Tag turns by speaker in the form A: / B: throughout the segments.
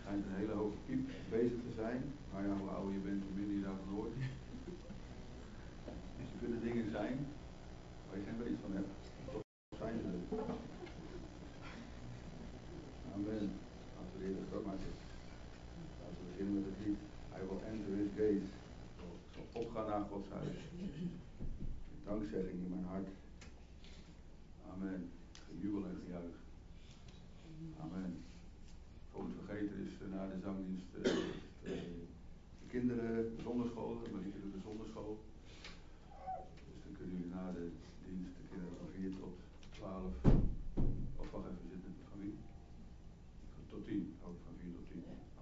A: schijnt een hele hoge piep bezig te zijn. Nou ja, hoe ouder je bent, hoe minder je daarvan hoort. Dus er kunnen dingen zijn waar je geen weet van hebt. Toch zijn ze er. Amen. Laten we de Heer groot maken. Laten we beginnen met het lied. I will enter his gates. Ik zal opgaan naar Gods huis. Dankzegging in mijn hart. Amen. Gejubel en gejuich. Amen. Voor het vergeten is na de zangdienst de kinderen de zonderschool. Marieke doet de zonderschool. Dus dan kunnen jullie na de dienst de kinderen van 4 tot 12. Of wacht even, zitten van wie? Tot 10. Ook van 4 tot 10.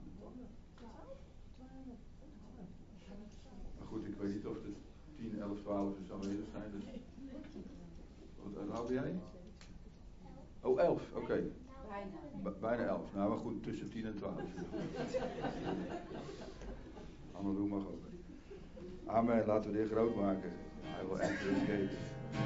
A: Maar goed, ik weet niet of het 10, 11, 12 is aanwezig zijn. Dus... Hoe oud ben jij? Oh, 11, oké. Bijna 11. Nou, maar goed, tussen 10 en 12. Anneloe mag ook. Amen, laten we dit groot maken. Hij wil enter his gates.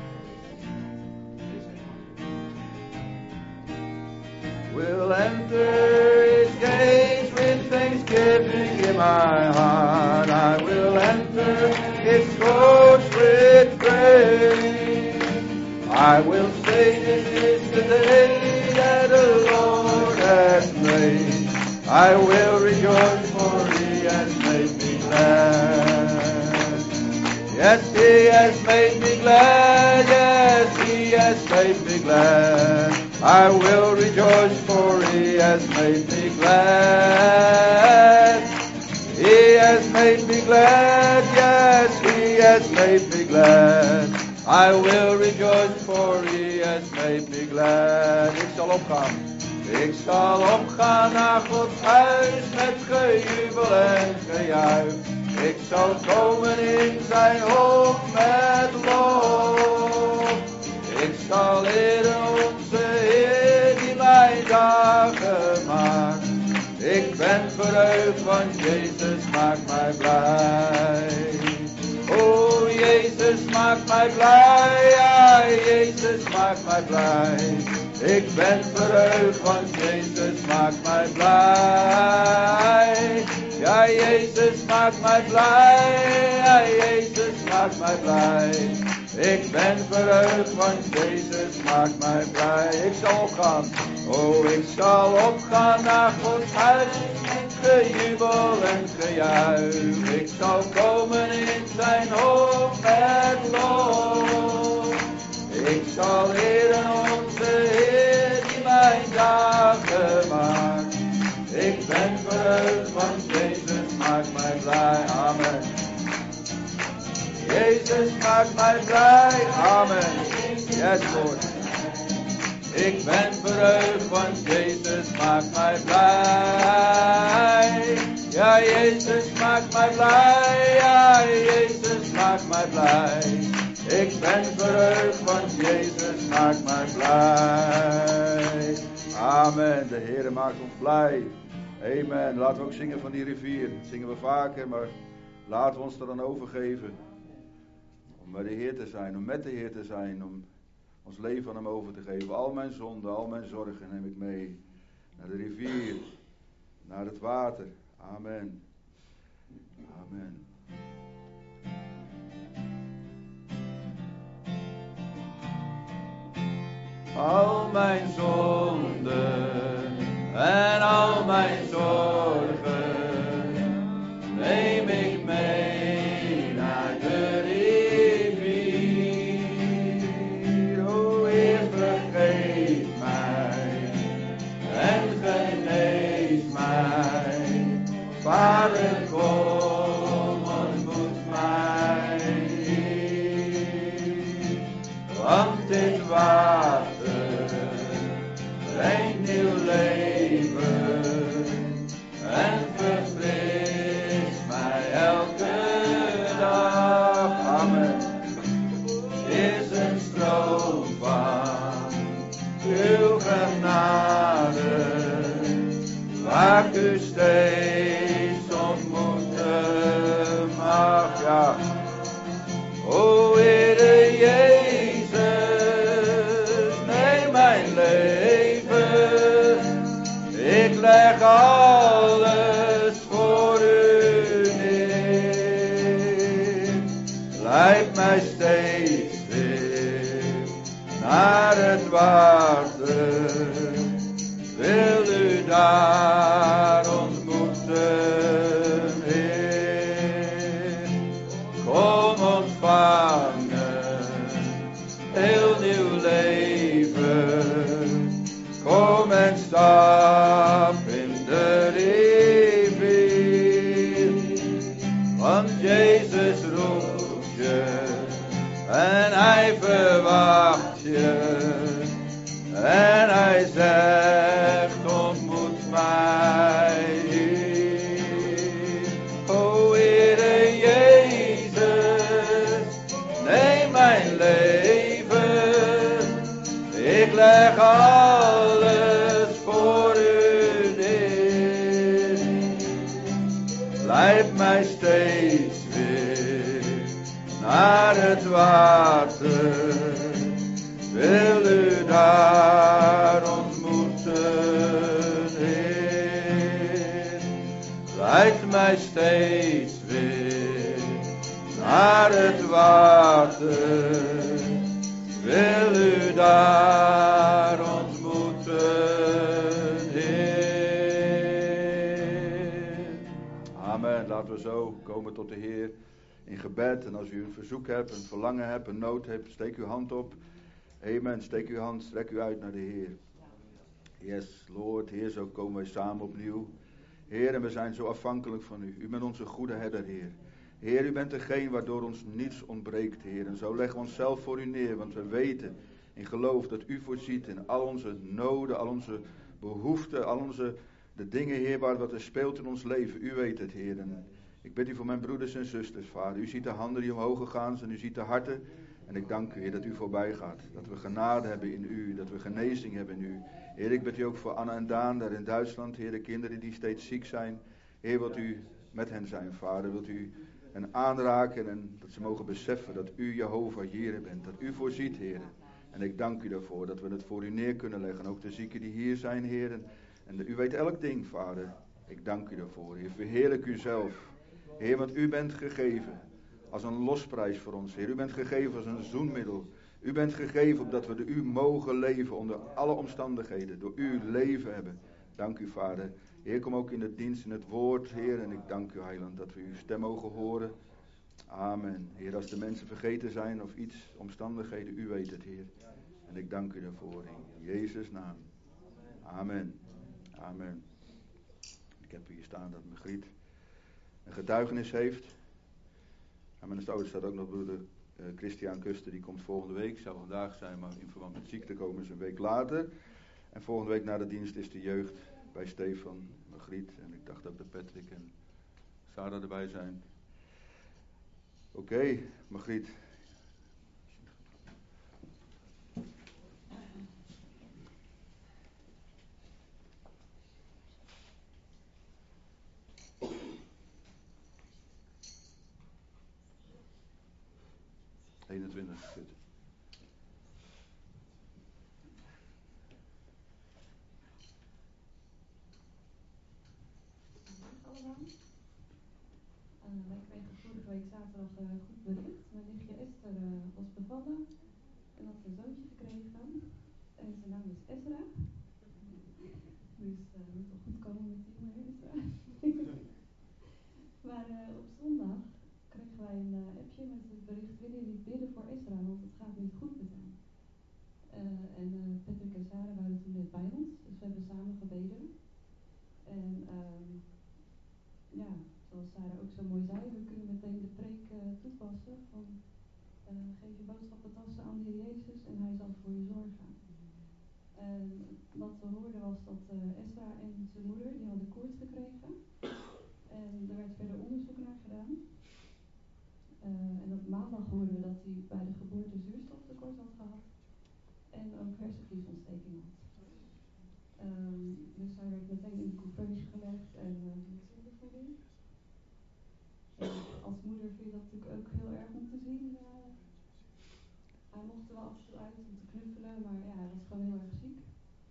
A: We'll enter his gates with thanksgiving in my heart. I will enter his courts with praise. I will say this is the day that the Lord has made. I will rejoice for he has made me glad. Yes, he has made me glad. Yes, he has made me glad. I will rejoice for he has made me glad. He has made me glad. Yes, he has made me glad. I will rejoice for he has made me glad. Ik zal opgaan. Ik zal opgaan naar Gods huis met gejubel en gejuich. Ik zal komen in zijn hof met lof. Ik zal eren onze Heer die mijn dagen maakt. Ik ben verheugd, want Jezus maakt mij blij. Oh, Jezus maakt mij blij, ja, Jezus maakt mij blij. Ik ben verheugd, want Jezus maakt mij blij. Ja, Jezus maakt mij blij, ja, Jezus maakt mij blij. Ik ben verheugd, want Jezus maakt mij blij. Ik zal opgaan, oh, ik zal opgaan naar Gods huis. Gejubel en gejuich. Ik zal komen in zijn hof met lof. Ik zal eren onze Heer die mijn dagen maakt. Ik ben verheugd, want Jezus maakt mij blij. Amen. Jezus maakt mij blij. Amen. Yes, Lord. Ik ben verheugd, want Jezus maakt mij blij. Ja, Jezus maakt mij blij. Ja, Jezus maakt mij blij. Ik ben verheugd, want Jezus maakt mij blij. Amen. De Heer maakt ons blij. Amen. Laten we ook zingen van die rivier. Dat zingen we vaker, maar laten we ons er dan overgeven. Om bij de Heer te zijn, om met de Heer te zijn, om ons leven aan hem over te geven. Al mijn zonden, al mijn zorgen neem ik mee. Naar de rivier, naar het water. Amen. Amen. Al mijn zonden en al mijn zorgen neem ik mee naar de rivier. O Heer, vergeef mij en genees mij. Vader, kom, ontmoet mij hier. Want dit water brengt nieuw leven en verfrist mij elke dag. Amen. Is een stroom van uw genade, waar ik u steeds ontmoeten mag. Ja. O Heere Jezus, neem mijn leven. Ik leg al zwaarte, wil u daar ontmoeten, Heer. Kom ontvangen, heel nieuw leven. Kom en stap in de rivier, want Jezus roept je en hij verwacht je. En hij zegt, ontmoet mij hier. O Heere Jezus, neem mijn leven. Ik leg alles voor u neer. Leid mij steeds weer naar het water. Wil u daar ontmoeten, Heer. Leid mij steeds weer naar het water. Wil u daar ontmoeten, Heer. Amen. Laten we zo komen tot de Heer in gebed. En als u een verzoek hebt, een verlangen hebt, een nood hebt, steek uw hand op. Amen. Steek uw hand, strek u uit naar de Heer. Yes, Lord, Heer, zo komen wij samen opnieuw. Heer, en we zijn zo afhankelijk van u. U bent onze goede herder, Heer. Heer, u bent degene waardoor ons niets ontbreekt, Heer. En zo leggen we onszelf voor u neer, want we weten in geloof dat u voorziet in al onze noden, al onze behoeften, al onze de dingen, Heer, wat er speelt in ons leven. U weet het, Heer. En ik bid u voor mijn broeders en zusters, Vader. U ziet de handen die omhoog gaan en u ziet de harten. En ik dank u, Heer, dat u voorbij gaat. Dat we genade hebben in u, dat we genezing hebben in u. Heer, ik bid u ook voor Anna en Daan daar in Duitsland. Heer, de kinderen die steeds ziek zijn. Heer, wilt u met hen zijn, Vader. Wilt u hen aanraken en dat ze mogen beseffen dat u Jehovah Jireh bent. Dat u voorziet, Heer. En ik dank u daarvoor dat we het voor u neer kunnen leggen. Ook de zieken die hier zijn, Heer. En u weet elk ding, Vader. Ik dank u daarvoor, Heer. Verheerlijk u zelf. Heer, want u bent gegeven als een losprijs voor ons, Heer. U bent gegeven als een zoenmiddel. U bent gegeven opdat we door u mogen leven onder alle omstandigheden. Door u leven hebben. Dank u, Vader. Heer, kom ook in de dienst, in het woord, Heer. En ik dank u, Heiland, dat we uw stem mogen horen. Amen. Heer, als de mensen vergeten zijn of iets, omstandigheden, u weet het, Heer. En ik dank u daarvoor, in Jezus' naam. Amen. Amen. Ik heb hier staan dat Margriet een getuigenis heeft. En er staat ook nog broeder Christian Kuster, die komt volgende week. Zou vandaag zijn, maar in verband met ziekte komen ze een week later. En volgende week na de dienst is de jeugd bij Stefan, Margriet. En ik dacht ook dat Patrick en Sarah erbij zijn. Oké, Margriet. Zit.
B: Allemaal. Wij kregen vorige week zaterdag een goed bericht. Mijn nichtje Esther was bevallen en had een zoontje gekregen. En zijn naam is Ezra. Dus het moet wel goed komen met die jongen Ezra. Maar op zondag kregen wij een appje met het bericht: willen jullie bidden voor Ezra, want het gaat niet goed met hem. En Patrick en Sarah waren toen net bij ons, dus we hebben samen gebeden. En ja, zoals Sarah ook zo mooi zei, we kunnen meteen de preek toepassen van geef je boodschappentassen aan de Heer Jezus en hij zal voor je zorgen. En wat we hoorden was dat Ezra en zijn moeder, die hadden koorts gekregen. En er werd verder onderzoek naar gedaan. En op maandag hoorden we dat hij bij de geboorte zuurstoftekort had gehad. En ook hersenvliesontsteking had. Dus hij werd meteen in de couveuse gelegd en zondevoeding. Als moeder vind je dat natuurlijk ook heel erg om te zien. Hij mocht er wel af en toe uit om te knuffelen, maar ja, hij was gewoon heel erg ziek.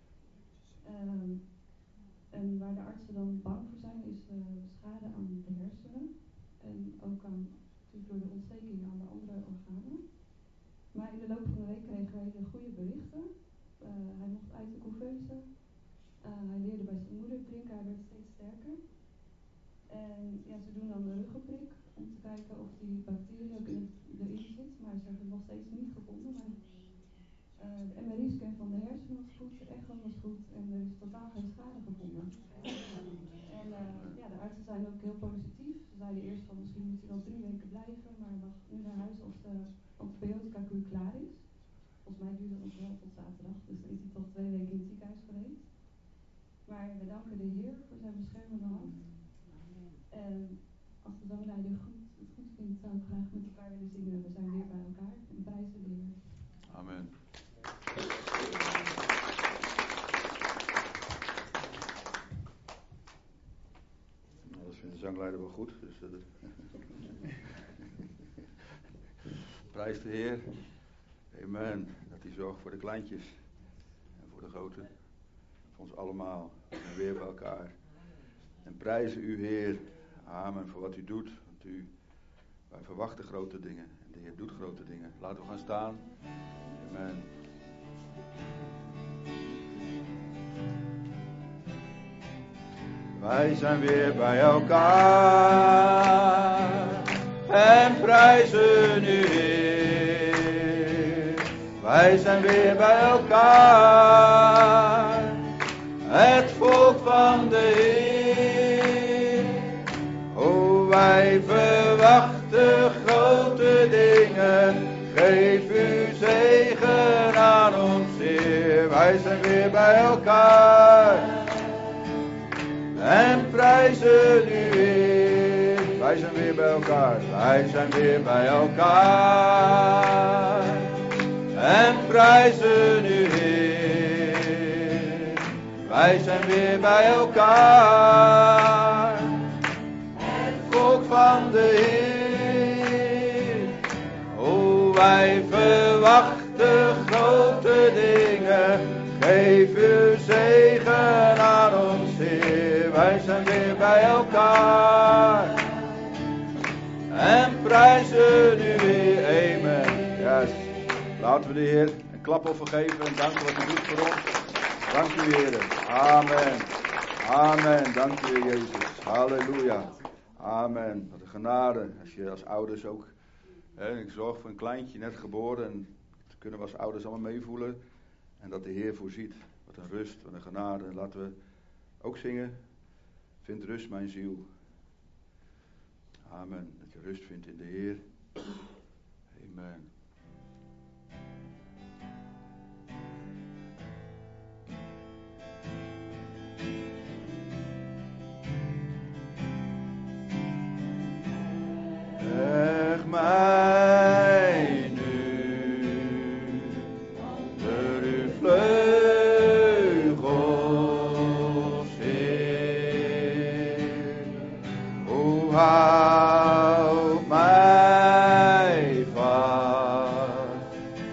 B: En waar de artsen dan bang voor zijn, is schade aan de hersenen. En ook aan, natuurlijk door de ontsteking aan de andere organen. Maar in de loop van de week kregen wij hele goede berichten. Hij mocht uit de couveuse. Hij leerde bij zijn moeder drinken, hij werd steeds sterker. En ja, ze doen dan de ruggenprik om te kijken of die bacterie ook erin zit, maar ze hebben het nog steeds niet gevonden. Maar de MRI-scan van de hersenen was goed, de echo was goed en er is totaal geen schade gevonden. En ja, de artsen zijn ook heel positief. Ze zeiden eerst van misschien moet hij nog 3 weken blijven, maar hij mag nu naar huis als de antibiotica-kuur klaar is. Volgens mij duurt dat nog wel tot zaterdag, dus dan is hij toch 2 weken in het ziekenhuis geweest. Maar we danken de Heer voor zijn beschermende hand. En als de zangleider het goed vindt, zou ik graag met elkaar willen zingen. We zijn weer bij elkaar en prijzen de Heer.
A: Amen. Nou, dat vindt de zangleider wel goed. Dus, prijs de Heer. Amen. Dat hij zorgt voor de kleintjes en voor de grote. Voor ons allemaal. We zijn weer bij elkaar. En prijzen u Heer. Amen voor wat u doet. Want wij verwachten grote dingen. En de Heer doet grote dingen. Laten we gaan staan. Amen. Wij zijn weer bij elkaar. En prijzen u Heer. Wij zijn weer bij elkaar. Het volk van de Heer. O, wij verwachten grote dingen. Geef uw zegen aan ons Heer. Wij zijn weer bij elkaar. En prijzen u Heer. Wij zijn weer bij elkaar. Wij zijn weer bij elkaar. En prijzen u Heer. Wij zijn weer bij elkaar. Het volk van de Heer. O, wij verwachten grote dingen. Geef uw zegen aan ons Heer. Wij zijn weer bij elkaar. En prijzen u weer. Amen. Yes. Laten we de Heer een klapoffer geven en danken wat u doet voor ons. Dank u Heer. Amen. Amen. Dank u Jezus. Halleluja. Amen. Wat een genade. Als je als ouders ook. Ik zorg voor een kleintje net geboren. En dat kunnen we als ouders allemaal meevoelen. En dat de Heer voorziet. Wat een rust, wat een genade. En laten we ook zingen. Vind rust mijn ziel. Amen. Dat je rust vindt in de Heer. Amen. Leg mij nu onder uw vleugels, Heer. O, houd mij vast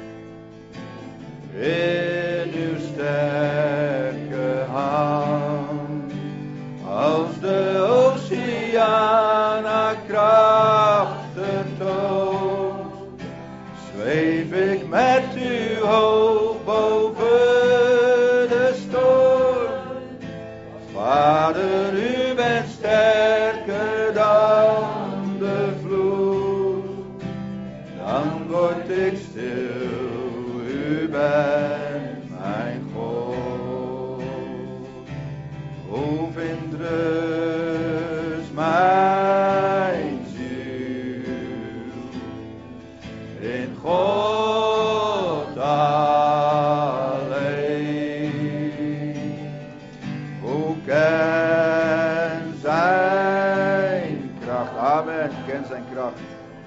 A: in uw sterke hand, als de oceaan haar krachten toont, zweef ik met u hoog boven de storm. Vader, u bent sterker dan de vloed, dan word ik stil, u bent mijn God. O, vind rust mijn ziel in God alleen. O, ken zijn kracht. Amen. Ken zijn kracht.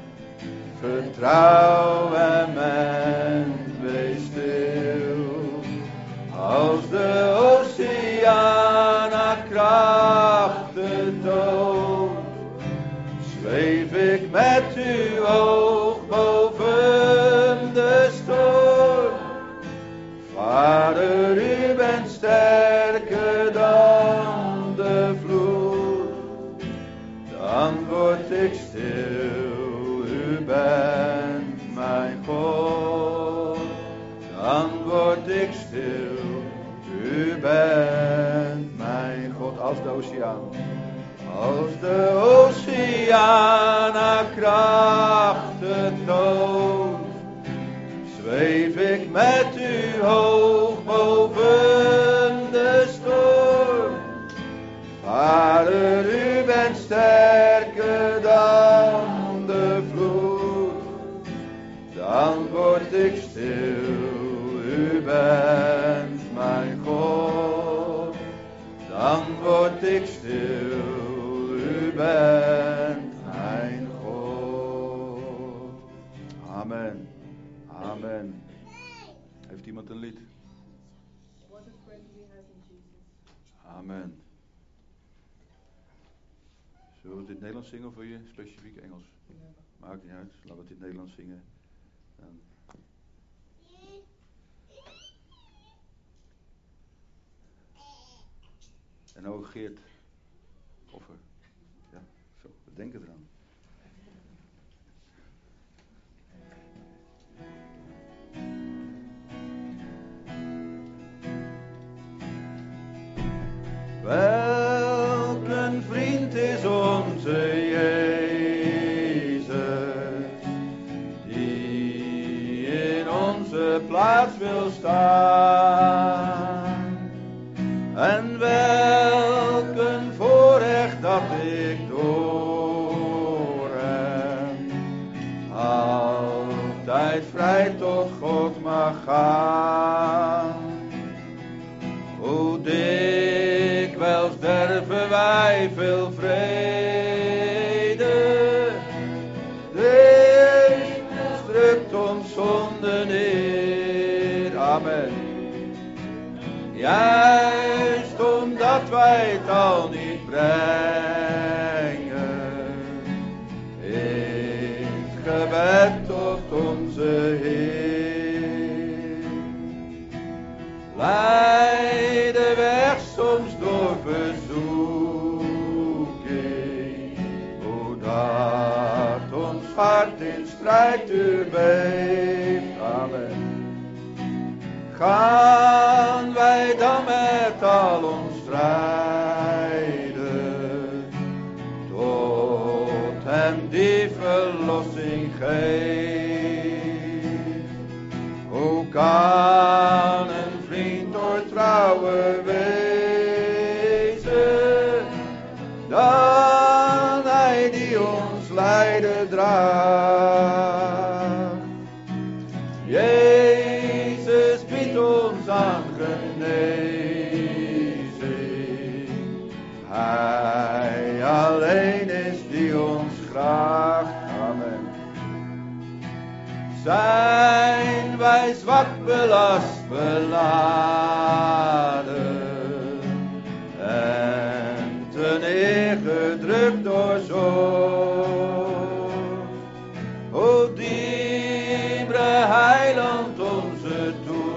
A: Vertrouw hem en wees stil. Als de oceaan haar krachten toont, zweef ik met u hoog boven de storm. Vader, u bent sterker dan de vloed, dan word ik stil, u bent mijn God, dan word ik stil. als de oceaan. Als de oceaan haar krachten toont, zweef ik met u hoog boven de storm. Vader, u bent sterker dan de vloed. Dan word ik stil, u bent mijn God. Dan word ik stil, u bent mijn God. Amen. Amen. Heeft iemand een lied? Amen. Zullen we dit Nederlands zingen of wil je specifiek Engels? Maakt niet uit, laten we dit Nederlands zingen. Dan. En ook Geert Offer. Ja, zo, we denken eraan. Welk een vriend is onze Jezus, die in onze plaats wil staan. En welk een voorrecht dat ik door hem altijd vrij tot God mag gaan. Hoe dikwijls derven wij veel vrede, Christus drukt ons zonde neer. Amen. Juist omdat wij het al niet brengen, in het gebed tot onze Heer. Leid de weg soms door verzoeking, zodat ons hart in strijduur beeft. Amen. Gaan wij dan met al ons strijden, tot hem die verlossing geeft. Hoe kan een vriend door trouwe wezen, dan hij die ons lijden draagt. Jezus biedt ons aan genezing, hij alleen is die ons graagt. Amen. Zijn wij zwak, belast, beladen en terneergedrukt door zorg, o diepere heiland onze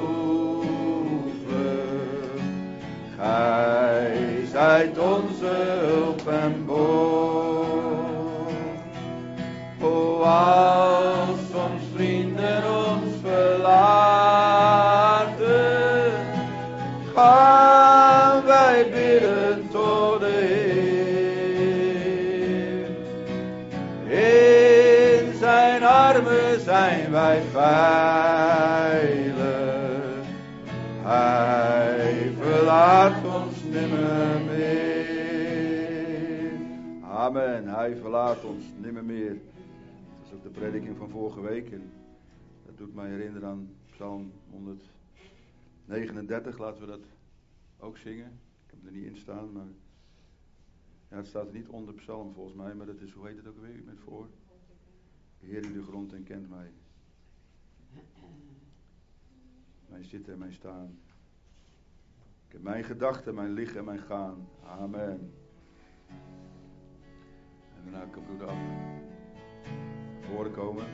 A: toevlucht, gij zijt onze hulp en borg. O als soms vrienden ons verlaten, gaan wij bidden tot de Heer. In zijn armen zijn wij veilig, hij verlaat ons nimmer meer. Amen, hij verlaat ons nimmer meer. Dat is ook de prediking van vorige week en dat doet mij herinneren aan Psalm 139. Laten we dat ook zingen. Ik heb er niet in staan, maar ja, het staat er niet onder Psalm volgens mij, maar dat is, hoe heet het ook weer? U bent voor. Heer in de grond en kent mij. Mijn zitten en mijn staan. Ik heb mijn gedachten, mijn liggen en mijn gaan. Amen. En daarna kan broeder af voren komen.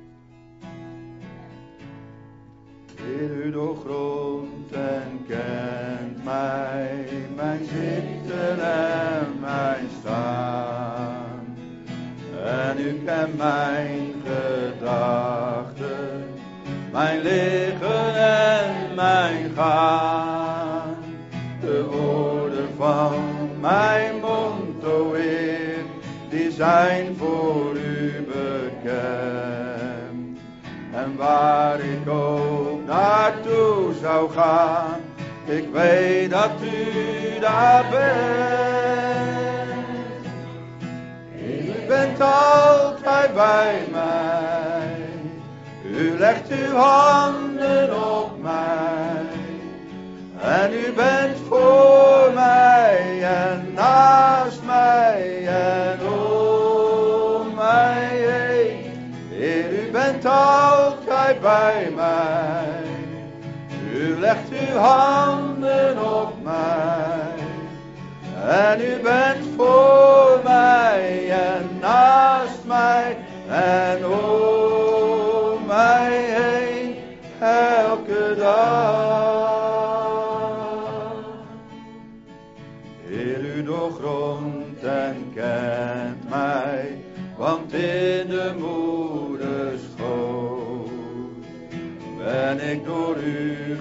A: Heer, u doorgrondt en kent mij, mijn zitten en mijn staan. En u kent mijn gedachten, mijn liggen en mijn gaan. De woorden van mijn mijn mond, o Heer, die zijn voor u bekend. En waar ik ook naartoe zou gaan, ik weet dat u daar bent. U bent altijd bij mij. U legt uw handen op mij. En u bent voor mij en naast mij en om mij heen. Heer, u bent altijd bij mij. U legt uw handen op mij. En u bent voor mij en naast mij en om mij heen elke dag. Heer, u doorgrondt en kent mij, want in de moederschoot ben ik door u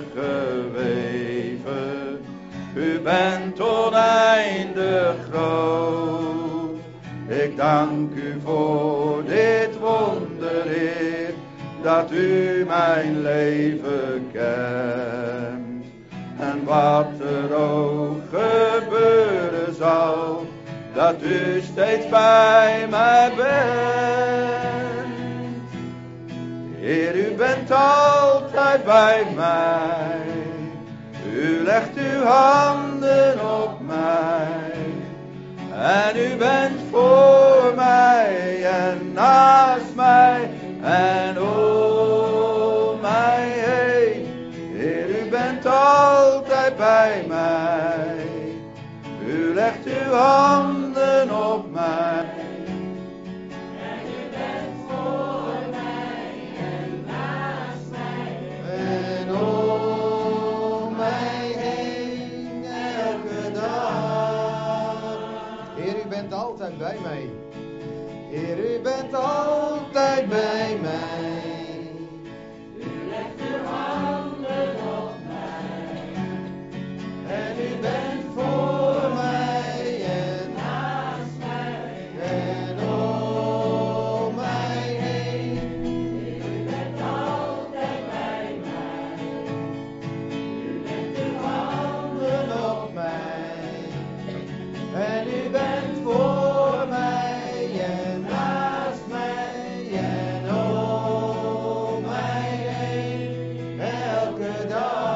A: geweven. U bent oneindig groot. Ik dank u voor dit wonder, Heer, dat u mijn leven kent. En wat er ook gebeuren zal, dat u steeds bij mij bent. Heer, u bent altijd bij mij. U legt uw handen op mij. En u bent voor mij en naast mij en om mij heen. Heer, u bent altijd bij mij. U legt uw handen op mij. En u bent voor mij en naast mij en om mij heen elke dag. Heer, u bent altijd bij mij. Heer, u bent altijd bij mij. U legt uw handen op mij. En u bent voor mij en naast mij en om mij heen. Heer, u bent altijd bij mij. U legt uw handen op mij. En u bent voor mij en naast mij en om mij heen elke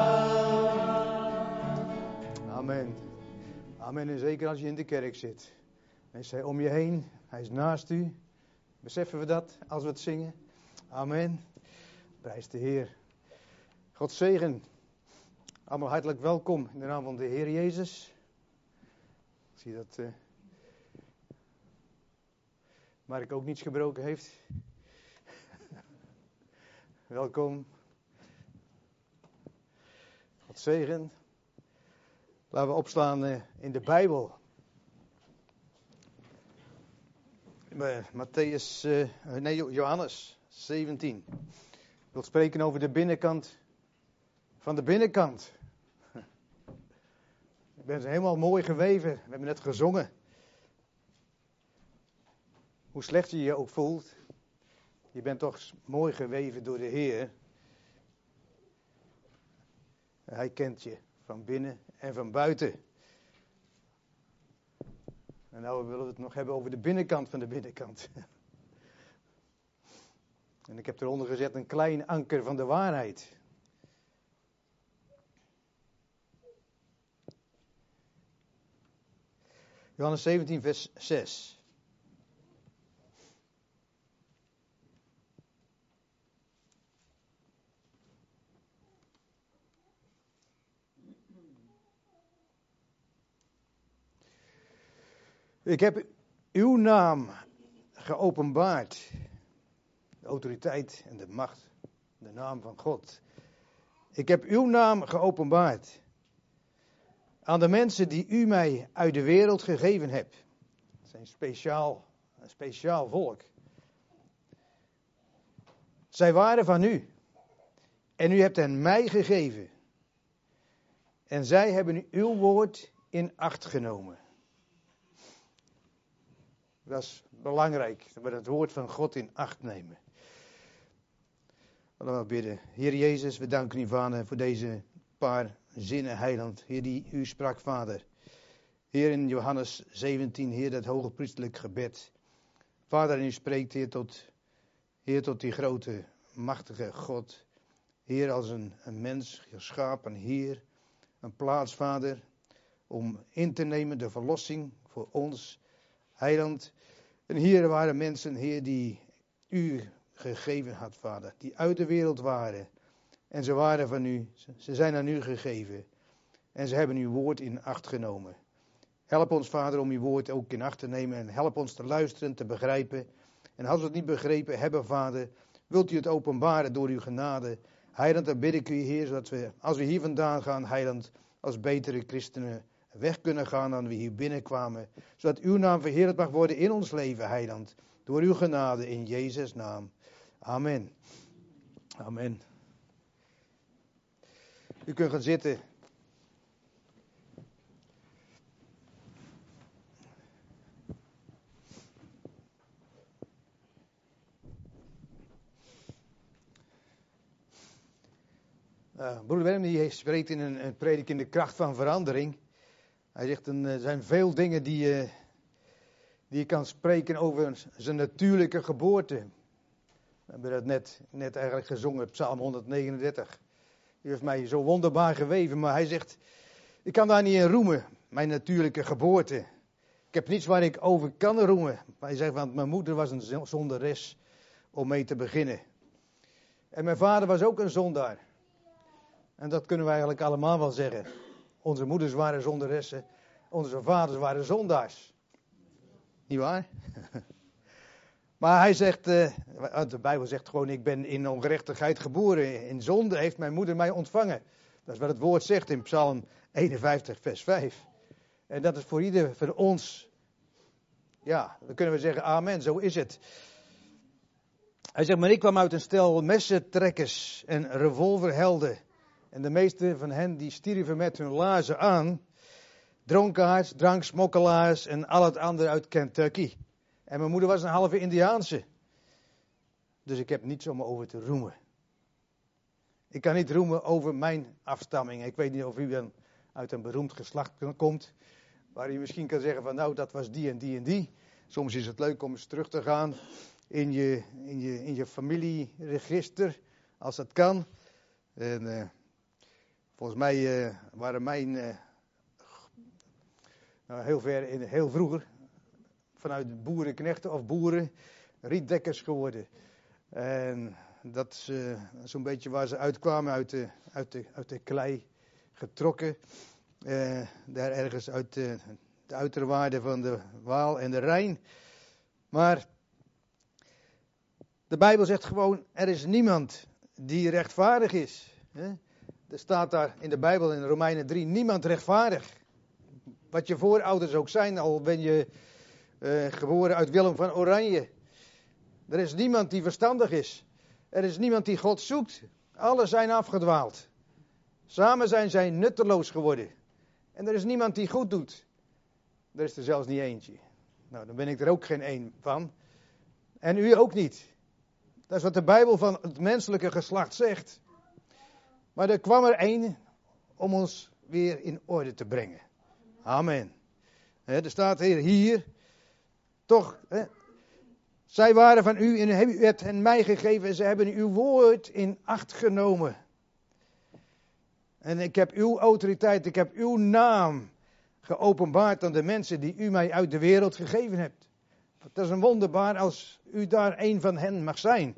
A: dag.
C: Amen. Amen. En zeker als je in de kerk zit. Hij is om je heen. Hij is naast u. Beseffen we dat als we het zingen? Amen. Prijs de Heer. God zegen. Allemaal hartelijk welkom in de naam van de Heer Jezus. Ik zie dat Mark ook niets gebroken heeft. Welkom. God zegen. Laten we opslaan in de Bijbel. Johannes 17. Ik wil spreken over de binnenkant van de binnenkant. Ik ben helemaal mooi geweven. We hebben net gezongen. Hoe slecht je je ook voelt. Je bent toch mooi geweven door de Heer. Hij kent je van binnen en van buiten. En nou willen we het nog hebben over de binnenkant van de binnenkant. En ik heb eronder gezet een klein anker van de waarheid. Johannes 17 vers 6. Ik heb uw naam geopenbaard. De autoriteit en de macht. De naam van God. Ik heb uw naam geopenbaard. Aan de mensen die u mij uit de wereld gegeven hebt. Het is een speciaal volk. Zij waren van u. En u hebt hen mij gegeven. En zij hebben uw woord in acht genomen. Dat is belangrijk, dat we het woord van God in acht nemen. Laten we bidden. Heer Jezus, we danken u, Vader, voor deze paar zinnen, heiland. Heer, die u sprak, Vader. Heer, in Johannes 17, Heer, dat hoge priesterlijk gebed. Vader, en u spreekt, Heer, tot die grote, machtige God. Heer, als een mens, geschapen, Heer, een plaats, Vader, om in te nemen de verlossing voor ons, heiland. En hier waren mensen, Heer, die u gegeven had, Vader, die uit de wereld waren. En ze waren van u, ze zijn aan u gegeven. En ze hebben uw woord in acht genomen. Help ons, Vader, om uw woord ook in acht te nemen. En help ons te luisteren, te begrijpen. En als we het niet begrepen hebben, Vader, wilt u het openbaren door uw genade. Heiland, dan bid ik u, Heer, zodat we, als we hier vandaan gaan, heiland, als betere christenen weg kunnen gaan dan we hier binnenkwamen. Zodat uw naam verheerlijkt mag worden in ons leven, heiland. Door uw genade, in Jezus' naam. Amen. Amen. U kunt gaan zitten. Broeder Willem die spreekt in een predik in de kracht van verandering. Hij zegt, er zijn veel dingen die je kan spreken over zijn natuurlijke geboorte. We hebben dat net eigenlijk gezongen, Psalm 139. Die heeft mij zo wonderbaar geweven, maar hij zegt, ik kan daar niet in roemen, mijn natuurlijke geboorte. Ik heb niets waar ik over kan roemen. Maar hij zegt, want mijn moeder was een zondares om mee te beginnen. En mijn vader was ook een zondaar. En dat kunnen wij eigenlijk allemaal wel zeggen. Onze moeders waren zondaressen, onze vaders waren zondaars. Niet waar? Maar hij zegt, de Bijbel zegt gewoon, ik ben in ongerechtigheid geboren. In zonde heeft mijn moeder mij ontvangen. Dat is wat het woord zegt in Psalm 51, vers 5. En dat is voor ieder van ons, ja, dan kunnen we zeggen, amen, zo is het. Hij zegt, maar ik kwam uit een stel messentrekkers en revolverhelden. En de meeste van hen die stierven met hun laarzen aan. Dronkaards, dranksmokkelaars en al het andere uit Kentucky. En mijn moeder was een halve Indiaanse. Dus ik heb niets om over te roemen. Ik kan niet roemen over mijn afstamming. Ik weet niet of u dan uit een beroemd geslacht komt. Waar u misschien kan zeggen van nou dat was die en die en die. Soms is het leuk om eens terug te gaan in je familieregister. Als dat kan. En volgens mij waren mijn heel vroeger vanuit boerenknechten of boeren rietdekkers geworden. En dat is zo'n beetje waar ze uitkwamen uit de klei getrokken. Daar ergens uit de uiterwaarden van de Waal en de Rijn. Maar de Bijbel zegt gewoon, er is niemand die rechtvaardig is. Er staat daar in de Bijbel in Romeinen 3, niemand rechtvaardig. Wat je voorouders ook zijn, al ben je geboren uit Willem van Oranje. Er is niemand die verstandig is. Er is niemand die God zoekt. Alle zijn afgedwaald. Samen zijn zij nutteloos geworden. En er is niemand die goed doet. Er is er zelfs niet eentje. Nou, dan ben ik er ook geen één van. En u ook niet. Dat is wat de Bijbel van het menselijke geslacht zegt. Maar er kwam er één om ons weer in orde te brengen. Amen. Er staat hier, toch, zij waren van u en u hebt hen mij gegeven en ze hebben uw woord in acht genomen. En ik heb uw autoriteit, ik heb uw naam geopenbaard aan de mensen die u mij uit de wereld gegeven hebt. Dat is een wonderbaar als u daar een van hen mag zijn.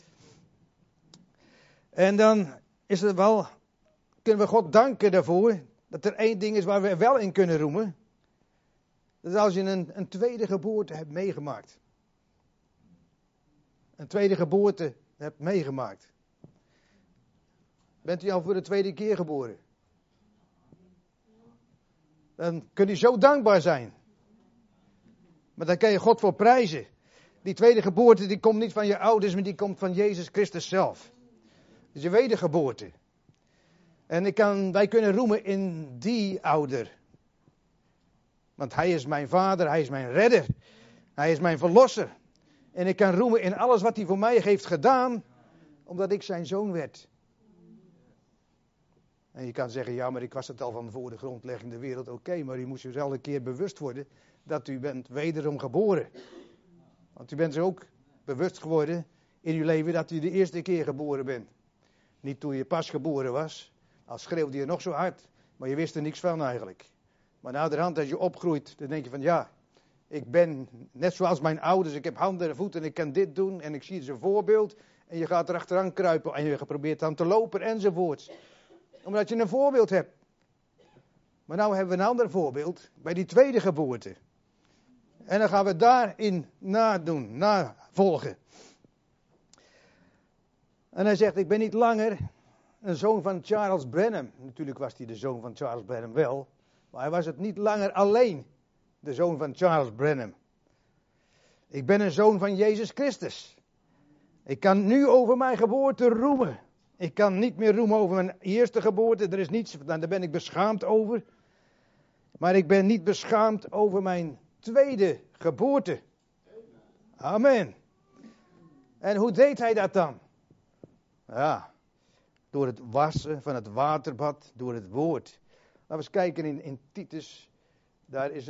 C: En dan is het wel, kunnen we God danken daarvoor, dat er één ding is waar we wel in kunnen roemen. Dat is als je een tweede geboorte hebt meegemaakt. Een tweede geboorte hebt meegemaakt. Bent u al voor de tweede keer geboren? Dan kun je zo dankbaar zijn. Maar daar kan je God voor prijzen. Die tweede geboorte die komt niet van je ouders, maar die komt van Jezus Christus zelf. Dus je wedergeboorte. En wij kunnen roemen in die ouder. Want hij is mijn vader, hij is mijn redder. Hij is mijn verlosser. En ik kan roemen in alles wat hij voor mij heeft gedaan, omdat ik zijn zoon werd. En je kan zeggen, ja, maar ik was het al van voor de grondlegging der wereld. Oké, maar u moest zich elke keer bewust worden dat u bent wederom geboren. Want u bent zich ook bewust geworden in uw leven dat u de eerste keer geboren bent. Niet toen je pas geboren was. Al schreeuwde je nog zo hard, maar je wist er niks van eigenlijk. Maar naderhand als je opgroeit, dan denk je van ja, ik ben net zoals mijn ouders. Ik heb handen en voeten en ik kan dit doen en ik zie het als een voorbeeld. En je gaat er achteraan kruipen en je probeert dan te lopen enzovoorts. Omdat je een voorbeeld hebt. Maar nou hebben we een ander voorbeeld bij die tweede geboorte. En dan gaan we daarin navolgen. En hij zegt, ik ben niet langer een zoon van Charles Branham. Natuurlijk was hij de zoon van Charles Branham wel. Maar hij was het niet langer alleen, de zoon van Charles Branham. Ik ben een zoon van Jezus Christus. Ik kan nu over mijn geboorte roemen. Ik kan niet meer roemen over mijn eerste geboorte. Er is niets, daar ben ik beschaamd over. Maar ik ben niet beschaamd over mijn tweede geboorte. Amen. En hoe deed hij dat dan? Ja, door het wassen van het waterbad, door het woord. Laten we eens kijken in Titus. Daar is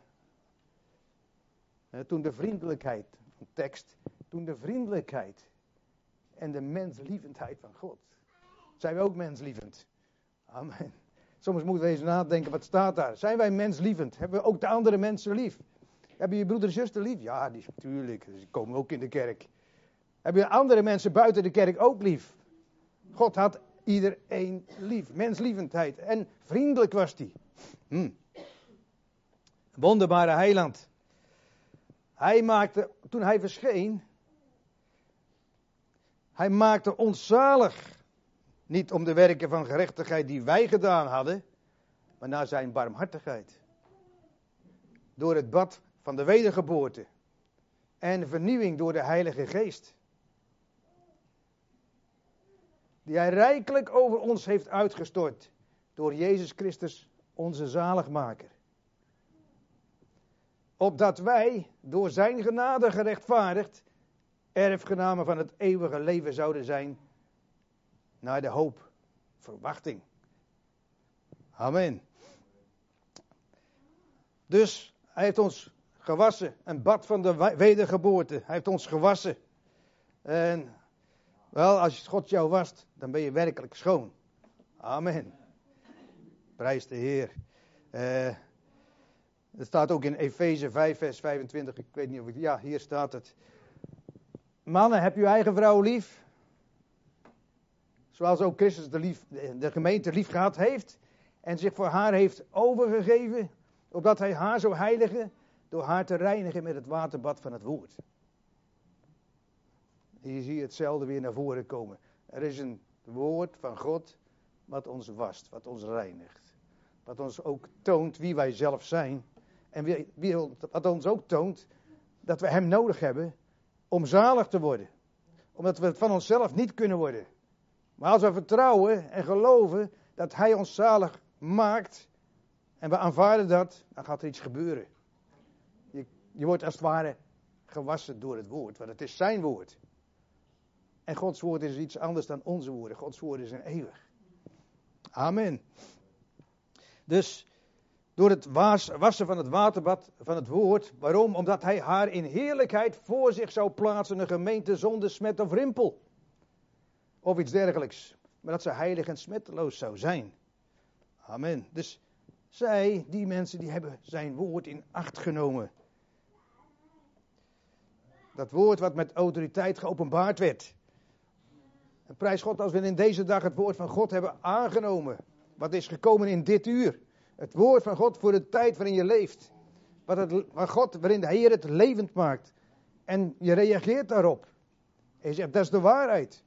C: toen de vriendelijkheid, een tekst. Toen de vriendelijkheid en de menslievendheid van God. Zijn wij ook menslievend? Amen. Soms moeten we eens nadenken, wat staat daar? Zijn wij menslievend? Hebben we ook de andere mensen lief? Heb je je broeder en zuster lief? Ja, natuurlijk. Die komen ook in de kerk. Heb je andere mensen buiten de kerk ook lief? God had iedereen lief. Menslievendheid. En vriendelijk was hij. Wonderbare heiland. Hij maakte, toen hij verscheen, hij maakte ons zalig. Niet om de werken van gerechtigheid die wij gedaan hadden, maar naar zijn barmhartigheid. Door het bad van de wedergeboorte. En vernieuwing door de Heilige Geest. Die hij rijkelijk over ons heeft uitgestort. Door Jezus Christus, onze zaligmaker. Opdat wij, door zijn genade gerechtvaardigd, erfgenamen van het eeuwige leven zouden zijn. Naar de hoop, verwachting. Amen. Dus hij heeft ons gewassen. Een bad van de wedergeboorte. Hij heeft ons gewassen. En wel, als God jou wast, dan ben je werkelijk schoon. Amen. Prijs de Heer. Het staat ook in Efeze 5 vers 25. Ik weet niet of ja, hier staat het. Mannen, heb uw eigen vrouw lief. Zoals ook Christus de gemeente lief gehad heeft. En zich voor haar heeft overgegeven. Opdat hij haar zou heiligen. Door haar te reinigen met het waterbad van het woord. Hier zie je hetzelfde weer naar voren komen. Er is een woord van God. Wat ons wast. Wat ons reinigt. Wat ons ook toont wie wij zelf zijn. En wat ons ook toont. Dat we hem nodig hebben. Om zalig te worden. Omdat we het van onszelf niet kunnen worden. Maar als we vertrouwen en geloven dat hij ons zalig maakt en we aanvaarden dat, dan gaat er iets gebeuren. Je wordt als het ware gewassen door het woord, want het is zijn woord. En Gods woord is iets anders dan onze woorden. Gods woord is een eeuwig. Amen. Dus door het wassen van het waterbad van het woord, waarom? Omdat hij haar in heerlijkheid voor zich zou plaatsen, een gemeente zonder smet of rimpel. Of iets dergelijks. Maar dat ze heilig en smetteloos zou zijn. Amen. Dus zij, die mensen, die hebben zijn woord in acht genomen. Dat woord wat met autoriteit geopenbaard werd. En prijs God als we in deze dag het woord van God hebben aangenomen. Wat is gekomen in dit uur. Het woord van God voor de tijd waarin je leeft. Waarin de Heer het levend maakt. En je reageert daarop. En je zegt, dat is de waarheid.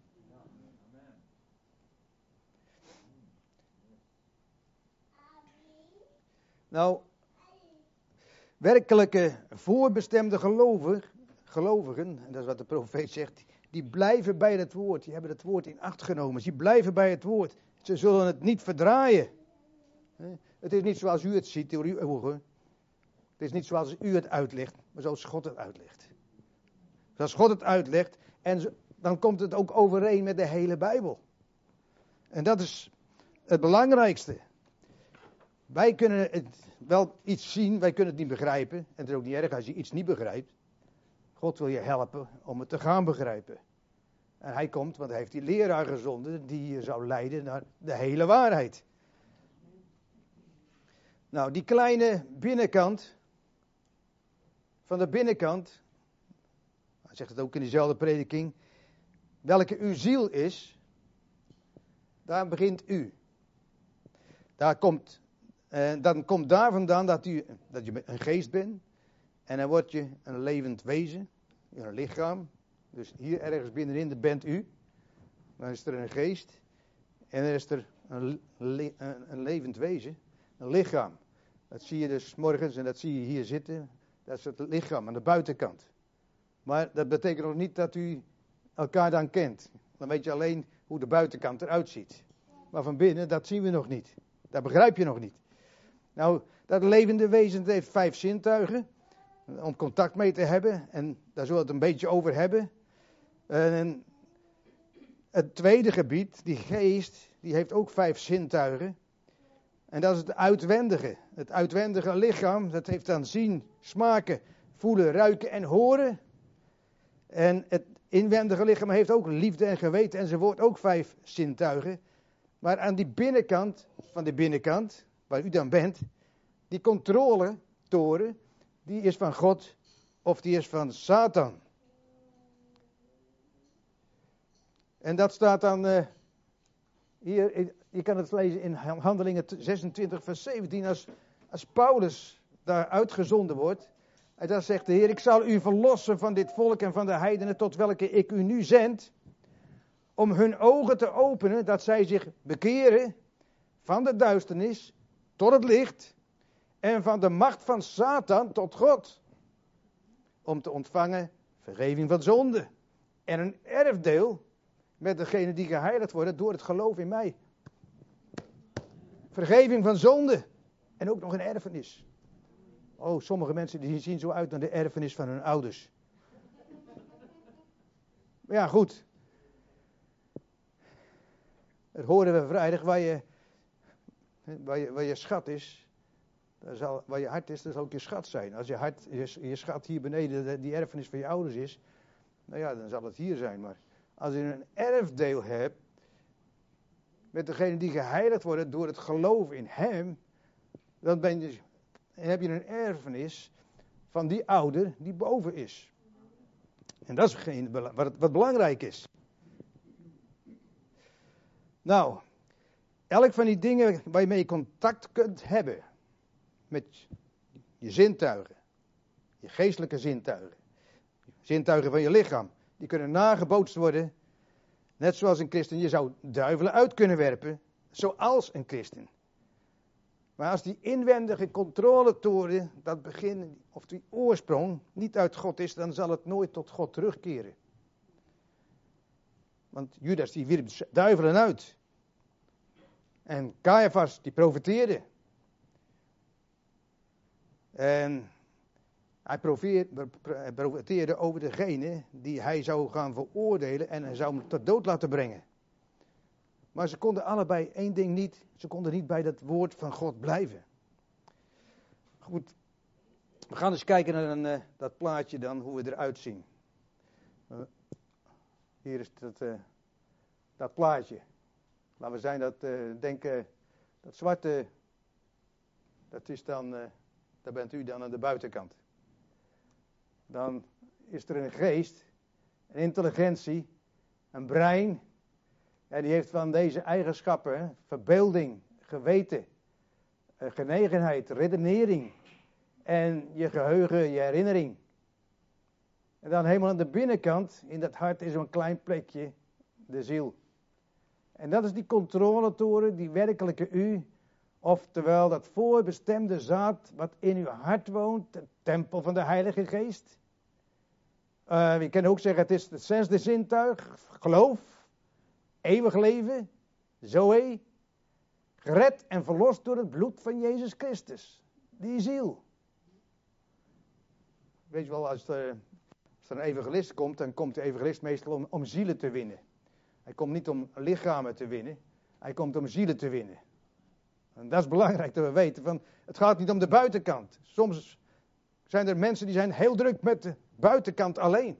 C: Nou, werkelijke voorbestemde gelovigen, en dat is wat de profeet zegt, die blijven bij het woord. Die hebben het woord in acht genomen. Die blijven bij het woord. Ze zullen het niet verdraaien. Het is niet zoals u het ziet door uw ogen. Het is niet zoals u het uitlegt, maar zoals God het uitlegt. Zoals God het uitlegt, en dan komt het ook overeen met de hele Bijbel. En dat is het belangrijkste. Wij kunnen het wel iets zien, wij kunnen het niet begrijpen. En het is ook niet erg als je iets niet begrijpt. God wil je helpen om het te gaan begrijpen. En hij komt, want hij heeft die leraar gezonden die je zou leiden naar de hele waarheid. Nou, die kleine binnenkant, van de binnenkant, hij zegt het ook in diezelfde prediking, welke uw ziel is, daar begint u. Dan komt daar vandaan dat je een geest bent. En dan word je een levend wezen, een lichaam. Dus hier ergens binnenin bent u. Dan is er een geest. En dan is er een levend wezen, een lichaam. Dat zie je dus morgens en dat zie je hier zitten. Dat is het lichaam aan de buitenkant. Maar dat betekent nog niet dat u elkaar dan kent. Dan weet je alleen hoe de buitenkant eruit ziet. Maar van binnen, dat zien we nog niet. Dat begrijp je nog niet. Nou, dat levende wezen heeft 5 zintuigen. Om contact mee te hebben. En daar zullen we het een beetje over hebben. En het tweede gebied, die geest, die heeft ook 5 zintuigen. En dat is het uitwendige. Het uitwendige lichaam, dat heeft dan zien, smaken, voelen, ruiken en horen. En het inwendige lichaam heeft ook liefde en geweten enzovoort, ook 5 zintuigen. Maar aan die binnenkant, van de binnenkant, waar u dan bent, die controletoren, die is van God of die is van Satan. En dat staat dan hier, je kan het lezen in Handelingen 26 vers 17, als Paulus daar uitgezonden wordt. En dan zegt de Heer, ik zal u verlossen van dit volk en van de heidenen tot welke ik u nu zend, om hun ogen te openen, dat zij zich bekeren van de duisternis tot het licht en van de macht van Satan tot God, om te ontvangen vergeving van zonde en een erfdeel met degene die geheiligd worden door het geloof in mij. Vergeving van zonde en ook nog een erfenis. Oh, sommige mensen die zien zo uit naar de erfenis van hun ouders. Maar ja, goed. Dat horen we vrijdag, waar je schat is, waar je hart is, dat zal ook je schat zijn. Als je schat hier beneden die erfenis van je ouders is, nou ja, dan zal het hier zijn. Maar als je een erfdeel hebt, met degene die geheiligd worden door het geloof in hem, dan heb je een erfenis van die ouder die boven is. En dat is wat belangrijk is. Nou, elk van die dingen waarmee je contact kunt hebben met je zintuigen, je geestelijke zintuigen, zintuigen van je lichaam, die kunnen nagebootst worden, net zoals een christen. Je zou duivelen uit kunnen werpen, zoals een christen. Maar als die inwendige controletoren, dat begin, of die oorsprong, niet uit God is, dan zal het nooit tot God terugkeren. Want Judas die wierp duivelen uit. En Caiaphas die profeteerde. En hij profeteerde over degene die hij zou gaan veroordelen en hij zou hem tot dood laten brengen. Maar ze konden allebei één ding niet. Ze konden niet bij dat woord van God blijven. Goed. We gaan eens kijken naar dat plaatje dan, hoe we eruit zien. Hier is dat plaatje. Laten we zijn dat denken, dat zwarte, dat is dan, daar bent u dan aan de buitenkant. Dan is er een geest, een intelligentie, een brein. En die heeft van deze eigenschappen, verbeelding, geweten, genegenheid, redenering en je geheugen, je herinnering. En dan helemaal aan de binnenkant, in dat hart is een klein plekje, de ziel. En dat is die controletoren, die werkelijke u, oftewel dat voorbestemde zaad wat in uw hart woont, de tempel van de Heilige Geest. Je kan ook zeggen, het is het 6e zintuig, geloof, eeuwig leven, zoe, gered en verlost door het bloed van Jezus Christus. Die ziel. weet je wel, als er een evangelist komt, dan komt de evangelist meestal om zielen te winnen. Hij komt niet om lichamen te winnen, hij komt om zielen te winnen. En dat is belangrijk dat we weten, van, het gaat niet om de buitenkant. Soms zijn er mensen die zijn heel druk met de buitenkant alleen.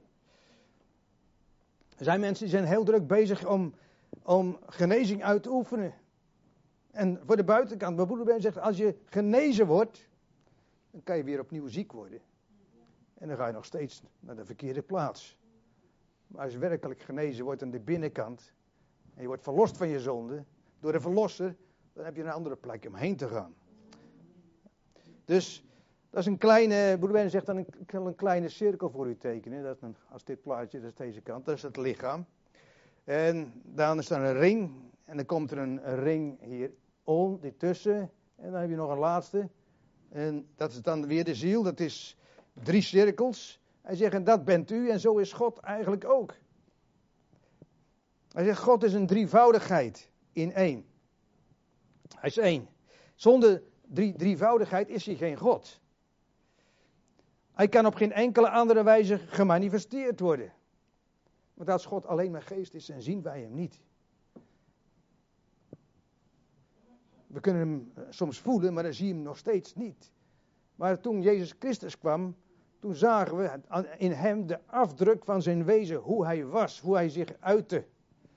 C: Er zijn mensen die zijn heel druk bezig om genezing uit te oefenen. En voor de buitenkant, mijn broeder zegt, als je genezen wordt, dan kan je weer opnieuw ziek worden. En dan ga je nog steeds naar de verkeerde plaats. Maar als je werkelijk genezen wordt aan de binnenkant, en je wordt verlost van je zonde, door de verlosser, dan heb je een andere plek om heen te gaan. Dus, dat is een kleine, broeder zegt dan, ik wil een kleine cirkel voor u tekenen. Dat is als dit plaatje, dat is deze kant, dat is het lichaam. En dan is er een ring, en dan komt er een ring hier dit tussen. En dan heb je nog een laatste. En dat is dan weer de ziel, dat is 3 cirkels. Hij zegt, en dat bent u, en zo is God eigenlijk ook. Hij zegt, God is een drievoudigheid in één. Hij is één. Zonder drievoudigheid is hij geen God. Hij kan op geen enkele andere wijze gemanifesteerd worden. Want als God alleen maar geest is, dan zien wij hem niet. We kunnen hem soms voelen, maar dan zie je hem nog steeds niet. Maar toen Jezus Christus kwam, toen zagen we in hem de afdruk van zijn wezen, hoe hij was, hoe hij zich uitte.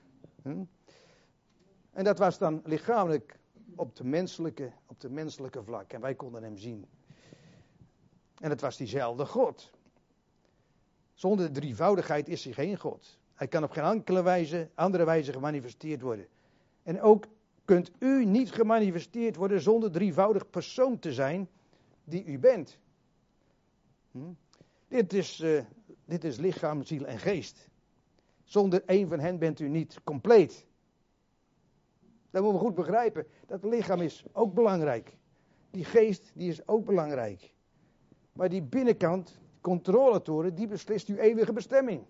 C: En dat was dan lichamelijk op de menselijke vlak. En wij konden hem zien. En het was diezelfde God. Zonder de drievoudigheid is hij geen God. Hij kan op geen enkele andere wijze gemanifesteerd worden. En ook kunt u niet gemanifesteerd worden zonder drievoudig persoon te zijn die u bent. Dit is lichaam, ziel en geest. Zonder één van hen bent u niet compleet. Dat moeten we goed begrijpen. Dat lichaam is ook belangrijk. Die geest, die is ook belangrijk. Maar die binnenkant, controletoren, die beslist uw eeuwige bestemming.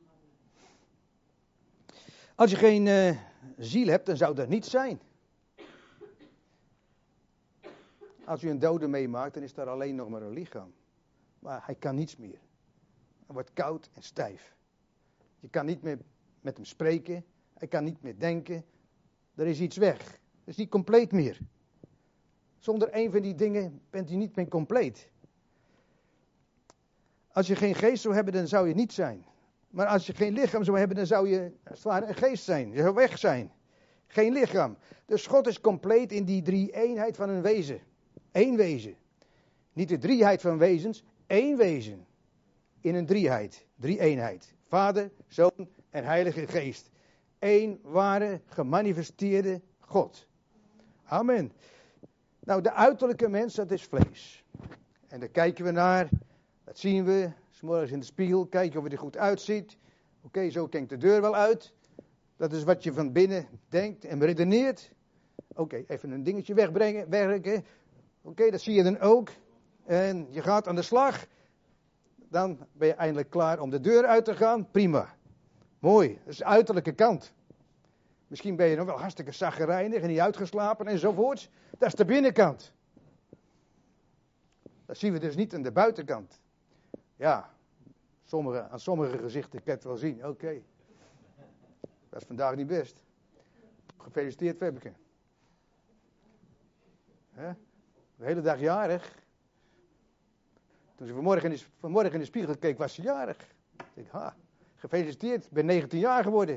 C: Als je geen ziel hebt, dan zou dat niet zijn. Als u een dode meemaakt, dan is daar alleen nog maar een lichaam. Maar hij kan niets meer. Hij wordt koud en stijf. Je kan niet meer met hem spreken. Hij kan niet meer denken. Er is iets weg. Het is niet compleet meer. Zonder een van die dingen bent u niet meer compleet. Als je geen geest zou hebben, dan zou je niet zijn. Maar als je geen lichaam zou hebben, dan zou je als het ware een geest zijn. Je zou weg zijn. Geen lichaam. Dus God is compleet in die drie-eenheid van een wezen. Eén wezen. Niet de drieheid van wezens, één wezen. In een drieheid. Drie-eenheid. Vader, Zoon en Heilige Geest. Eén ware, gemanifesteerde God. Amen. Nou, de uiterlijke mens, dat is vlees. En daar kijken we naar. Dat zien we. 's Morgens in de spiegel, kijken of het er goed uitziet. Oké, zo kijkt de deur wel uit. Dat is wat je van binnen denkt en redeneert. Oké, even een dingetje werken. Oké, dat zie je dan ook. En je gaat aan de slag. Dan ben je eindelijk klaar om de deur uit te gaan. Prima. Mooi. Dat is de uiterlijke kant. Misschien ben je nog wel hartstikke chagrijnig en niet uitgeslapen enzovoorts. Dat is de binnenkant. Dat zien we dus niet aan de buitenkant. Ja, aan sommige gezichten kan je het wel zien. Oké. Dat is vandaag niet best. Gefeliciteerd, Febke. De hele dag jarig. Toen ze vanmorgen in de spiegel keek, was ze jarig. Ik denk, gefeliciteerd, ik ben 19 jaar geworden.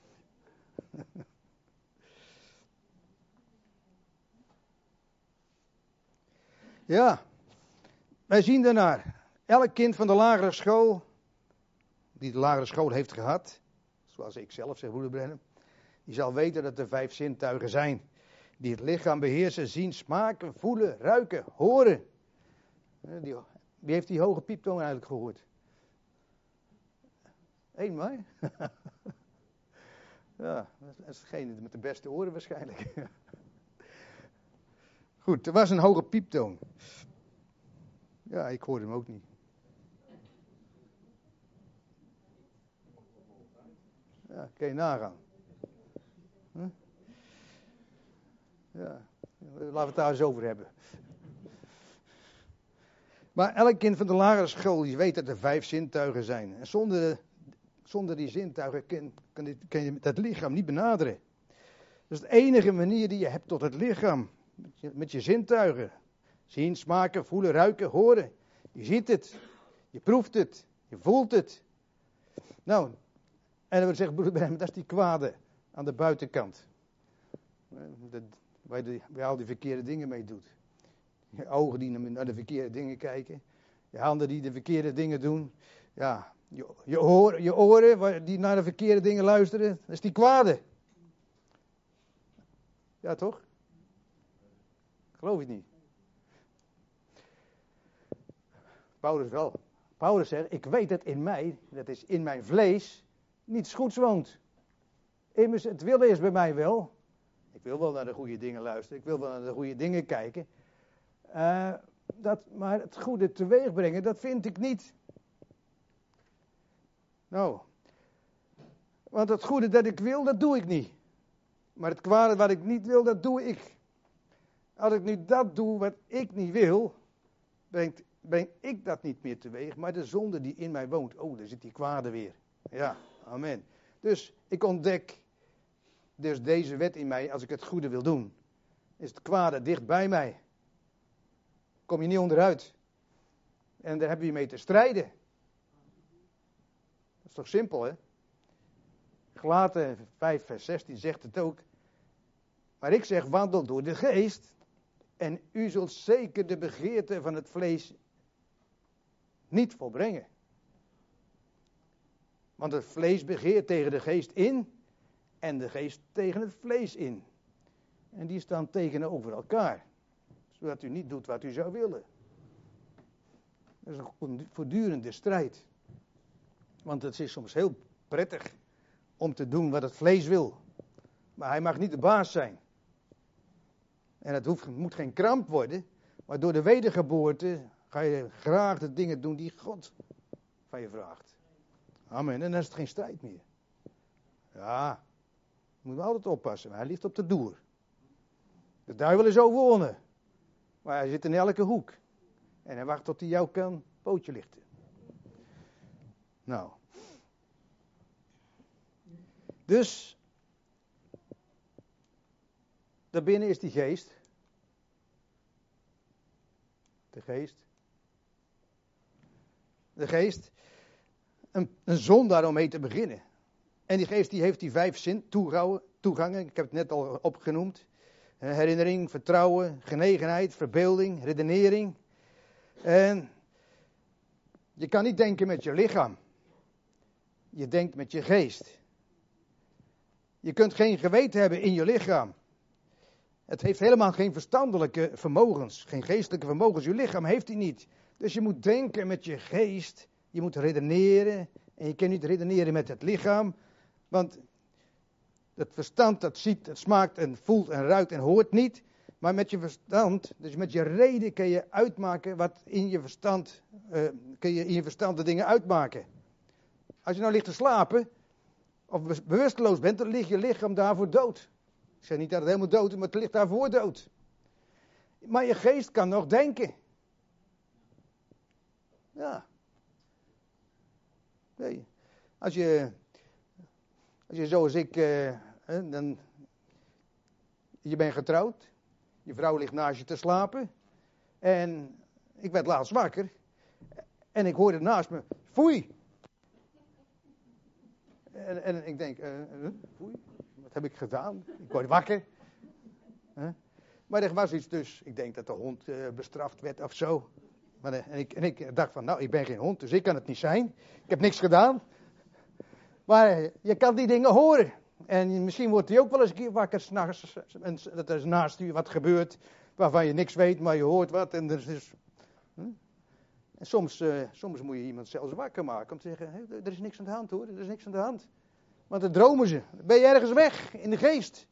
C: Ja, wij zien daarnaar. Elk kind van de lagere school, die de lagere school heeft gehad, zoals ik zelf, zegt broeder Brennan, die zal weten dat er 5 zintuigen zijn. Die het lichaam beheersen, zien, smaken, voelen, ruiken, horen. Wie heeft die hoge pieptoon eigenlijk gehoord? Eén maar. Ja, dat is degene met de beste oren waarschijnlijk. Goed, er was een hoge pieptoon. Ja, ik hoorde hem ook niet. Ja, kun je nagaan. Ja, laten we het daar eens over hebben. Maar elk kind van de lagere school die weet dat er 5 zintuigen zijn. En zonder die zintuigen kun je dat lichaam niet benaderen. Dat is de enige manier die je hebt tot het lichaam. Met je zintuigen. Zien, smaken, voelen, ruiken, horen. Je ziet het. Je proeft het. Je voelt het. Nou, en dan wordt gezegd, broeder Branham, dat is die kwade aan de buitenkant. Waar je al die verkeerde dingen mee doet. Je ogen die naar de verkeerde dingen kijken. Je handen die de verkeerde dingen doen. Ja, je oren die naar de verkeerde dingen luisteren. Dat is die kwade. Ja, toch? Geloof je het niet? Paulus wel. Paulus zegt, ik weet dat in mij, dat is in mijn vlees, niets goeds woont. Immers, het willen is bij mij wel. Ik wil wel naar de goede dingen luisteren. Ik wil wel naar de goede dingen kijken. Maar het goede teweeg brengen, dat vind ik niet. Nou. Want het goede dat ik wil, dat doe ik niet. Maar het kwade wat ik niet wil, dat doe ik. Als ik nu dat doe wat ik niet wil, breng ik dat niet meer teweeg. Maar de zonde die in mij woont, daar zit die kwade weer. Ja, amen. Dus ik ontdek dus deze wet in mij, als ik het goede wil doen. Is het kwade dicht bij mij. Kom je niet onderuit. En daar heb je mee te strijden. Dat is toch simpel, hè? Galaten 5 vers 16 zegt het ook. Maar ik zeg, wandel door de geest. En u zult zeker de begeerte van het vlees niet volbrengen. Want het vlees begeert tegen de geest in. En de geest tegen het vlees in. En die staan tegenover elkaar. Zodat u niet doet wat u zou willen. Dat is een voortdurende strijd. Want het is soms heel prettig om te doen wat het vlees wil. Maar hij mag niet de baas zijn. En het moet geen kramp worden. Maar door de wedergeboorte ga je graag de dingen doen die God van je vraagt. Amen. En dan is het geen strijd meer. Ja, je moet altijd oppassen. Maar hij ligt op de doer. De duivel is overwonnen. Maar hij zit in elke hoek. En hij wacht tot hij jou kan pootje lichten. Nou. Dus. Daarbinnen is die geest. De geest. De geest. Een zondaar om mee te beginnen. En die geest die heeft die 5 toegangen. Ik heb het net al opgenoemd. Herinnering, vertrouwen, genegenheid, verbeelding, redenering. En je kan niet denken met je lichaam. Je denkt met je geest. Je kunt geen geweten hebben in je lichaam. Het heeft helemaal geen verstandelijke vermogens, geen geestelijke vermogens. Je lichaam heeft die niet. Dus je moet denken met je geest. Je moet redeneren. En je kan niet redeneren met het lichaam. Want het verstand dat ziet, het smaakt en voelt en ruikt en hoort niet. Maar met je verstand, dus met je reden kun je uitmaken wat in je verstand, kun je in je verstand de dingen uitmaken. Als je nou ligt te slapen, of bewusteloos bent, dan ligt je lichaam daarvoor dood. Ik zeg niet dat het helemaal dood is, maar het ligt daarvoor dood. Maar je geest kan nog denken. Ja. Nee. Als je zoals ik, dan, je bent getrouwd, je vrouw ligt naast je te slapen, en ik werd laatst wakker, en ik hoorde naast me, foei. En ik denk, foei, wat heb ik gedaan? Ik word wakker. Maar er was iets dus, ik denk dat de hond bestraft werd of zo. En ik dacht van, nou, ik ben geen hond, dus ik kan het niet zijn. Ik heb niks gedaan. Maar je kan die dingen horen. En misschien wordt hij ook wel eens een keer wakker 's nachts. En dat er naast u wat gebeurt waarvan je niks weet, maar je hoort wat. En en soms moet je iemand zelfs wakker maken om te zeggen, er is niks aan de hand hoor, er is niks aan de hand. Want dan dromen ze. Dan ben je ergens weg in de geest.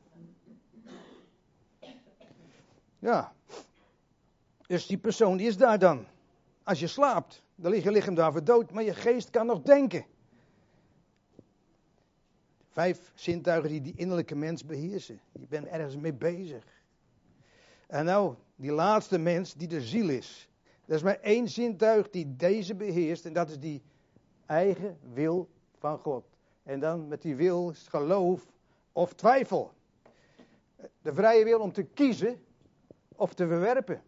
C: Ja. Dus die persoon die is daar dan. Als je slaapt, dan ligt je lichaam daarvoor dood, maar je geest kan nog denken. 5 zintuigen die innerlijke mens beheersen. Je bent ergens mee bezig. En nou, die laatste mens die de ziel is. Er is maar één zintuig die deze beheerst en dat is die eigen wil van God. En dan met die wil is geloof of twijfel. De vrije wil om te kiezen of te verwerpen.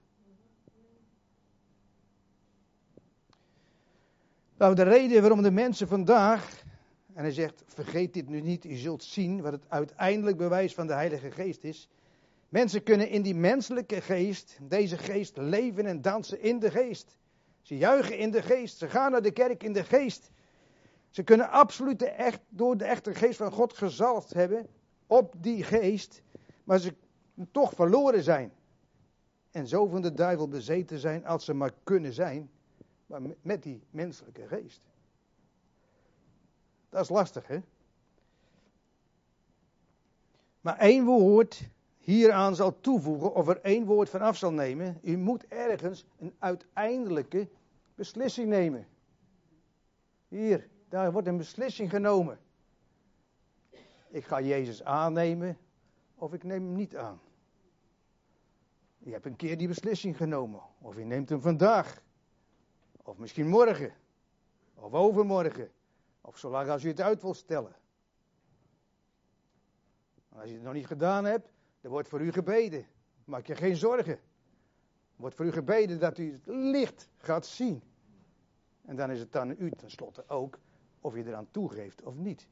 C: Nou, de reden waarom de mensen vandaag, en hij zegt, vergeet dit nu niet, u zult zien wat het uiteindelijk bewijs van de Heilige Geest is. Mensen kunnen in die menselijke geest, deze geest, leven en dansen in de geest. Ze juichen in de geest, ze gaan naar de kerk in de geest. Ze kunnen absoluut door de echte geest van God gezalfd hebben op die geest, maar ze toch verloren zijn. En zo van de duivel bezeten zijn als ze maar kunnen zijn, maar met die menselijke geest. Dat is lastig, hè? Maar één woord hieraan zal toevoegen, of er één woord van af zal nemen. U moet ergens een uiteindelijke beslissing nemen. Hier, daar wordt een beslissing genomen. Ik ga Jezus aannemen, of ik neem hem niet aan. Je hebt een keer die beslissing genomen, of je neemt hem vandaag. Of misschien morgen, of overmorgen, of zolang als je het uit wilt stellen. Als je het nog niet gedaan hebt, dan wordt voor u gebeden. Maak je geen zorgen. Er wordt voor u gebeden dat u het licht gaat zien. En dan is het aan u tenslotte ook of je eraan toegeeft of niet.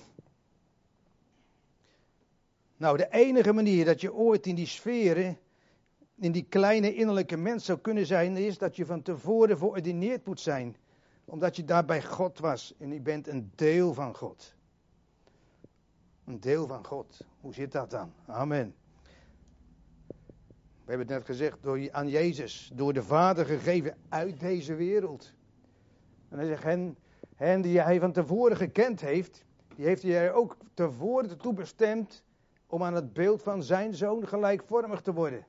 C: Nou, de enige manier dat je ooit in die sferen, in die kleine innerlijke mens zou kunnen zijn, is dat je van tevoren verordineerd moet zijn. Omdat je daar bij God was en je bent een deel van God. Een deel van God. Hoe zit dat dan? Amen. We hebben het net gezegd, aan Jezus, door de Vader gegeven uit deze wereld. En hij zegt, hen die hij van tevoren gekend heeft, die heeft hij ook tevoren toe bestemd om aan het beeld van zijn Zoon gelijkvormig te worden.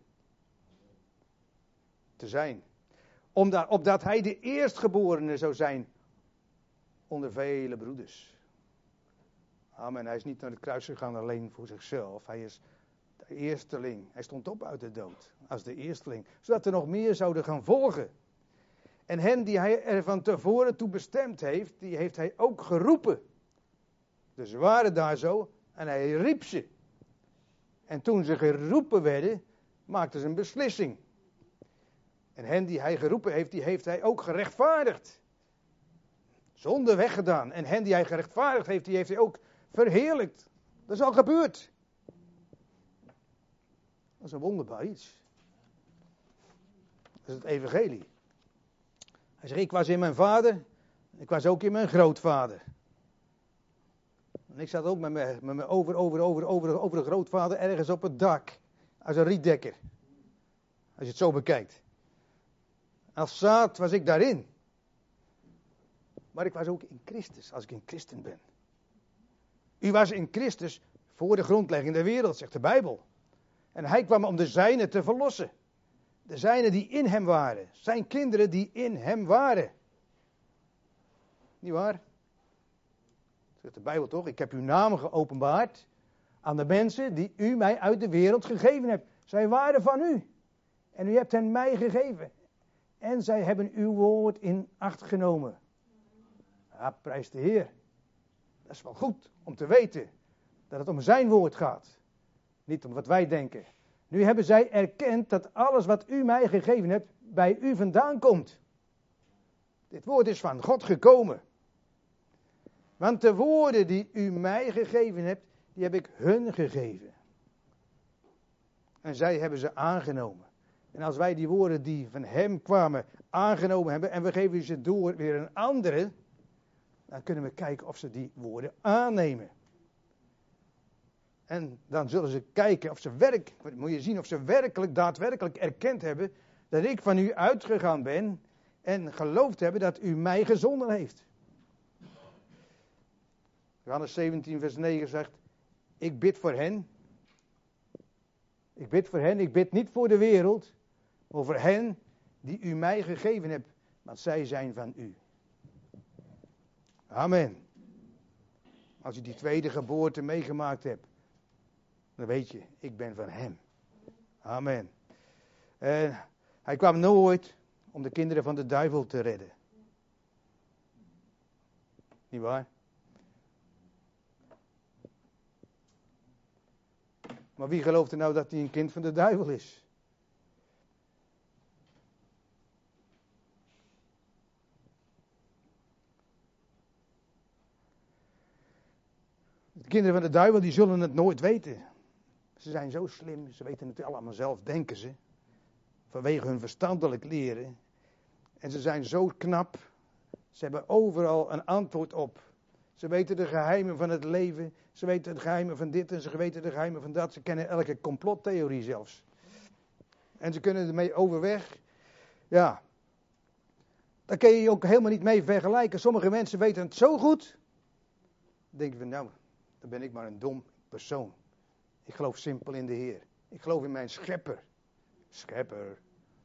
C: Te zijn. Opdat hij de eerstgeborene zou zijn onder vele broeders. Amen. Hij is niet naar het kruis gegaan alleen voor zichzelf. Hij is de eersteling. Hij stond op uit de dood als de eersteling. Zodat er nog meer zouden gaan volgen. En hen die hij er van tevoren toe bestemd heeft, die heeft hij ook geroepen. Dus ze waren daar zo en hij riep ze. En toen ze geroepen werden, maakten ze een beslissing. En hen die hij geroepen heeft, die heeft hij ook gerechtvaardigd. Zonde weggedaan. En hen die hij gerechtvaardigd heeft, die heeft hij ook verheerlijkt. Dat is al gebeurd. Dat is een wonderbaar iets. Dat is het evangelie. Hij zegt, ik was in mijn vader, ik was ook in mijn grootvader. En ik zat ook met mijn over de grootvader ergens op het dak. Als een rietdekker. Als je het zo bekijkt. Als zaad was ik daarin. Maar ik was ook in Christus, als ik in Christen ben. U was in Christus voor de grondlegging der wereld, zegt de Bijbel. En hij kwam om de zijnen te verlossen. De zijnen die in hem waren. Zijn kinderen die in hem waren. Niet waar? Zegt de Bijbel toch? Ik heb uw namen geopenbaard aan de mensen die u mij uit de wereld gegeven hebt. Zij waren van u. En u hebt hen mij gegeven. En zij hebben uw woord in acht genomen. Ja, prijs de Heer. Dat is wel goed om te weten dat het om zijn woord gaat. Niet om wat wij denken. Nu hebben zij erkend dat alles wat u mij gegeven hebt bij u vandaan komt. Dit woord is van God gekomen. Want de woorden die u mij gegeven hebt, die heb ik hun gegeven. En zij hebben ze aangenomen. En als wij die woorden die van hem kwamen aangenomen hebben en we geven ze door weer een andere, dan kunnen we kijken of ze die woorden aannemen. En dan zullen ze kijken of ze moet je zien of ze daadwerkelijk erkend hebben dat ik van u uitgegaan ben en geloofd hebben dat u mij gezonden heeft. Johannes 17 vers 9 zegt, ik bid voor hen. Ik bid voor hen, ik bid niet voor de wereld, maar voor hen die u mij gegeven hebt, want zij zijn van u. Amen. Als je die tweede geboorte meegemaakt hebt, dan weet je, ik ben van hem. Amen. En hij kwam nooit om de kinderen van de duivel te redden. Niet waar? Maar wie gelooft er nou dat hij een kind van de duivel is? De kinderen van de duivel die zullen het nooit weten. Ze zijn zo slim, ze weten het allemaal zelf, denken ze. Vanwege hun verstandelijk leren. En ze zijn zo knap. Ze hebben overal een antwoord op. Ze weten de geheimen van het leven. Ze weten de geheimen van dit en ze weten de geheimen van dat. Ze kennen elke complottheorie zelfs. En ze kunnen ermee overweg. Ja. Daar kun je je ook helemaal niet mee vergelijken. Sommige mensen weten het zo goed. Dan denk je van nou, dan ben ik maar een dom persoon. Ik geloof simpel in de Heer. Ik geloof in mijn schepper. Schepper.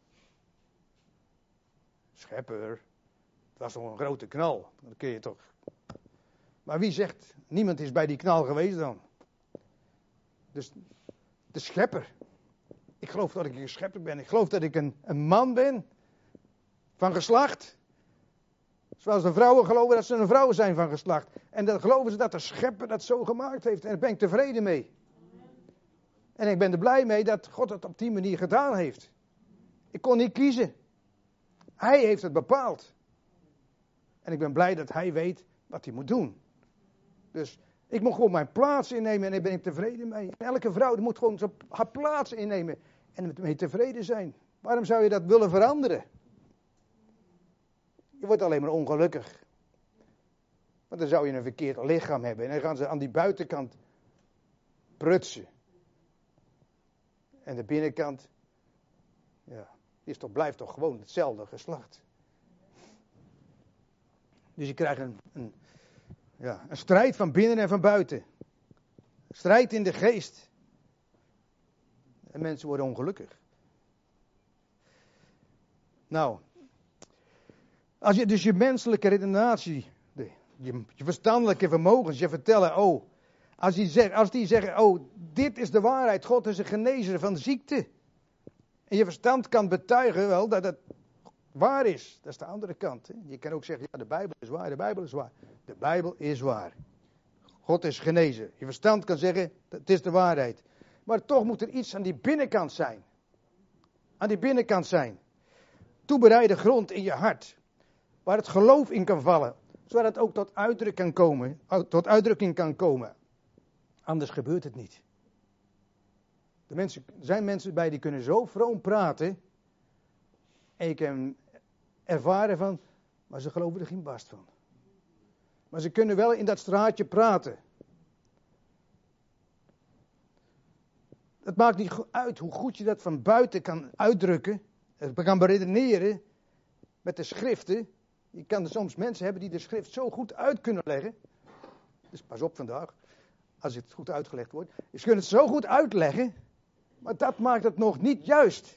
C: Het was toch een grote knal. Dan kun je toch. Maar wie zegt, niemand is bij die knal geweest dan. Dus de schepper. Ik geloof dat ik een schepper ben. Ik geloof dat ik een man ben. Van geslacht. Zoals de vrouwen geloven dat ze een vrouw zijn van geslacht. En dan geloven ze dat de schepper dat zo gemaakt heeft. En daar ben ik tevreden mee. En ik ben er blij mee dat God het op die manier gedaan heeft. Ik kon niet kiezen. Hij heeft het bepaald. En ik ben blij dat hij weet wat hij moet doen. Dus ik moet gewoon mijn plaats innemen en daar ben ik tevreden mee. En elke vrouw die moet gewoon haar plaats innemen en mee tevreden zijn. Waarom zou je dat willen veranderen? Je wordt alleen maar ongelukkig. Want dan zou je een verkeerd lichaam hebben. En dan gaan ze aan die buitenkant prutsen. En de binnenkant, ja, blijft toch gewoon hetzelfde geslacht. Dus je krijgt een strijd van binnen en van buiten. Strijd in de geest. En mensen worden ongelukkig. Nou, als je dus je menselijke redenatie, je verstandelijke vermogens, je vertellen, als die zeggen, dit is de waarheid, God is een genezer van ziekte. En je verstand kan betuigen wel dat het waar is. Dat is de andere kant. Hè? Je kan ook zeggen, ja, de Bijbel is waar, de Bijbel is waar. De Bijbel is waar. God is genezer. Je verstand kan zeggen, het is de waarheid. Maar toch moet er iets aan die binnenkant zijn. Aan die binnenkant zijn. Toebereide grond in je hart. Waar het geloof in kan vallen. Zodat het ook tot uitdrukking kan komen. Anders gebeurt het niet. Er zijn mensen bij die kunnen zo vroom praten. En je kan ervaren van, maar ze geloven er geen barst van. Maar ze kunnen wel in dat straatje praten. Het maakt niet uit hoe goed je dat van buiten kan uitdrukken. Kan beredeneren met de schriften. Je kan er soms mensen hebben die de schrift zo goed uit kunnen leggen. Dus pas op vandaag, als het goed uitgelegd wordt. Ze kunnen het zo goed uitleggen, maar dat maakt het nog niet juist.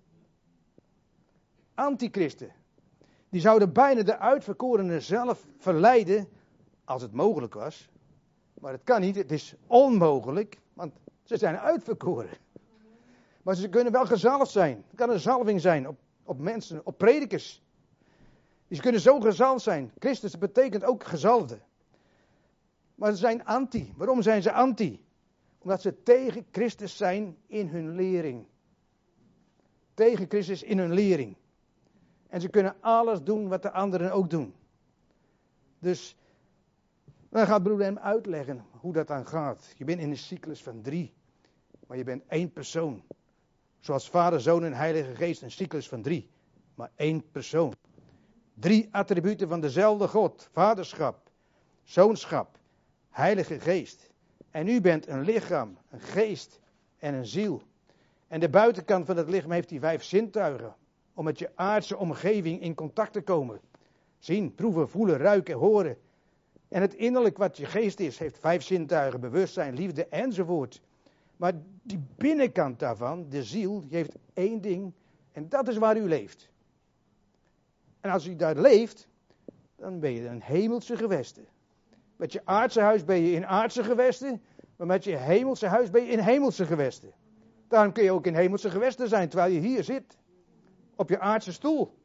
C: Antichristen, die zouden bijna de uitverkorenen zelf verleiden, als het mogelijk was. Maar het kan niet, het is onmogelijk, want ze zijn uitverkoren. Maar ze kunnen wel gezalfd zijn. Het kan een zalving zijn op mensen, op predikers. Die kunnen zo gezalfd zijn. Christus betekent ook gezalfde. Maar ze zijn anti. Waarom zijn ze anti? Omdat ze tegen Christus zijn in hun lering. Tegen Christus in hun lering. En ze kunnen alles doen wat de anderen ook doen. Dus dan gaat broeder hem uitleggen hoe dat dan gaat. Je bent in een cyclus van 3. Maar je bent 1 persoon. Zoals Vader, Zoon en Heilige Geest een cyclus van 3. Maar 1 persoon. 3 attributen van dezelfde God. Vaderschap, zoonschap, Heilige Geest. En u bent een lichaam, een geest en een ziel. En de buitenkant van het lichaam heeft die 5 zintuigen. Om met je aardse omgeving in contact te komen. Zien, proeven, voelen, ruiken, horen. En het innerlijk wat je geest is, heeft 5 zintuigen. Bewustzijn, liefde enzovoort. Maar die binnenkant daarvan, de ziel, die heeft 1 ding. En dat is waar u leeft. En als u daar leeft, dan ben je een hemelse gewesten. Met je aardse huis ben je in aardse gewesten. Maar met je hemelse huis ben je in hemelse gewesten. Daarom kun je ook in hemelse gewesten zijn, terwijl je hier zit. Op je aardse stoel.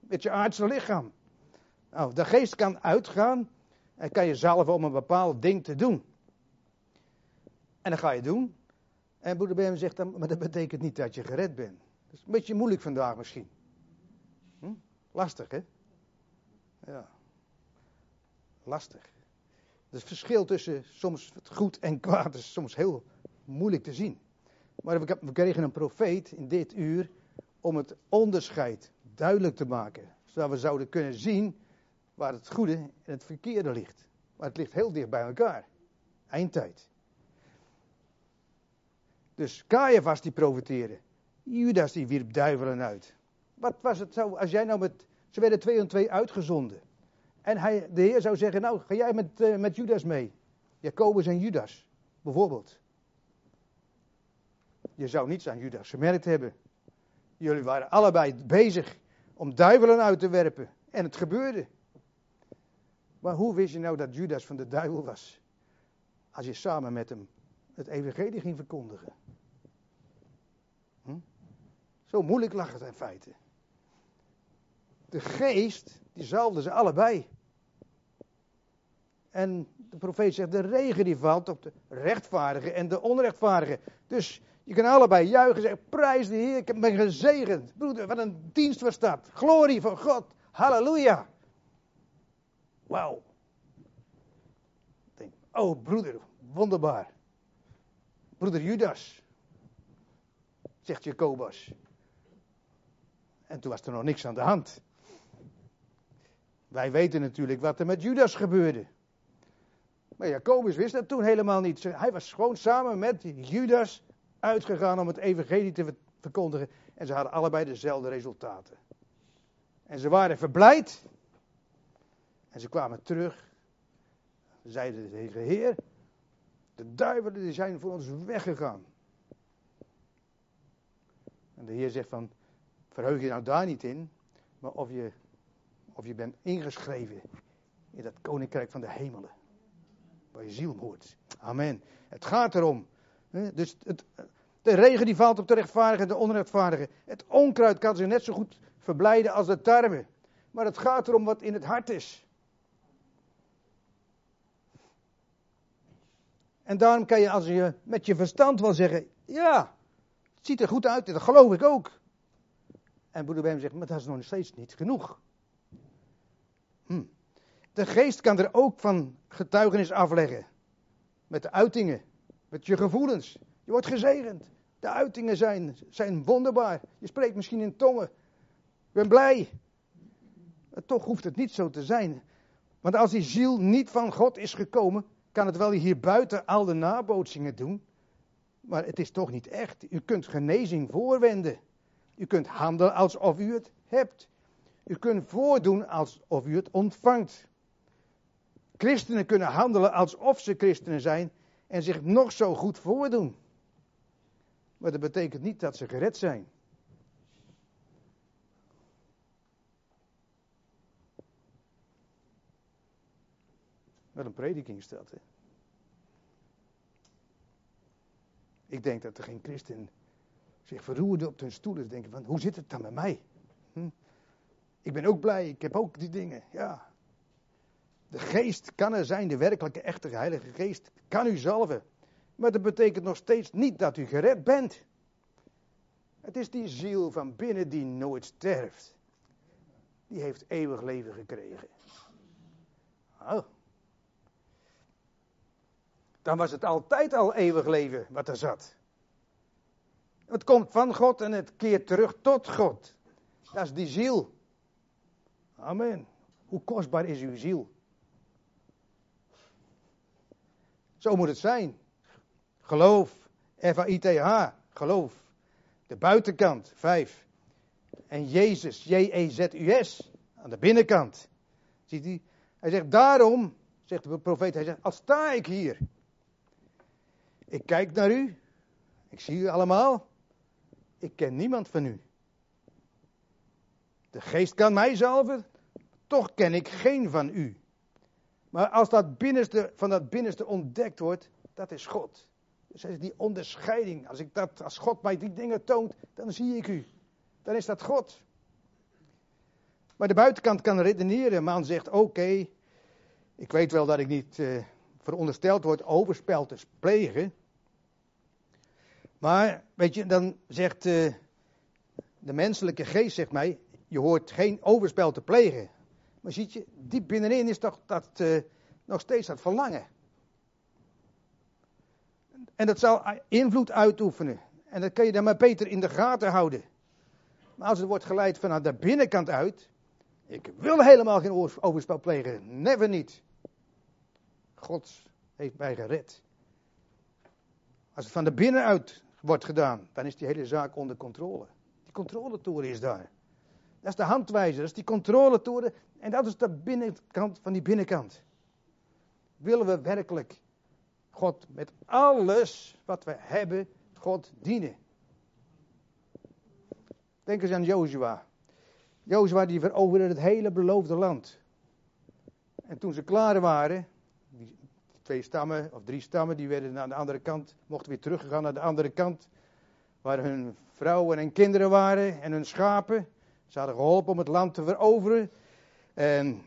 C: met je aardse lichaam. Nou, de geest kan uitgaan en kan je zalven om een bepaald ding te doen. En dan ga je doen. En broeder Bem zegt dan, maar dat betekent niet dat je gered bent. Dat is een beetje moeilijk vandaag misschien. Lastig, hè? Ja. Lastig. Het verschil tussen soms het goed en kwaad is soms heel moeilijk te zien. Maar we kregen een profeet in dit uur om het onderscheid duidelijk te maken. Zodat we zouden kunnen zien waar het goede en het verkeerde ligt. Maar het ligt heel dicht bij elkaar. Eindtijd. Dus Caiaphas die profeteerde. Judas die wierp duivelen uit. Wat was het zo als jij nou ze werden 2 en 2 uitgezonden. En de Heer zou zeggen, nou ga jij met Judas mee. Jacobus en Judas, bijvoorbeeld. Je zou niets aan Judas gemerkt hebben. Jullie waren allebei bezig om duivelen uit te werpen. En het gebeurde. Maar hoe wist je nou dat Judas van de duivel was? Als je samen met hem het evangelie ging verkondigen. Zo moeilijk lag het in feite. De geest, die zalfde ze allebei. En de profeet zegt, de regen die valt op de rechtvaardigen en de onrechtvaardigen. Dus je kan allebei juichen en zeggen, prijs de Heer, ik ben gezegend. Broeder, wat een dienst was dat. Glorie van God, halleluja. Wauw. Denk, oh broeder, wonderbaar. Broeder Judas, zegt Jacobus. En toen was er nog niks aan de hand. Wij weten natuurlijk wat er met Judas gebeurde. Maar Jacobus wist dat toen helemaal niet. Hij was gewoon samen met Judas uitgegaan om het evangelie te verkondigen. En ze hadden allebei dezelfde resultaten. En ze waren verblijd. En ze kwamen terug. Ze zeiden tegen de Heer, de duivelen die zijn voor ons weggegaan. En de Heer zegt van, verheug je nou daar niet in, maar of je bent ingeschreven in dat koninkrijk van de hemelen. Waar je ziel hoort. Amen. Het gaat erom. Dus de regen die valt op de rechtvaardigen en de onrechtvaardigen. Het onkruid kan zich net zo goed verblijden als de tarwe. Maar het gaat erom wat in het hart is. En daarom kan je, als je met je verstand wil zeggen, ja, het ziet er goed uit, dat geloof ik ook. En broeder Bem zegt, maar dat is nog steeds niet genoeg. De geest kan er ook van getuigenis afleggen. Met de uitingen, met je gevoelens. Je wordt gezegend. De uitingen zijn wonderbaar. Je spreekt misschien in tongen. Ik ben blij. Maar toch hoeft het niet zo te zijn. Want als die ziel niet van God is gekomen, kan het wel hier buiten al de nabootsingen doen. Maar het is toch niet echt. U kunt genezing voorwenden. U kunt handelen alsof u het hebt. U kunt voordoen alsof u het ontvangt. Christenen kunnen handelen alsof ze christenen zijn en zich nog zo goed voordoen. Maar dat betekent niet dat ze gered zijn. Wat een prediking is dat, hè? Ik denk dat er geen christen zich verroerde op hun stoelen en denken van, hoe zit het dan met mij? Ik ben ook blij, ik heb ook die dingen, ja. De geest kan er zijn, de werkelijke, echte heilige geest kan u zalven. Maar dat betekent nog steeds niet dat u gered bent. Het is die ziel van binnen die nooit sterft. Die heeft eeuwig leven gekregen. Oh. Dan was het altijd al eeuwig leven wat er zat. Het komt van God en het keert terug tot God. Dat is die ziel. Amen. Hoe kostbaar is uw ziel? Zo moet het zijn. Geloof. F-A-I-T-H. Geloof. De buitenkant. 5. En Jezus. J-E-Z-U-S. Aan de binnenkant. Ziet u? Hij zegt daarom. Zegt de profeet. Hij zegt. Als sta ik hier. Ik kijk naar u. Ik zie u allemaal. Ik ken niemand van u. De geest kan mij zalven. Toch ken ik geen van u. Maar als dat binnenste ontdekt wordt, dat is God. Dus die onderscheiding, als God mij die dingen toont, dan zie ik u. Dan is dat God. Maar de buitenkant kan redeneren. Een man zegt, oké, ik weet wel dat ik niet verondersteld word overspel te plegen. Maar, weet je, dan zegt de menselijke geest, zegt mij, je hoort geen overspel te plegen. Maar ziet je, diep binnenin is toch dat nog steeds dat verlangen. En dat zal invloed uitoefenen. En dat kan je dan maar beter in de gaten houden. Maar als het wordt geleid vanuit de binnenkant uit. Ik wil helemaal geen overspel plegen. Never niet. God heeft mij gered. Als het van de binnenuit wordt gedaan. Dan is die hele zaak onder controle. Die controletoren is daar. Dat is de handwijzer. Dat is die controletoren. En dat is de binnenkant van die binnenkant. Willen we werkelijk God met alles wat we hebben, God dienen. Denk eens aan Jozua. Jozua die veroverde het hele beloofde land. En toen ze klaar waren, die 2 stammen of 3 stammen, die werden naar de andere kant, mochten weer teruggegaan naar de andere kant. Waar hun vrouwen en kinderen waren en hun schapen. Ze hadden geholpen om het land te veroveren. En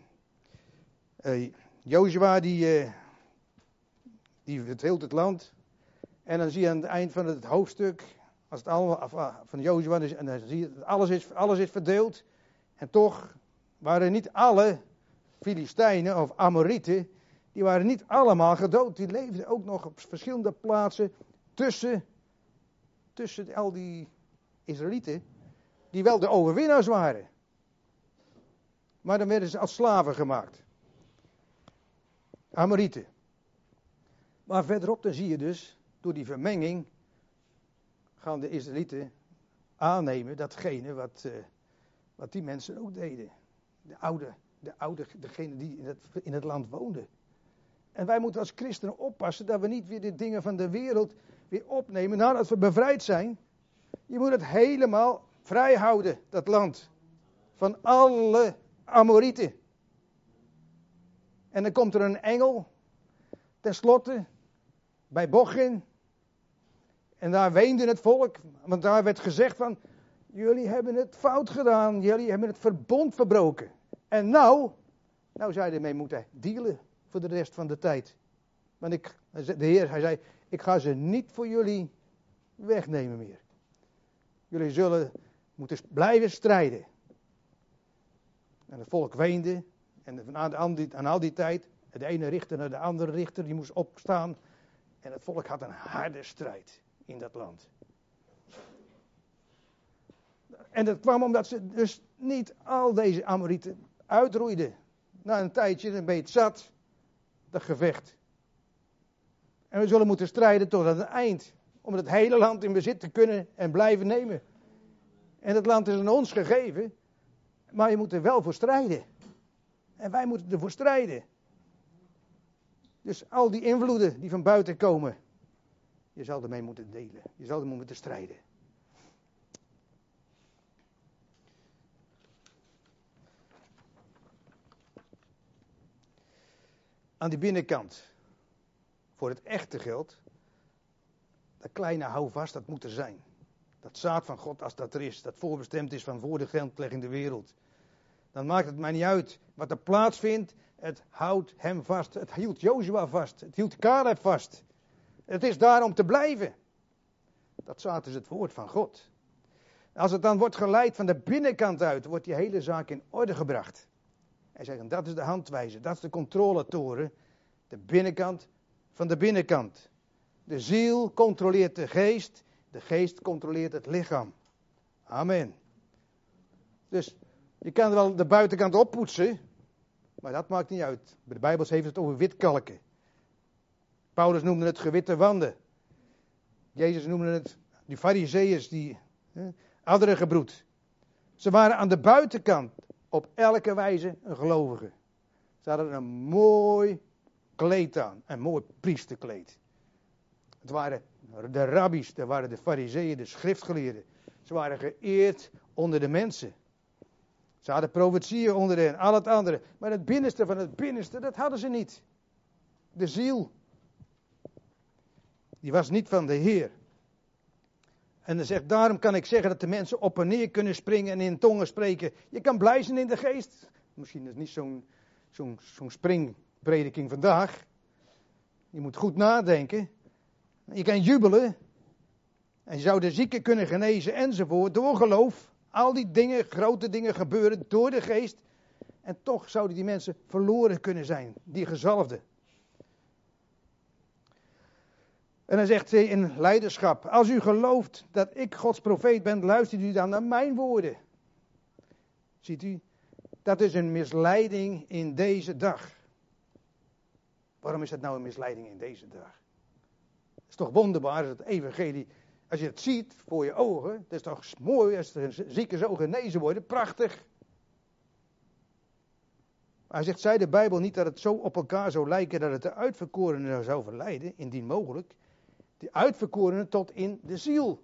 C: Jozua die verdeelt het land. En dan zie je aan het eind van het hoofdstuk, als het allemaal van Jozua, en dan zie je alles is verdeeld. En toch waren niet alle Filistijnen of Amorieten, die waren niet allemaal gedood. Die leefden ook nog op verschillende plaatsen tussen al die Israëlieten, die wel de overwinnaars waren. Maar dan werden ze als slaven gemaakt. Amorieten. Maar verderop dan zie je dus, door die vermenging, gaan de Israëlieten aannemen datgene wat die mensen ook deden. De oude, degene die in het land woonden. En wij moeten als christenen oppassen dat we niet weer de dingen van de wereld weer opnemen nadat we bevrijd zijn. Je moet het helemaal vrij houden, dat land. Van alle Amorieten. En dan komt er een engel, tenslotte, bij Bochim. En daar weende het volk, want daar werd gezegd van, jullie hebben het fout gedaan, jullie hebben het verbond verbroken. En nou zou je ermee moeten dealen voor de rest van de tijd. Want de Heer, hij zei, ik ga ze niet voor jullie wegnemen meer. Jullie zullen moeten blijven strijden. En het volk weende, en aan al die tijd, de ene richter naar de andere richter, die moest opstaan. En het volk had een harde strijd in dat land. En dat kwam omdat ze dus niet al deze Amorieten uitroeiden. Na een tijdje, dan ben je het zat, dat gevecht. En we zullen moeten strijden tot aan het eind. Om het hele land in bezit te kunnen en blijven nemen. En het land is aan ons gegeven. Maar je moet er wel voor strijden. En wij moeten ervoor strijden. Dus al die invloeden die van buiten komen. Je zal ermee moeten delen. Je zal ermee moeten strijden. Aan die binnenkant. Voor het echte geld. Dat kleine houvast, dat moet er zijn. Dat zaad van God, als dat er is. Dat voorbestemd is van voor de grondlegging der wereld. Dan maakt het mij niet uit wat er plaatsvindt. Het houdt hem vast. Het hield Jozua vast. Het hield Caleb vast. Het is daar om te blijven. Dat zaad is het woord van God. Als het dan wordt geleid van de binnenkant uit, wordt die hele zaak in orde gebracht. Hij zegt, dat is de handwijzer, dat is de controletoren. De binnenkant van de binnenkant. De ziel controleert de geest controleert het lichaam. Amen. Dus je kan wel de buitenkant oppoetsen, maar dat maakt niet uit. Bij de Bijbel heeft het over witkalken. Paulus noemde het gewitte wanden. Jezus noemde het die farizeeërs, die adderengebroed. Ze waren aan de buitenkant op elke wijze een gelovige. Ze hadden een mooi kleed aan, een mooi priesterkleed. Het waren de rabbies, dat waren de farizeeën, de schriftgeleerden. Ze waren geëerd onder de mensen. Ze hadden profetieën onder hen, al het andere. Maar het binnenste van het binnenste, dat hadden ze niet. De ziel. Die was niet van de Heer. En hij zegt, daarom kan ik zeggen dat de mensen op en neer kunnen springen en in tongen spreken. Je kan blij zijn in de geest. Misschien is het niet zo'n springprediking vandaag. Je moet goed nadenken. Je kan jubelen. En je zou de zieken kunnen genezen enzovoort. Door geloof. Al die dingen, grote dingen gebeuren door de geest. En toch zouden die mensen verloren kunnen zijn. Die gezalfden. En dan zegt hij in leiderschap. Als u gelooft dat ik Gods profeet ben, luistert u dan naar mijn woorden. Ziet u? Dat is een misleiding in deze dag. Waarom is dat nou een misleiding in deze dag? Het is toch wonderbaar dat het evangelie, als je het ziet voor je ogen, het is toch mooi als de zieken zo genezen worden, prachtig. Maar hij zegt, zei de Bijbel niet dat het zo op elkaar zou lijken dat het de uitverkorenen zou verleiden, indien mogelijk, die uitverkorenen tot in de ziel.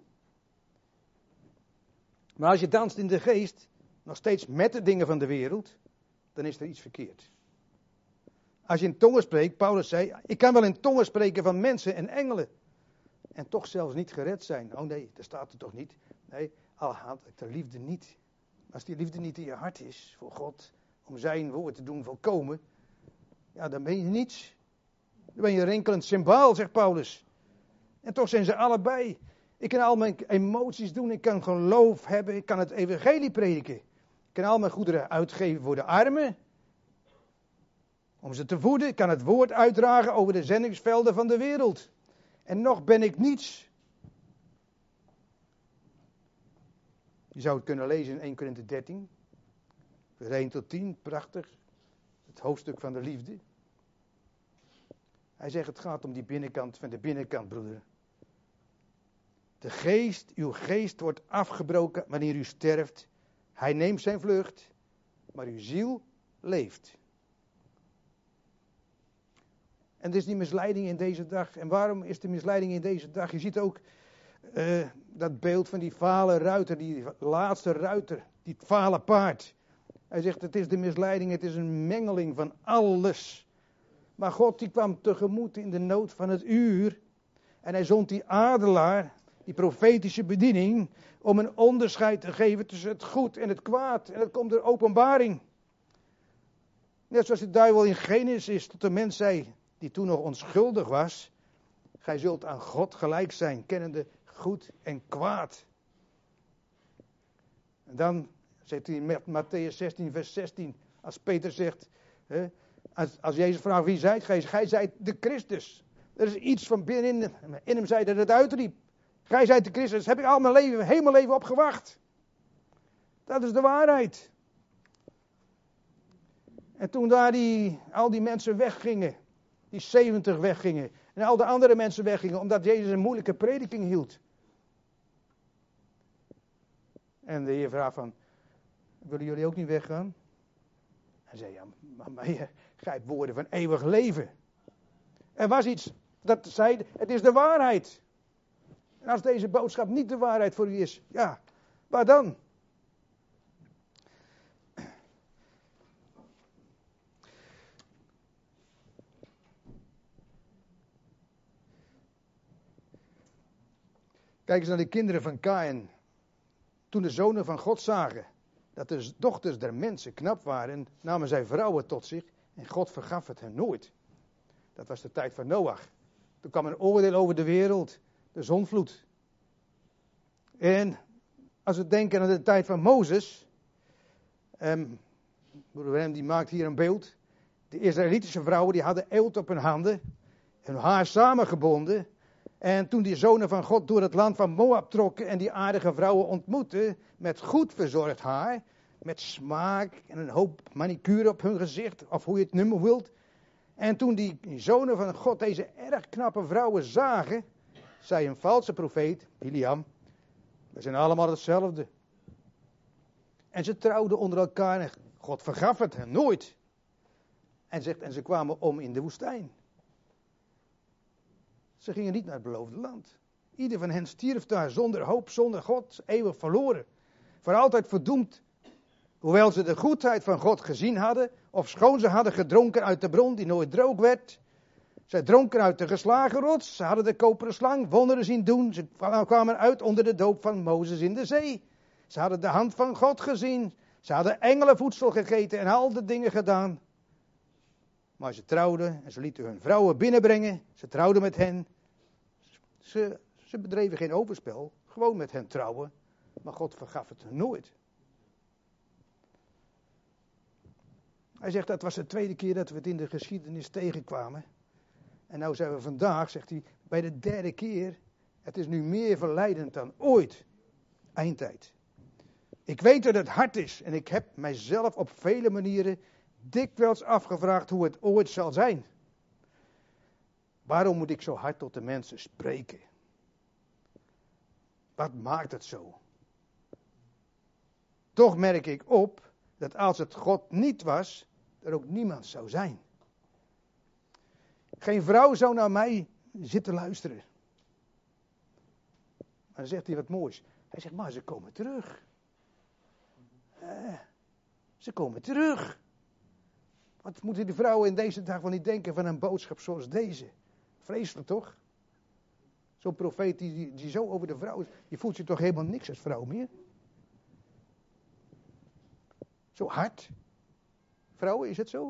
C: Maar als je danst in de geest, nog steeds met de dingen van de wereld, dan is er iets verkeerd. Als je in tongen spreekt, Paulus zei, ik kan wel in tongen spreken van mensen en engelen. En toch zelfs niet gered zijn. Oh nee, dat staat er toch niet. Nee, al had ik de liefde niet. Als die liefde niet in je hart is voor God, om zijn woord te doen volkomen, ja, dan ben je niets. Dan ben je een rinkelend symbool, zegt Paulus. En toch zijn ze allebei. Ik kan al mijn emoties doen, ik kan geloof hebben, ik kan het evangelie prediken. Ik kan al mijn goederen uitgeven voor de armen. Om ze te voeden, ik kan het woord uitdragen over de zendingsvelden van de wereld. En nog ben ik niets. Je zou het kunnen lezen in 1 Korinthe 13. Vers 1 tot 10, prachtig. Het hoofdstuk van de liefde. Hij zegt, het gaat om die binnenkant van de binnenkant, broeder. Uw geest wordt afgebroken wanneer u sterft. Hij neemt zijn vlucht, maar uw ziel leeft. En dit is die misleiding in deze dag. En waarom is de misleiding in deze dag? Je ziet ook dat beeld van die vale ruiter, die laatste ruiter, die vale paard. Hij zegt, het is de misleiding, het is een mengeling van alles. Maar God die kwam tegemoet in de nood van het uur. En hij zond die adelaar, die profetische bediening, om een onderscheid te geven tussen het goed en het kwaad. En dat komt door openbaring. Net zoals de duivel in Genesis tot de mens zei, die toen nog onschuldig was, gij zult aan God gelijk zijn, kennende goed en kwaad. En dan zegt hij in Mattheüs 16 vers 16, als Peter zegt, als Jezus vraagt wie zijt gij? Gij zijt de Christus. Er is iets van binnenin in hem zei dat het uitriep. Gij zijt de Christus, heb ik al mijn leven, heel mijn leven op gewacht. Dat is de waarheid. En toen daar al die mensen weggingen, die 70 weggingen, en al de andere mensen weggingen, omdat Jezus een moeilijke prediking hield. En de Heer vraagt van, willen jullie ook niet weggaan? Hij zei, ja, maar Heer, gij hebt woorden van eeuwig leven. Er was iets dat zei, het is de waarheid. En als deze boodschap niet de waarheid voor u is, ja, waar dan? Kijk eens naar de kinderen van Kaïn. Toen de zonen van God zagen dat de dochters der mensen knap waren, namen zij vrouwen tot zich en God vergaf het hen nooit. Dat was de tijd van Noach. Toen kwam een oordeel over de wereld, de zondvloed. En als we denken aan de tijd van Mozes, broeder Willem die maakt hier een beeld. De Israëlitische vrouwen die hadden eelt op hun handen, hun haar samengebonden. En toen die zonen van God door het land van Moab trokken en die aardige vrouwen ontmoetten, met goed verzorgd haar, met smaak en een hoop manicure op hun gezicht, of hoe je het noemen wilt. En toen die zonen van God deze erg knappe vrouwen zagen, zei een valse profeet, Biliam, we zijn allemaal hetzelfde. En ze trouwden onder elkaar en God vergaf het hen nooit. En zegt, en ze kwamen om in de woestijn. Ze gingen niet naar het beloofde land. Ieder van hen stierf daar zonder hoop, zonder God, eeuwig verloren. Voor altijd verdoemd. Hoewel ze de goedheid van God gezien hadden, of schoon ze hadden gedronken uit de bron die nooit droog werd. Zij dronken uit de geslagen rots. Ze hadden de koperen slang wonderen zien doen. Ze kwamen uit onder de doop van Mozes in de zee. Ze hadden de hand van God gezien. Ze hadden engelenvoedsel gegeten en al de dingen gedaan. Maar ze trouwden en ze lieten hun vrouwen binnenbrengen. Ze trouwden met hen. Ze bedreven geen overspel. Gewoon met hen trouwen. Maar God vergaf het nooit. Hij zegt dat was de tweede keer dat we het in de geschiedenis tegenkwamen. En nou zijn we vandaag, zegt hij, bij de derde keer. Het is nu meer verleidend dan ooit. Eindtijd. Ik weet dat het hard is en ik heb mijzelf op vele manieren dikwijls afgevraagd hoe het ooit zal zijn. Waarom moet ik zo hard tot de mensen spreken? Wat maakt het zo? Toch merk ik op dat als het God niet was, er ook niemand zou zijn. Geen vrouw zou naar mij zitten luisteren. Maar dan zegt hij wat moois. Hij zegt, maar ze komen terug. Ze komen terug. Wat moeten die vrouwen in deze dag wel niet denken van een boodschap zoals deze? Vreselijk toch? Zo'n profeet die zo over de vrouw is, je voelt je toch helemaal niks als vrouw meer? Zo hard. Vrouwen, is het zo?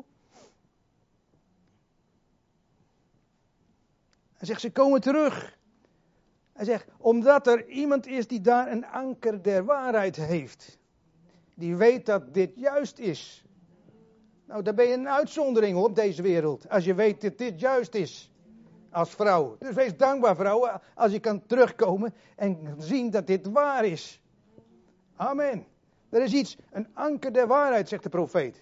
C: Hij zegt, ze komen terug. Hij zegt, omdat er iemand is die daar een anker der waarheid heeft. Die weet dat dit juist is. Nou, dan ben je een uitzondering op deze wereld. Als je weet dat dit juist is. Als vrouw. Dus wees dankbaar, vrouwen, als je kan terugkomen en zien dat dit waar is. Amen. Er is iets, een anker der waarheid, zegt de profeet.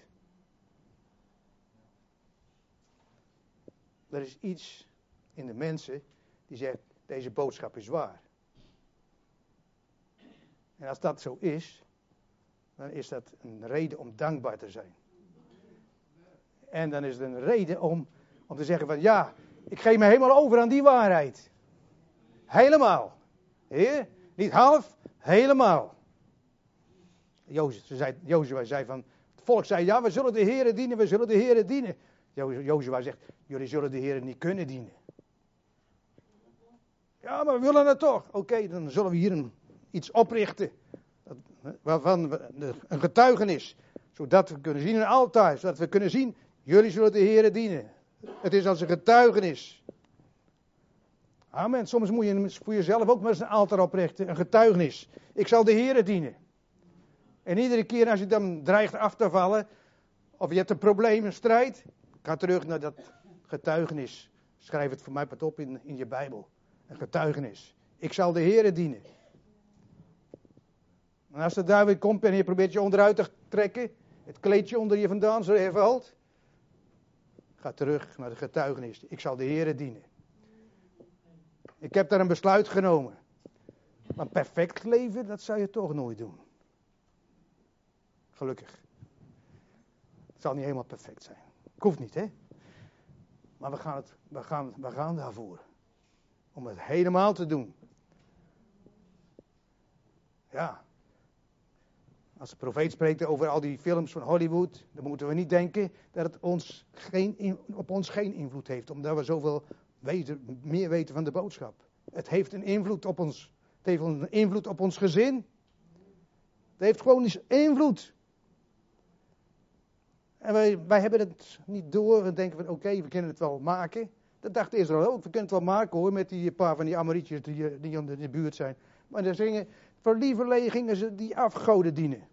C: Er is iets in de mensen die zegt, deze boodschap is waar. En als dat zo is, dan is dat een reden om dankbaar te zijn. En dan is het een reden om te zeggen van ja, ik geef me helemaal over aan die waarheid. Helemaal. Heer, niet half, helemaal. Jozua zei van, het volk zei ja, we zullen de Heere dienen, we zullen de Heere dienen. Jozua zegt, jullie zullen de Heere niet kunnen dienen. Ja, maar we willen het toch. Oké, dan zullen we hier iets oprichten. Waarvan een getuigenis. Zodat we kunnen zien in een altaar. Zodat we kunnen zien, jullie zullen de Heere dienen. Het is als een getuigenis. Amen. Soms moet je voor jezelf ook maar eens een altaar oprichten. Een getuigenis. Ik zal de Heere dienen. En iedere keer als je dan dreigt af te vallen. Of je hebt een probleem, een strijd. Ga terug naar dat getuigenis. Schrijf het voor mij wat op in je Bijbel. Een getuigenis. Ik zal de Heere dienen. En als de duivel komt en je probeert je onderuit te trekken. Het kleedje onder je vandaan zo je valt. Ga terug naar de getuigenis. Ik zal de Heere dienen. Ik heb daar een besluit genomen. Maar perfect leven, dat zou je toch nooit doen. Gelukkig. Het zal niet helemaal perfect zijn. Ik hoeft niet, hè. Maar we gaan daarvoor. Om het helemaal te doen. Ja. Als de profeet spreekt over al die films van Hollywood, dan moeten we niet denken dat het op ons geen invloed heeft. Omdat we zoveel meer weten van de boodschap. Het heeft een invloed op ons. Het heeft een invloed op ons gezin. Het heeft gewoon eens invloed. En wij hebben het niet door. We denken van oké, we kunnen het wel maken. Dat dacht Israël ook. We kunnen het wel maken hoor, met die paar van die Amorietjes die in de buurt zijn. Maar dan zingen, voor lieverlee gingen ze die afgoden dienen.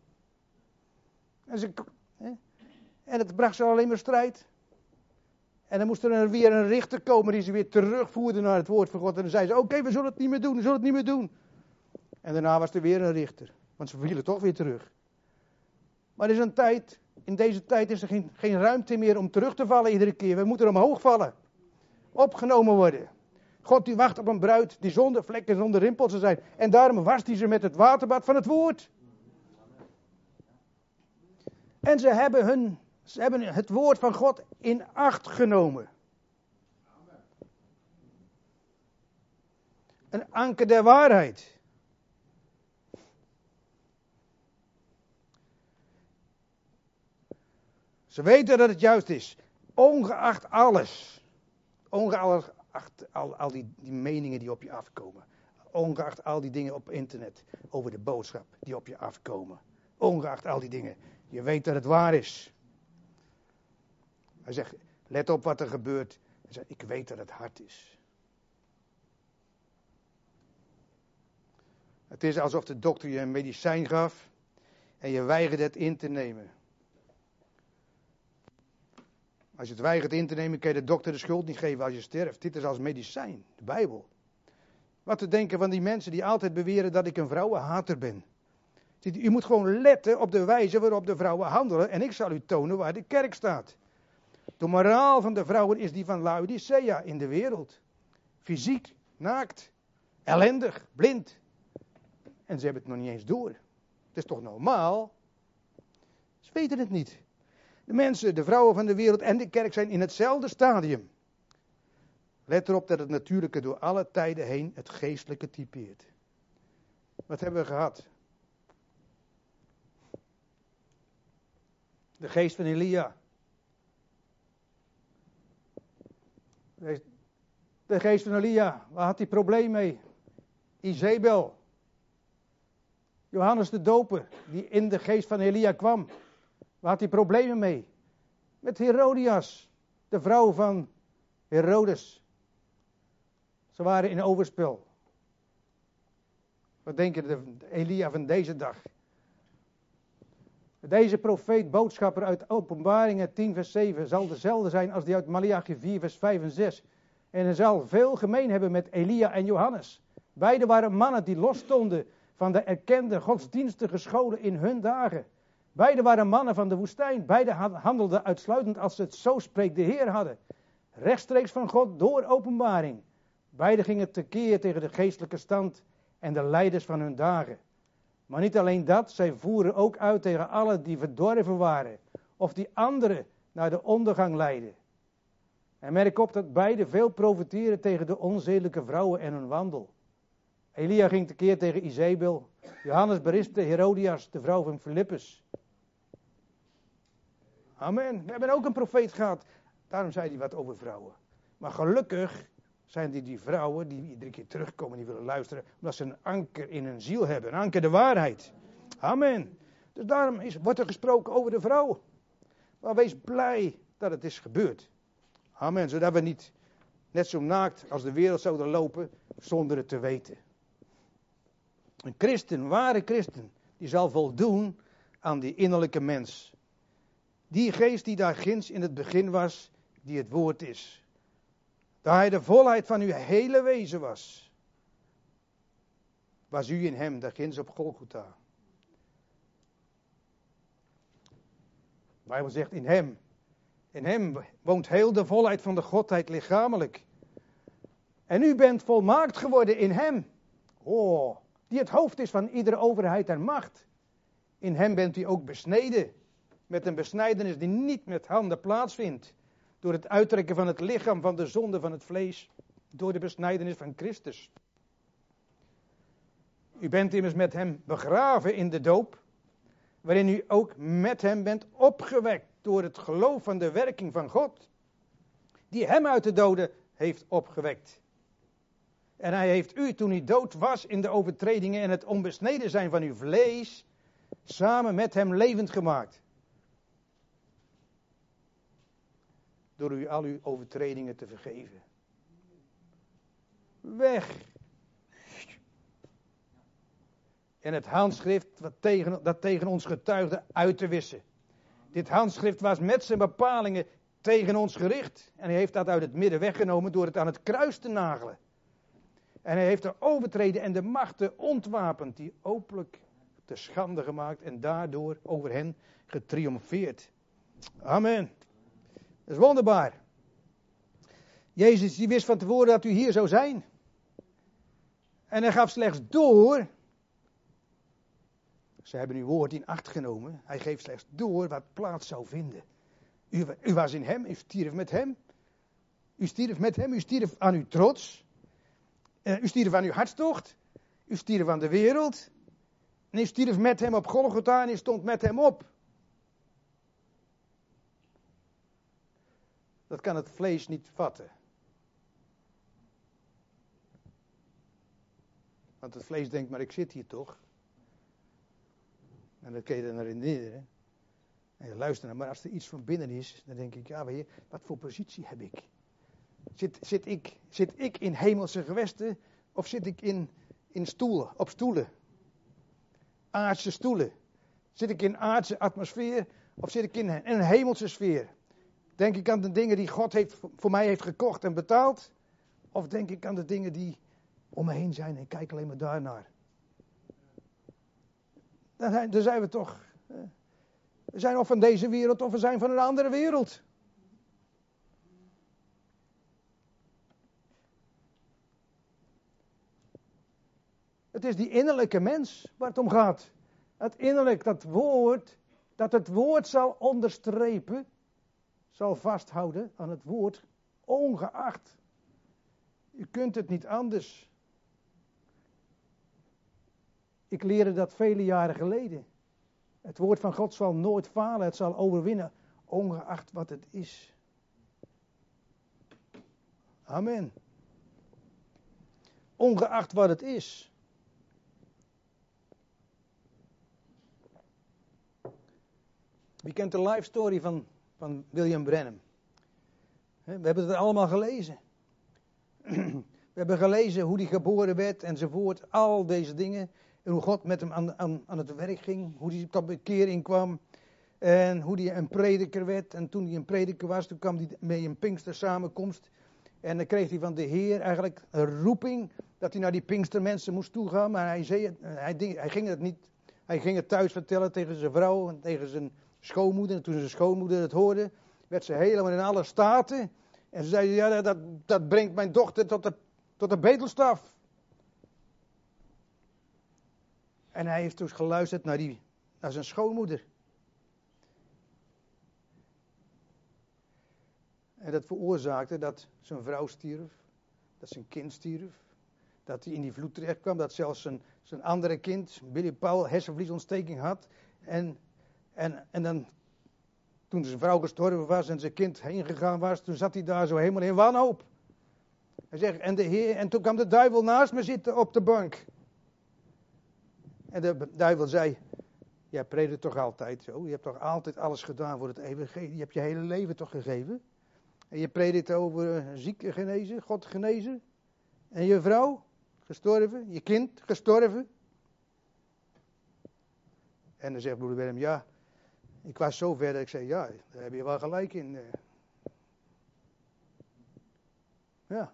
C: En het bracht ze alleen maar strijd. En dan moest er weer een richter komen die ze weer terugvoerde naar het woord van God. En dan zeiden ze, oké, we zullen het niet meer doen, we zullen het niet meer doen. En daarna was er weer een richter. Want ze vielen toch weer terug. Maar er is een tijd, in deze tijd is er geen ruimte meer om terug te vallen iedere keer. We moeten omhoog vallen. Opgenomen worden. God die wacht op een bruid die zonder vlekken, zonder rimpels te zijn. En daarom wast hij ze met het waterbad van het woord. En ze hebben het woord van God in acht genomen. Een anker der waarheid. Ze weten dat het juist is. Ongeacht alles. ongeacht al die meningen die op je afkomen. Ongeacht al die dingen op internet over de boodschap die op je afkomen. Ongeacht al die dingen. Je weet dat het waar is. Hij zegt, let op wat er gebeurt. Hij zegt, ik weet dat het hard is. Het is alsof de dokter je een medicijn gaf en je weigert het in te nemen. Als je het weigert in te nemen, kan je de dokter de schuld niet geven als je sterft. Dit is als medicijn, de Bijbel. Wat te denken van die mensen die altijd beweren dat ik een vrouwenhater ben. U moet gewoon letten op de wijze waarop de vrouwen handelen en ik zal u tonen waar de kerk staat. De moraal van de vrouwen is die van Laodicea in de wereld. Fysiek, naakt, ellendig, blind. En ze hebben het nog niet eens door. Het is toch normaal? Ze weten het niet. De mensen, de vrouwen van de wereld en de kerk zijn in hetzelfde stadium. Let erop dat het natuurlijke door alle tijden heen het geestelijke typeert. Wat hebben we gehad? De geest van Elia. De geest van Elia, waar had hij probleem mee? Izebel. Johannes de Doper, die in de geest van Elia kwam. Waar had hij problemen mee? Met Herodias, de vrouw van Herodes. Ze waren in overspel. Wat denk je, de Elia van deze dag? Deze profeet, boodschapper uit Openbaringen 10 vers 7 zal dezelfde zijn als die uit Maleachi 4 vers 5 en 6. En hij zal veel gemeen hebben met Elia en Johannes. Beiden waren mannen die losstonden van de erkende godsdienstige scholen in hun dagen. Beiden waren mannen van de woestijn. Beiden handelden uitsluitend als ze het zo spreekt de Heer hadden. Rechtstreeks van God door openbaring. Beiden gingen tekeer tegen de geestelijke stand en de leiders van hun dagen. Maar niet alleen dat, zij voeren ook uit tegen allen die verdorven waren. Of die anderen naar de ondergang leidden. En merk op dat beide veel profiteren tegen de onzedelijke vrouwen en hun wandel. Elia ging tekeer tegen Izebel. Johannes berispte Herodias, de vrouw van Filippus. Amen. We hebben ook een profeet gehad. Daarom zei hij wat over vrouwen. Maar gelukkig zijn die vrouwen die iedere keer terugkomen, die willen luisteren, omdat ze een anker in hun ziel hebben. Een anker de waarheid. Amen. Dus daarom wordt er gesproken over de vrouw. Maar wees blij dat het is gebeurd. Amen. Zodat we niet net zo naakt als de wereld zouden lopen zonder het te weten. Een christen, een ware christen, die zal voldoen aan die innerlijke mens. Die geest die daar ginds in het begin was, die het woord is. Dat hij de volheid van uw hele wezen was. Was u in hem, daar ginds op Golgotha. De Bijbel zegt in hem. In hem woont heel de volheid van de Godheid lichamelijk. En u bent volmaakt geworden in hem. Oh, die het hoofd is van iedere overheid en macht. In hem bent u ook besneden. Met een besnijdenis die niet met handen plaatsvindt. Door het uittrekken van het lichaam van de zonde van het vlees. Door de besnijdenis van Christus. U bent immers met hem begraven in de doop. Waarin u ook met hem bent opgewekt. Door het geloof van de werking van God. Die hem uit de doden heeft opgewekt. En hij heeft u toen u dood was in de overtredingen en het onbesneden zijn van uw vlees. Samen met hem levend gemaakt. Door u al uw overtredingen te vergeven. Weg. En het handschrift dat tegen ons getuigde uit te wissen. Dit handschrift was met zijn bepalingen tegen ons gericht. En hij heeft dat uit het midden weggenomen door het aan het kruis te nagelen. En hij heeft de overtreden en de machten ontwapend, die openlijk te schande gemaakt en daardoor over hen getriomfeerd. Amen. Dat is wonderbaar. Jezus die wist van tevoren dat u hier zou zijn. En hij gaf slechts door. Ze hebben uw woord in acht genomen. Hij geeft slechts door wat plaats zou vinden. U was in hem, u stierf met hem. U stierf met hem, u stierf aan uw trots. U stierf aan uw hartstocht. U stierf aan de wereld. En u stierf met hem op Golgotha en u stond met hem op. Dat kan het vlees niet vatten. Want het vlees denkt, maar ik zit hier toch. En dat kun je dan herinneren. En je luistert naar, maar als er iets van binnen is, dan denk ik, ja, weet je, wat voor positie heb ik? Zit ik in hemelse gewesten of zit ik in stoelen, op stoelen? Aardse stoelen. Zit ik in aardse atmosfeer of zit ik in een hemelse sfeer? Denk ik aan de dingen die God voor mij heeft gekocht en betaald? Of denk ik aan de dingen die om me heen zijn en kijk alleen maar daarnaar? Dan zijn we toch... We zijn of van deze wereld of we zijn van een andere wereld. Het is die innerlijke mens waar het om gaat. Het innerlijk, dat het woord zal onderstrepen, zal vasthouden aan het woord, ongeacht. U kunt het niet anders. Ik leerde dat vele jaren geleden. Het woord van God zal nooit falen, het zal overwinnen, ongeacht wat het is. Amen. Ongeacht wat het is. Wie kent de life story van William Branham? We hebben het allemaal gelezen. We hebben gelezen hoe hij geboren werd enzovoort. Al deze dingen. En hoe God met hem aan het werk ging. Hoe hij tot bekering kwam. En hoe hij een prediker werd. En toen hij een prediker was, toen kwam hij mee een Pinkstersamenkomst. En dan kreeg hij van de Heer eigenlijk een roeping dat hij naar die Pinkstermensen moest toegaan. Maar hij ging het niet. Hij ging het thuis vertellen tegen zijn vrouw en tegen zijn schoonmoeder. En toen zijn schoonmoeder het hoorde, werd ze helemaal in alle staten. En ze zei, ja, dat brengt mijn dochter tot de betelstaf. En hij heeft dus geluisterd naar zijn schoonmoeder. En dat veroorzaakte dat zijn vrouw stierf, dat zijn kind stierf, dat hij in die vloed terecht kwam, dat zelfs zijn andere kind, Billy Paul, hersenvliesontsteking had. En dan, toen zijn vrouw gestorven was en zijn kind heen gegaan was, toen zat hij daar zo helemaal in wanhoop. Hij zegt, en toen kwam de duivel naast me zitten op de bank. En de duivel zei, jij predikt toch altijd zo, je hebt toch altijd alles gedaan voor het evangelie, je hebt je hele leven toch gegeven. En je predikt over zieken genezen, God genezen. En je vrouw gestorven, je kind gestorven. En dan zegt broeder Willem, ja, ik was zo ver dat ik zei, ja, daar heb je wel gelijk in. Ja.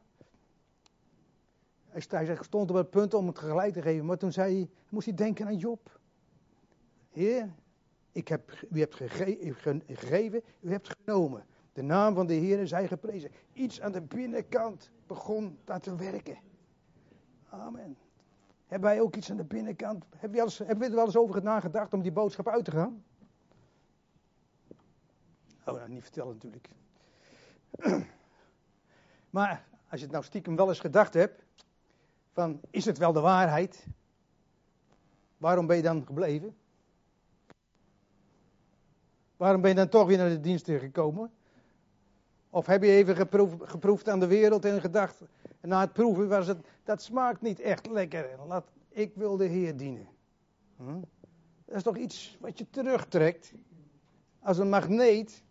C: Hij stond op het punt om het gelijk te geven, maar toen moest hij denken aan Job. Heer, u hebt gegeven, u hebt genomen. De naam van de Heer zij geprezen. Iets aan de binnenkant begon daar te werken. Amen. Hebben wij ook iets aan de binnenkant? Hebben we er wel eens over nagedacht om die boodschap uit te gaan? Oh, nou, niet vertellen natuurlijk. Maar als je het nou stiekem wel eens gedacht hebt, van is het wel de waarheid? Waarom ben je dan gebleven? Waarom ben je dan toch weer naar de diensten gekomen? Of heb je even geproefd aan de wereld en gedacht, en na het proeven was het, dat smaakt niet echt lekker. Ik wil de Heer dienen. Dat is toch iets wat je terugtrekt. Als een magneet.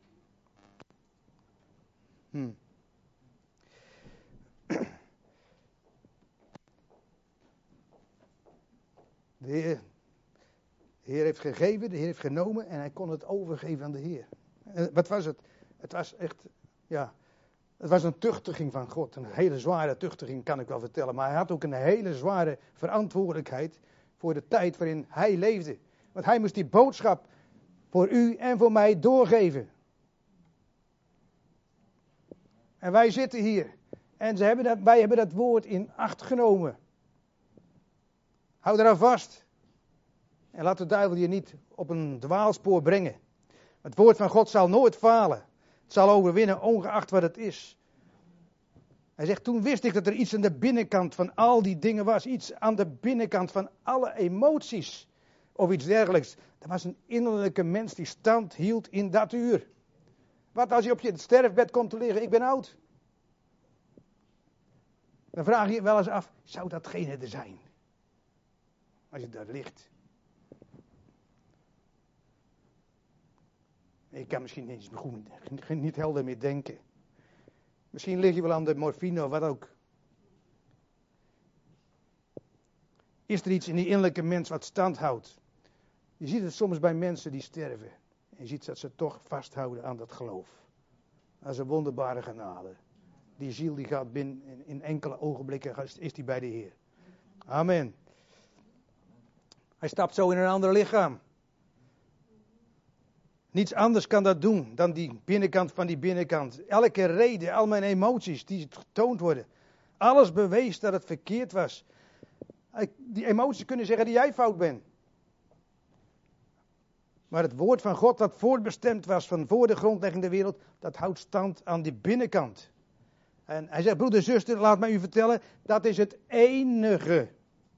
C: De Heer heeft gegeven, de Heer heeft genomen en hij kon het overgeven aan de Heer. Wat was het? Het was echt, ja, het was een tuchtiging van God. Een hele zware tuchtiging kan ik wel vertellen. Maar hij had ook een hele zware verantwoordelijkheid voor de tijd waarin hij leefde. Want hij moest die boodschap voor u en voor mij doorgeven. En wij zitten hier. En wij hebben dat woord in acht genomen. Hou eraan vast. En laat de duivel je niet op een dwaalspoor brengen. Het woord van God zal nooit falen. Het zal overwinnen, ongeacht wat het is. Hij zegt, toen wist ik dat er iets aan de binnenkant van al die dingen was. Iets aan de binnenkant van alle emoties. Of iets dergelijks. Er was een innerlijke mens die stand hield in dat uur. Wat als je op je sterfbed komt te liggen, ik ben oud. Dan vraag je je wel eens af, zou datgene er zijn? als je daar ligt. Ik kan misschien niet helder meer denken. Misschien lig je wel aan de morfine of wat ook. Is er iets in die innerlijke mens wat stand houdt? Je ziet het soms bij mensen die sterven. En je ziet dat ze toch vasthouden aan dat geloof. Dat is een wonderbare genade. Die ziel die gaat binnen, in enkele ogenblikken is die bij de Heer. Amen. Hij stapt zo in een ander lichaam. Niets anders kan dat doen dan die binnenkant van die binnenkant. Elke reden, al mijn emoties die getoond worden. Alles bewees dat het verkeerd was. Die emoties kunnen zeggen dat jij fout bent. Maar het woord van God dat voorbestemd was van voor de grondlegging der wereld, dat houdt stand aan die binnenkant. En hij zegt, broeder, zuster, laat mij u vertellen, dat is het enige.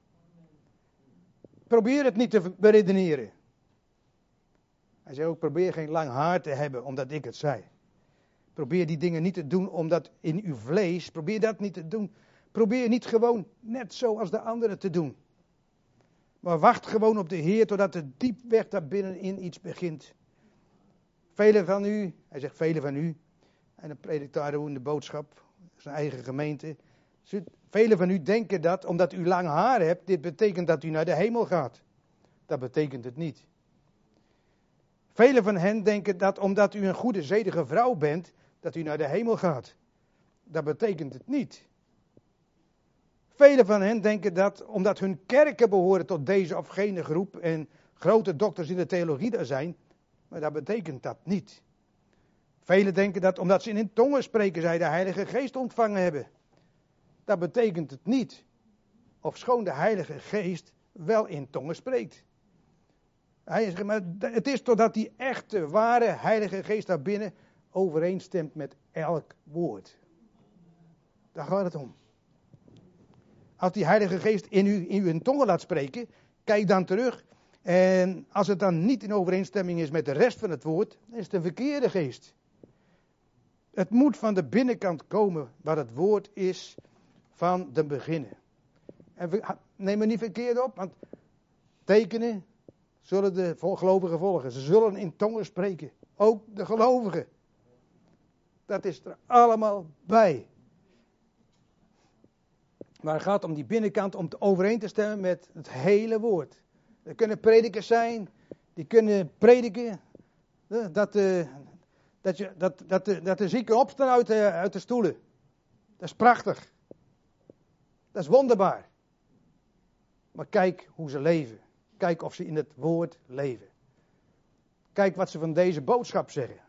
C: Probeer het niet te beredeneren. Hij zei ook, probeer geen lang haar te hebben, omdat ik het zei. Probeer die dingen niet te doen, omdat in uw vlees, probeer dat niet te doen. Probeer niet gewoon net zoals de anderen te doen. Maar wacht gewoon op de Heer, totdat er diep weg daar binnenin iets begint. Velen van u, hij zegt velen van u, en dan predikt daar in de boodschap, zijn eigen gemeente. Velen van u denken dat, omdat u lang haar hebt, dit betekent dat u naar de hemel gaat. Dat betekent het niet. Velen van hen denken dat, omdat u een goede, zedige vrouw bent, dat u naar de hemel gaat. Dat betekent het niet. Velen van hen denken dat, omdat hun kerken behoren tot deze of gene groep en grote dokters in de theologie daar zijn, maar dat betekent dat niet. Velen denken dat, omdat ze in tongen spreken, zij de Heilige Geest ontvangen hebben. Dat betekent het niet. Ofschoon de Heilige Geest wel in tongen spreekt. Hij zegt, maar het is totdat die echte, ware Heilige Geest daar binnen overeenstemt met elk woord. Daar gaat het om. Als die Heilige Geest in u in tongen laat spreken, kijk dan terug. En als het dan niet in overeenstemming is met de rest van het woord, dan is het een verkeerde geest. Het moet van de binnenkant komen, waar het woord is van de beginnen. En neem me niet verkeerd op, want tekenen zullen de gelovigen volgen. Ze zullen in tongen spreken. Ook de gelovigen. Dat is er allemaal bij. Maar het gaat om die binnenkant om overeen te stemmen met het hele woord. Er kunnen predikers zijn, die kunnen prediken dat de zieken opstaan uit de stoelen. Dat is prachtig. Dat is wonderbaar. Maar kijk hoe ze leven. Kijk of ze in het woord leven. Kijk wat ze van deze boodschap zeggen.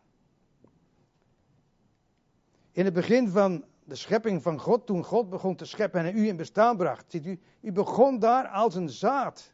C: In het begin van de schepping van God, toen God begon te scheppen en u in bestaan bracht. Ziet u begon daar als een zaad.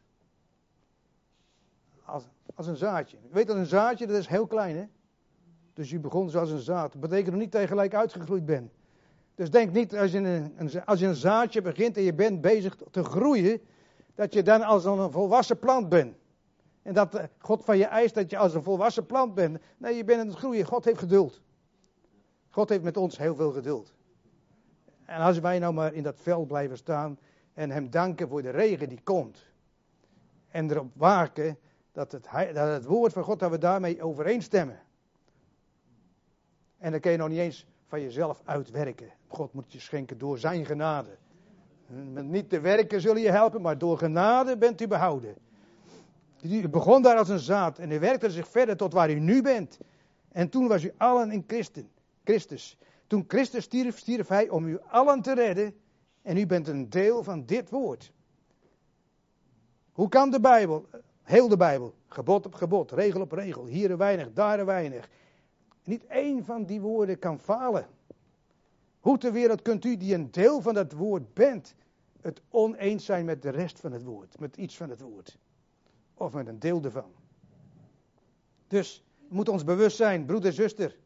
C: Als een zaadje. U weet dat een zaadje, dat is heel klein, hè? Dus u begon zoals een zaad. Dat betekent nog niet dat je gelijk uitgegroeid bent. Dus denk niet als je een zaadje begint en je bent bezig te groeien, dat je dan als een volwassen plant bent. En dat God van je eist dat je als een volwassen plant bent. Nee, je bent aan het groeien. God heeft geduld. God heeft met ons heel veel geduld. En als wij nou maar in dat veld blijven staan en hem danken voor de regen die komt. En erop waken dat het woord van God, dat we daarmee overeenstemmen. En dan kun je nog niet eens van jezelf uitwerken. God moet je schenken door zijn genade. Met niet te werken zullen je helpen, maar door genade bent u behouden. U begon daar als een zaad en u werkte zich verder tot waar u nu bent. En toen was u allen in Christus. Toen Christus stierf, stierf hij om u allen te redden. En u bent een deel van dit woord. Hoe kan de Bijbel, heel de Bijbel, gebod op gebod, regel op regel, hier een weinig, daar een weinig. Niet één van die woorden kan falen. Hoe ter wereld kunt u die een deel van dat woord bent, het oneens zijn met de rest van het woord, met iets van het woord. Of met een deel ervan. Dus, we moeten ons bewust zijn, broeder en zuster.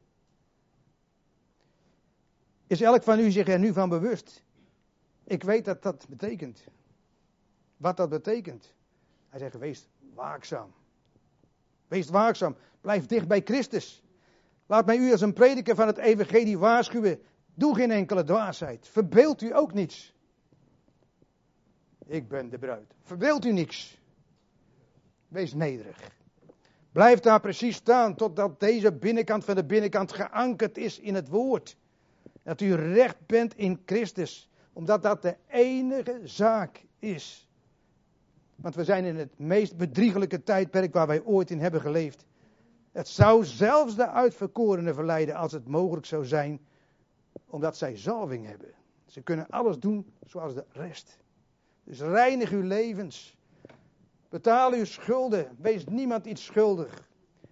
C: Is elk van u zich er nu van bewust? Ik weet dat dat betekent. Wat dat betekent. Hij zegt, wees waakzaam. Wees waakzaam. Blijf dicht bij Christus. Laat mij u als een prediker van het evangelie waarschuwen. Doe geen enkele dwaasheid. Verbeeld u ook niets. Ik ben de bruid. Verbeeld u niks. Wees nederig. Blijf daar precies staan totdat deze binnenkant van de binnenkant geankerd is in het woord. Dat u recht bent in Christus. Omdat dat de enige zaak is. Want we zijn in het meest bedriegelijke tijdperk waar wij ooit in hebben geleefd. Het zou zelfs de uitverkorenen verleiden als het mogelijk zou zijn. Omdat zij zalving hebben. Ze kunnen alles doen zoals de rest. Dus reinig uw levens. Betaal uw schulden. Wees niemand iets schuldig.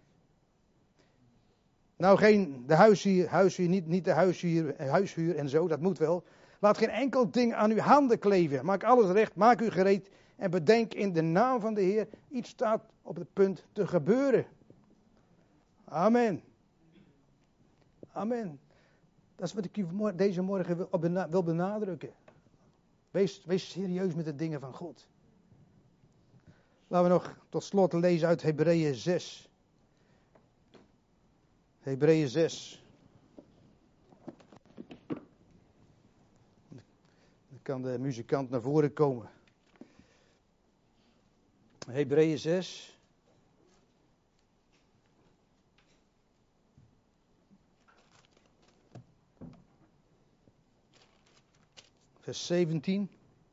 C: Nou, de huishuur, niet de huishuur en zo, dat moet wel. Laat geen enkel ding aan uw handen kleven. Maak alles recht, maak u gereed. En bedenk in de naam van de Heer, iets staat op het punt te gebeuren. Amen. Amen. Dat is wat ik u deze morgen wil benadrukken. Wees serieus met de dingen van God. Laten we nog tot slot lezen uit Hebreeën 6. Hebreeën 6. Dan kan de muzikant naar voren komen. Hebreeën 6. Vers 17.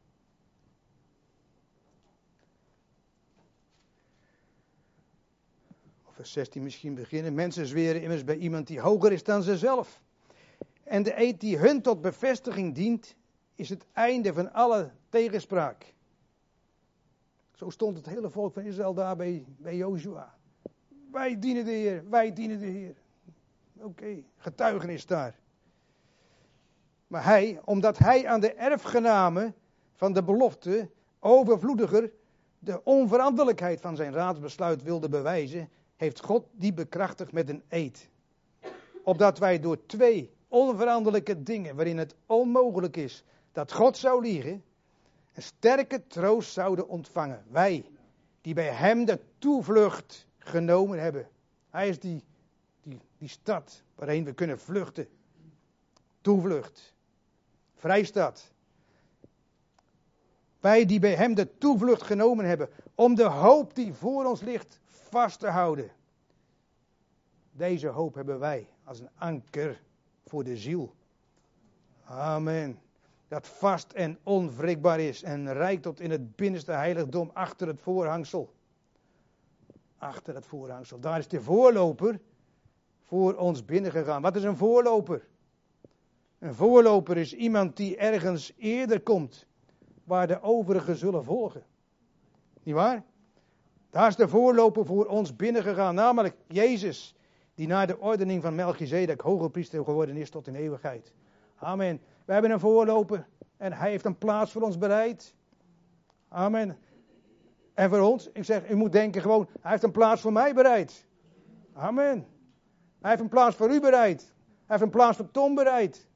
C: Vers 16 misschien beginnen. Mensen zweren immers bij iemand die hoger is dan zichzelf. En de eed die hun tot bevestiging dient, is het einde van alle tegenspraak. Zo stond het hele volk van Israël daar bij Jozua. Wij dienen de Heer, wij dienen de Heer. Oké, getuigenis daar. Maar hij, omdat hij aan de erfgename van de belofte overvloediger de onveranderlijkheid van zijn raadsbesluit wilde bewijzen, heeft God die bekrachtigd met een eed. Opdat wij door 2 onveranderlijke dingen, waarin het onmogelijk is dat God zou liegen, een sterke troost zouden ontvangen. Wij, die bij hem de toevlucht genomen hebben. Hij is die stad waarheen we kunnen vluchten. Toevlucht. Vrijstad. Wij die bij hem de toevlucht genomen hebben, om de hoop die voor ons ligt vast te houden. Deze hoop hebben wij als een anker voor de ziel. Amen. Dat vast en onwrikbaar is en reikt tot in het binnenste heiligdom achter het voorhangsel. Achter het voorhangsel. Daar is de voorloper voor ons binnengegaan. Wat is een voorloper? Een voorloper is iemand die ergens eerder komt, waar de overigen zullen volgen. Niet waar? Daar is de voorloper voor ons binnengegaan, namelijk Jezus, die naar de ordening van Melchizedek hogepriester geworden is tot in eeuwigheid. Amen. We hebben een voorloper en hij heeft een plaats voor ons bereid. Amen. En voor ons, ik zeg, u moet denken gewoon, hij heeft een plaats voor mij bereid. Amen. Hij heeft een plaats voor u bereid. Hij heeft een plaats voor Tom bereid.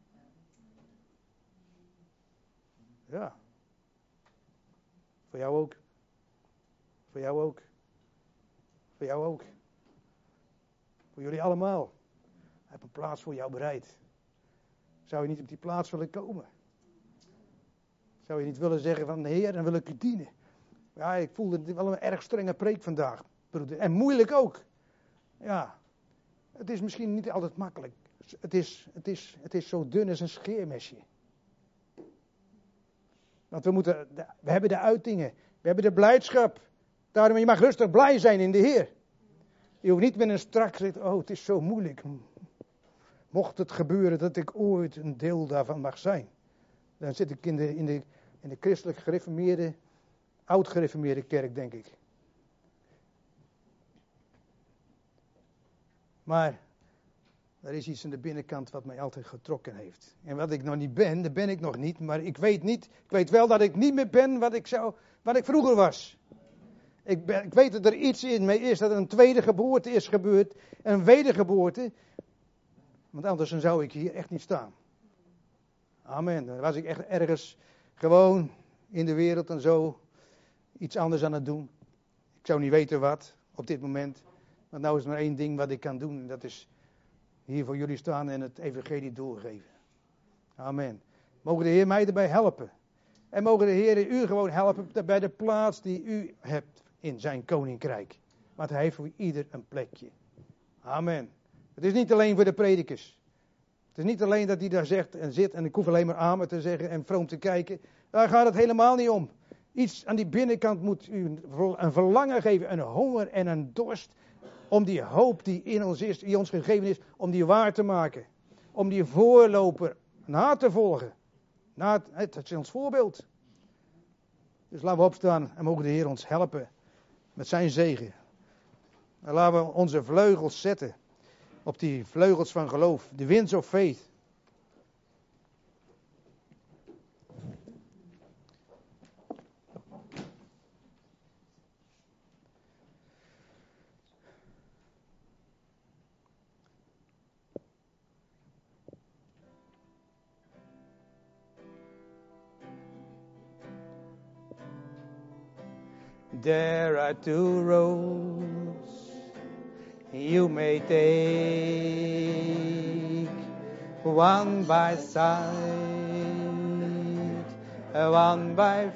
C: Ja. Voor jou ook. Voor jou ook. Voor jou ook. Voor jullie allemaal. Hij heeft een plaats voor jou bereid. Zou je niet op die plaats willen komen? Zou je niet willen zeggen van Heer, dan wil ik u dienen. Ja, ik voelde het wel een erg strenge preek vandaag, broeder. En moeilijk ook. Ja. Het is misschien niet altijd makkelijk. Het is zo dun als een scheermesje. Want we hebben de uitingen. We hebben de blijdschap. Daarom, je mag rustig blij zijn in de Heer. Je hoeft niet met een strak zitten. Oh, het is zo moeilijk. Mocht het gebeuren dat ik ooit een deel daarvan mag zijn. Dan zit ik in de christelijk gereformeerde, oud-gereformeerde kerk, denk ik. Maar er is iets aan de binnenkant wat mij altijd getrokken heeft. En wat ik nog niet ben, dat ben ik nog niet. Maar ik weet wel dat ik niet meer ben wat ik vroeger was. Ik weet dat er iets in mij is, dat er een tweede geboorte is gebeurd. Een wedergeboorte. Want anders dan zou ik hier echt niet staan. Amen. Dan was ik echt ergens gewoon in de wereld en zo iets anders aan het doen. Ik zou niet weten wat op dit moment. Want nou is er maar één ding wat ik kan doen. En dat is hier voor jullie staan en het evangelie doorgeven. Amen. Mogen de Heer mij erbij helpen. En mogen de Heer u gewoon helpen bij de plaats die u hebt in zijn koninkrijk. Want hij heeft voor ieder een plekje. Amen. Het is niet alleen voor de predikers. Het is niet alleen dat hij daar zegt en zit en ik hoef alleen maar amen te zeggen en vroom te kijken. Daar gaat het helemaal niet om. Iets aan die binnenkant moet u een verlangen geven, een honger en een dorst. Om die hoop die in ons is, die ons gegeven is, om die waar te maken. Om die voorloper na te volgen. Het is ons voorbeeld. Dus laten we opstaan en mogen de Heer ons helpen met zijn zegen. En laten we onze vleugels zetten op die vleugels van geloof. The wings of faith. There are two roads you may take, one by sight, one by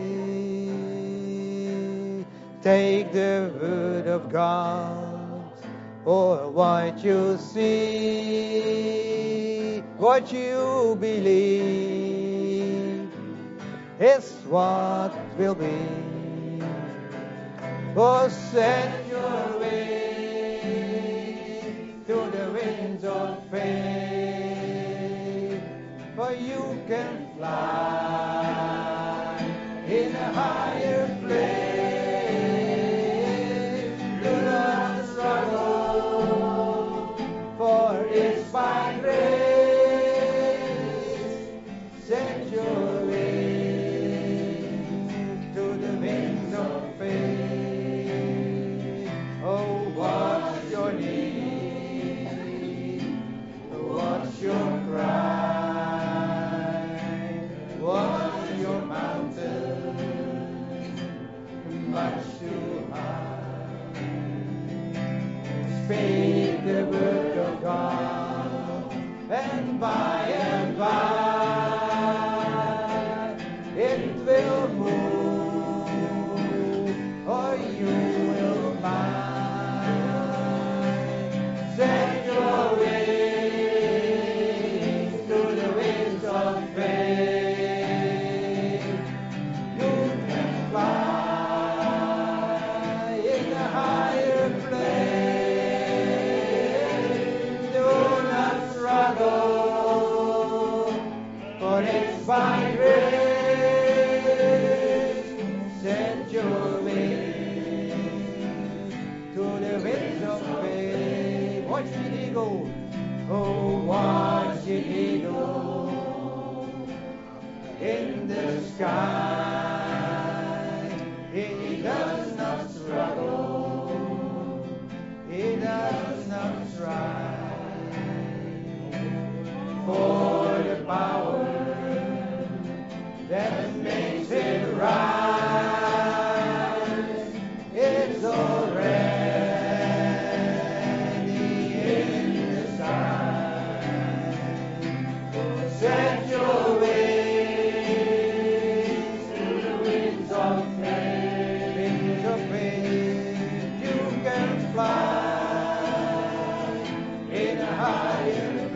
C: faith. Take the word of God, or what you see, what you believe, is what will be. Oh, set your way to the winds of faith, for you can fly in a higher place. Do not struggle, for it's by grace. Set your way to the winds of faith. What's your need? What's your cry? What's your mountain? Much too high. Speak the word of God, and by it will move, or you will find. Set your wings to the winds of faith. You can fly in a higher place. Do not struggle, for it's by grace. Set your wings to the winds of faith. Watch the eagle. Oh, watch the eagle in the sky. He does not struggle. He does not strive for the power that makes it rise. It's already set your wings to the winds of faith. Winds of faith, you can fly in a higher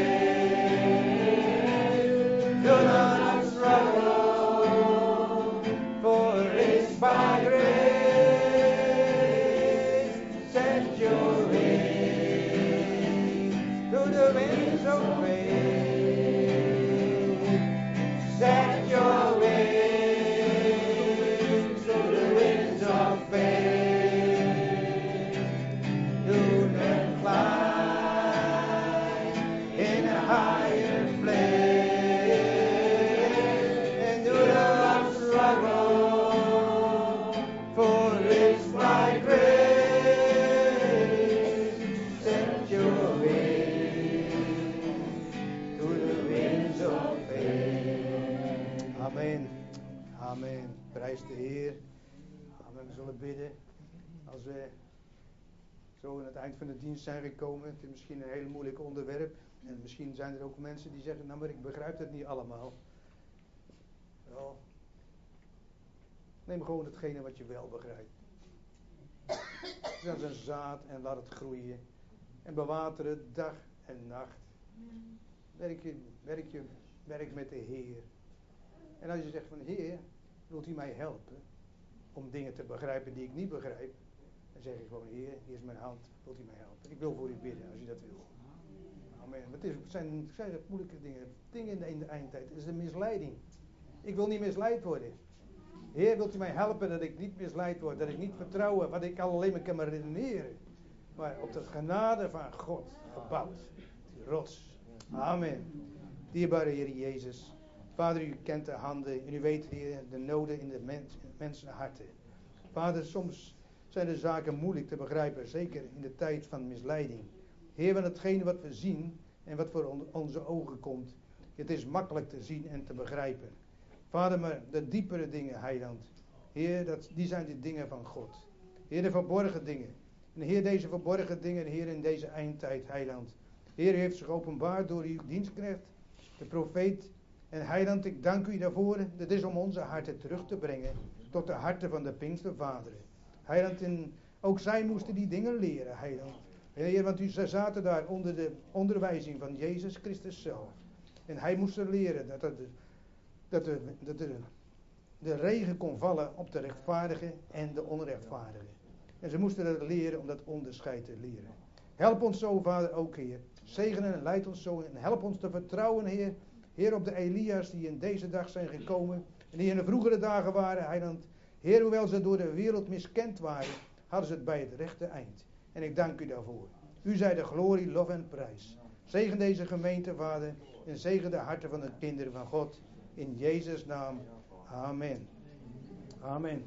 C: place. Do not struggle, for it's by grace. Set your wings to the winds of faith. Set your wings to the winds of faith. You can fly in a higher place, and do not struggle, for it's by grace. Set your wings to the winds of faith. Amen. Amen. Prijs de Heer. Amen. We zullen bidden. Als we zo aan het eind van de dienst zijn gekomen. Het is misschien een heel moeilijk onderwerp. En misschien zijn er ook mensen die zeggen, nou maar ik begrijp het niet allemaal. Ja. Neem gewoon hetgene wat je wel begrijpt. Dat is een zaad en laat het groeien. En bewater het dag en nacht. Werk met de Heer. En als je zegt van Heer, wilt u mij helpen om dingen te begrijpen die ik niet begrijp? Dan zeg ik gewoon Heer, hier is mijn hand, wilt u mij helpen? Ik wil voor u bidden als u dat wil. Amen. Het zijn moeilijke dingen. Dingen in de eindtijd. Het is een misleiding. Ik wil niet misleid worden. Heer, wilt u mij helpen dat ik niet misleid word. Dat ik niet vertrouw wat ik alleen maar kan redeneren. Maar op de genade van God gebouwd. Die rots. Amen. Dierbare Heer Jezus. Vader, u kent de handen. En u weet, Heer, de noden in de mensenharten. Vader, soms zijn de zaken moeilijk te begrijpen. Zeker in de tijd van misleiding. Heer, van hetgene wat we zien en wat voor onze ogen komt. Het is makkelijk te zien en te begrijpen. Vader, maar de diepere dingen, Heiland. Heer, die zijn de dingen van God. Heer, de verborgen dingen. En Heer, deze verborgen dingen, Heer, in deze eindtijd, Heiland. Heer, u heeft zich openbaard door uw dienstknecht, de profeet. En Heiland, ik dank u daarvoor. Dat is om onze harten terug te brengen tot de harten van de Pinkstervaderen. Heiland, en ook zij moesten die dingen leren, Heiland. Heer, want u zaten daar onder de onderwijzing van Jezus Christus zelf. En hij moest er leren dat de regen kon vallen op de rechtvaardige en de onrechtvaardige. En ze moesten het leren om dat onderscheid te leren. Help ons zo, Vader, ook, Heer. Zegenen en leid ons zo en help ons te vertrouwen, Heer. Heer, op de Elia's die in deze dag zijn gekomen en die in de vroegere dagen waren, Heiland. Heer, hoewel ze door de wereld miskend waren, hadden ze het bij het rechte eind. En ik dank u daarvoor. U zij de glorie, lof en prijs. Zegen deze gemeente, Vader, en zegen de harten van de kinderen van God. In Jezus' naam. Amen. Amen.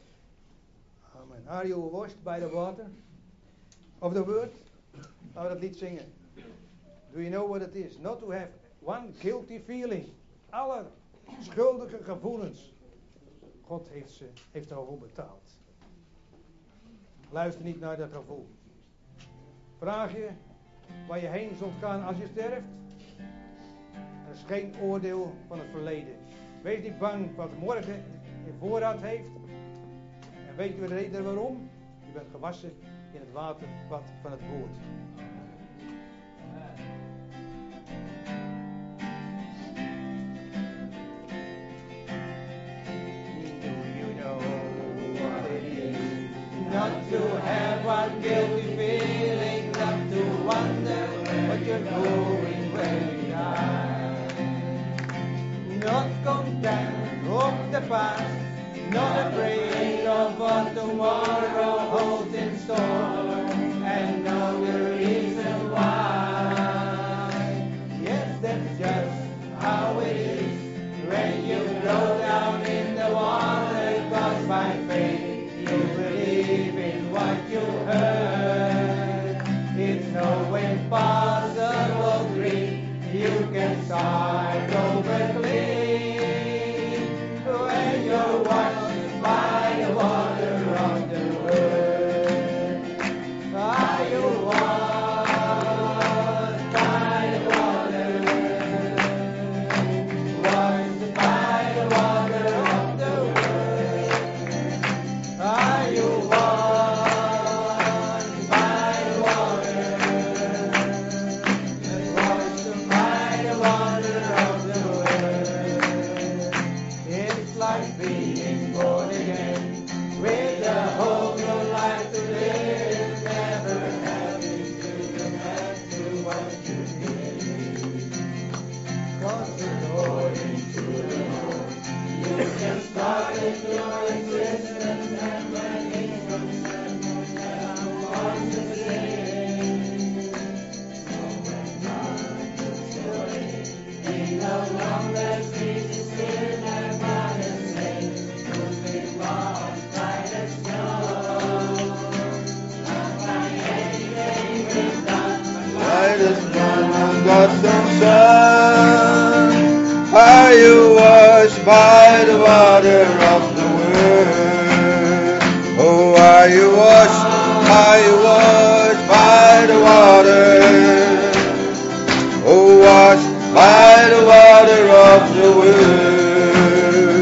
C: Amen. Are you washed by the water of the word? Laten we dat lied zingen. Do you know what it is? Not to have one guilty feeling. Alle schuldige gevoelens. God heeft daarvoor betaald. Luister niet naar dat gevoel. Vraag je waar je heen zult gaan als je sterft. Er is geen oordeel van het verleden. Wees niet bang wat morgen in voorraad heeft. En weet je de reden waarom? Je bent gewassen in het waterbad van het woord.
D: Not to have one guilty feeling, not to wonder what you're doing when you die. Not content of the past, not afraid of what tomorrow holds in store, and know the reason why. Yes, that's just how it is when you go down in the water, 'cause by faith you believe in what you heard. It's no impossible dream. You can start over clean when you're washed by the water of the word. Are you washed by the water? Washed by the water of the word. Are you washed by the water? Washed by the water of the word. It's like being born again, with a whole new life to live, never having to connect to what you need. 'Cause according to the Lord, you can start a new existence, and when it's concerned, never want to sing. So when God puts you in, He no longer sees you sin and run and say, you'll be washed by the snow. Not by anything we've done,
A: Light is born on God's own Son. Are you washed by the water of the word? Oh, are you washed? Are you washed by the water? Oh, washed by the water of the word.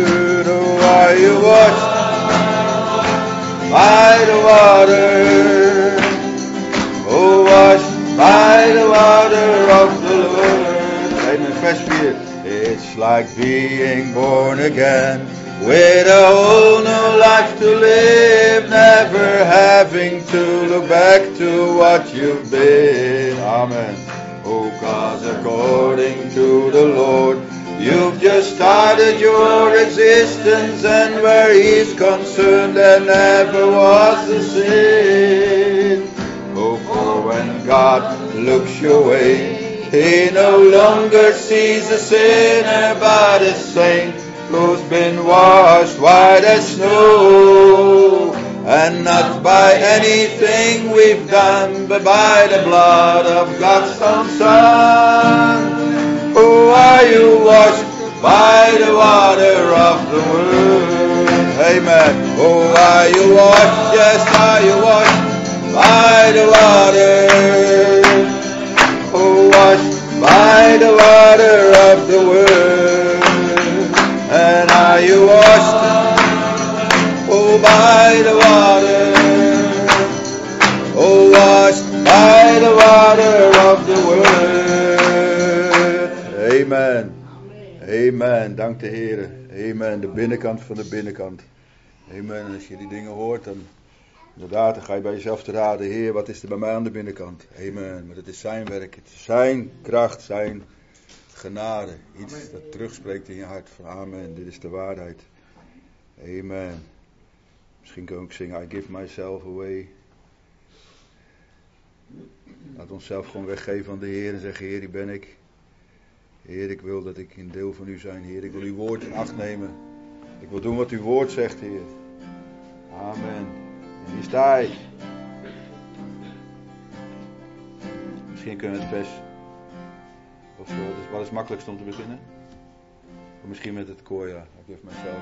A: by the water. Oh, washed by the water of the Lord. Amen. Vers 4. It's like being born again, with a whole new life to live, never having to look back to what you've been. Amen. Oh, 'cause according to the Lord, you've just started your existence, and where He's concerned there never was a sin. Oh, for when God looks your way, He no longer sees a sinner but a saint who's been washed white as snow, and not by anything we've done, but by the blood of God's own Son. Oh, are you washed by the water of the Word? Amen. Oh, are you washed? Yes, are you washed by the water? Oh, washed by the water of the Word. And are you washed? Oh, by the water. Oh, washed by the water of the Word. Amen. Amen. Dank de Heer. Amen. De binnenkant van de binnenkant. Amen. En als je die dingen hoort, dan inderdaad, dan ga je bij jezelf te raden. Heer, wat is er bij mij aan de binnenkant? Amen. Maar het is zijn werk. Het is zijn kracht, zijn genade. Iets dat terugspreekt in je hart. Van amen. Dit is de waarheid. Amen. Misschien kun je ook zingen. I give myself away. Laat onszelf gewoon weggeven aan de Heer. En zeggen, Heer, die ben ik. Heer, ik wil dat ik een deel van u zijn. Heer, ik wil uw woord in acht nemen. Ik wil doen wat uw woord zegt, Heer. Amen. En hier sta ik. Misschien kunnen we het vers. Of wat is het makkelijkst om te beginnen? Of misschien met het koor, ja. Ik geef mijzelf.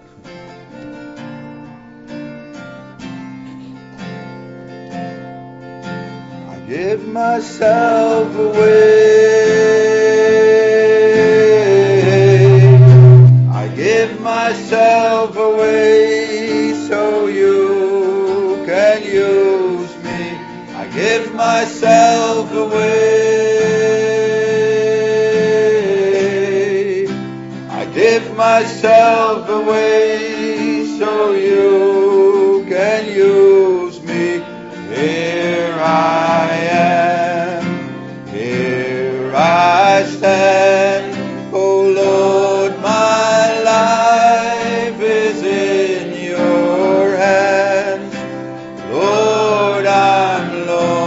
A: I give myself away. I give myself away so you can use me. I give myself away. I give myself away so you can use me. Here I am. Here I stand. Oh Lord, my life is in your hands. Lord, I'm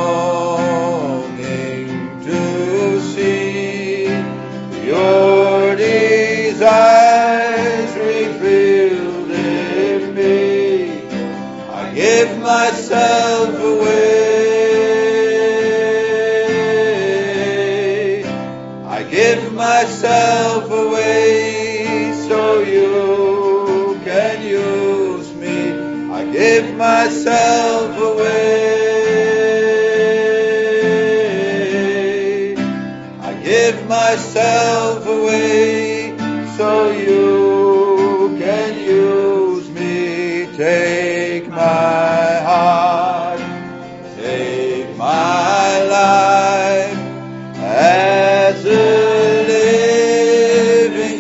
A: longing to see your desires revealed in me. I give myself away. I give myself away so you can use me. I give myself away. I give myself away so you can use me. Take my heart, take my life as a living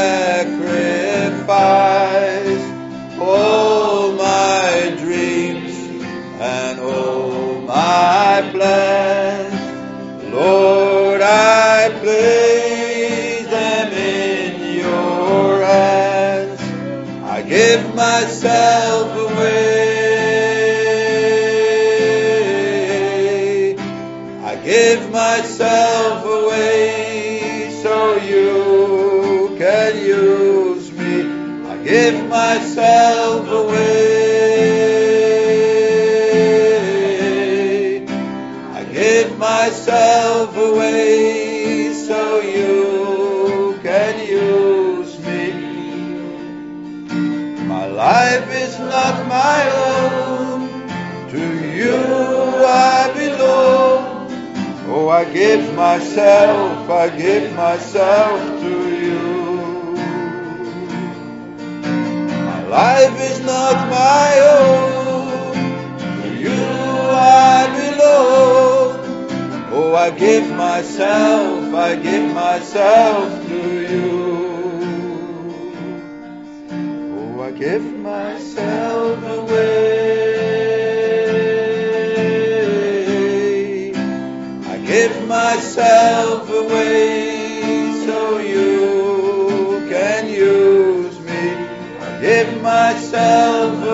A: sacrifice. All my dreams and all my plans, Lord, I place them in your hands. I give myself away. I give myself away so you can use me. I give myself away. I give myself away so you can use me. My life is not my own. To you I belong. Oh, I give myself to you. My life is not my own. I give myself to you. Oh, I give myself away. I give myself away so you can use me. I give myself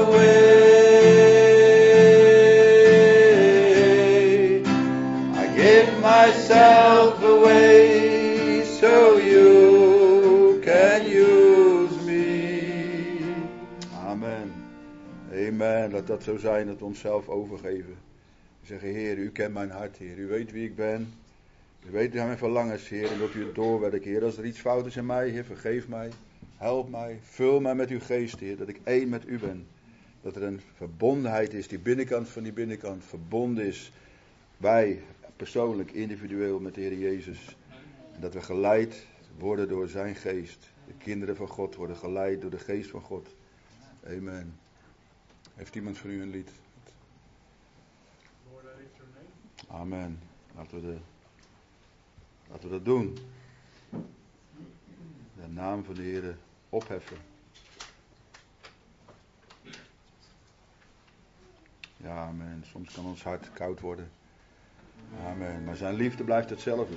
A: away. I give myself away so you can use me. Amen. Amen. Laat dat zo zijn, dat we onszelf overgeven. We zeggen, Heer, u kent mijn hart, Heer. U weet wie ik ben. U weet mijn verlangens, Heer. En wilt u het doorwerken, Heer. Als er iets fout is in mij, Heer, vergeef mij. Help mij. Vul mij met uw geest, Heer. Dat ik één met u ben. Dat er een verbondenheid is, die binnenkant van die binnenkant verbonden is. Wij, persoonlijk, individueel met de Heer Jezus. En dat we geleid worden door zijn geest. De kinderen van God worden geleid door de geest van God. Amen. Heeft iemand voor u een lied? Amen. Laten we dat doen. De naam van de Heer opheffen. Ja, amen. Soms kan ons hart koud worden. Amen. Maar zijn liefde blijft hetzelfde.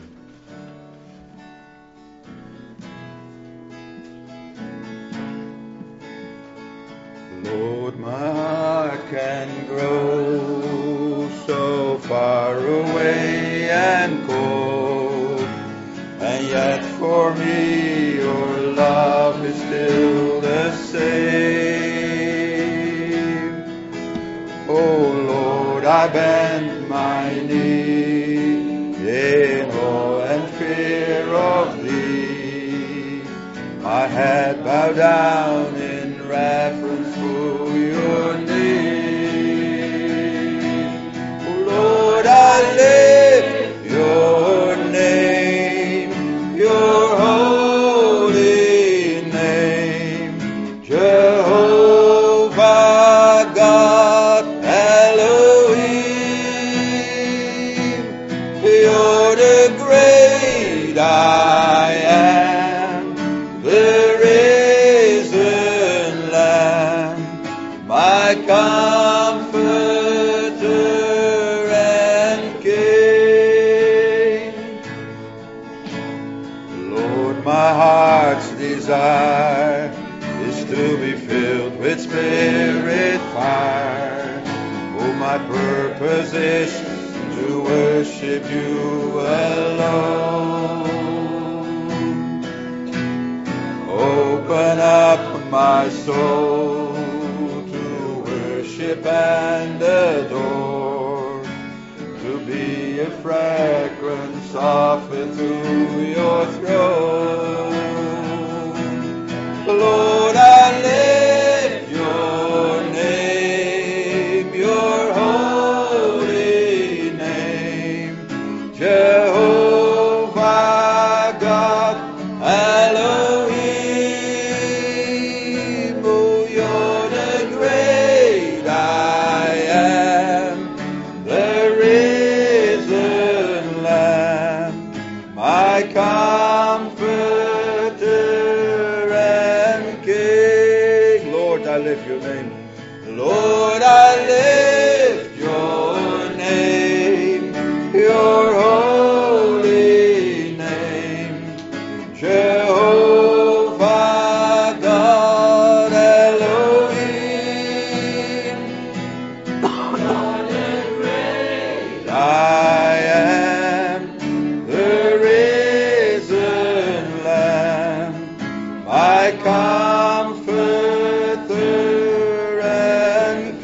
A: Lord, my heart can grow so far away and cold, and yet for me your love is still the same. Oh Lord, I bend my knee in awe and fear of thee, my head bowed down in reverence for your name. Oh Lord, I lift your name, your holy name, Jehovah God Elohim. You're the great I am, the risen Lamb, my comforter and king. Lord, my heart's desire is to be filled with spirit fire. Oh, my purpose is to worship you alone. Open up my soul to worship and adore, to be a fragrance offered to your throne. Lord, I lift your name, your holy name, Jehovah God Elohim. Oh, you're the great I am, the risen Lamb, my comforter and king. Lord, I lift your name. Lord, I lift your name, your holy name, Jehovah God Elohim. I am the risen Lamb, my comforter and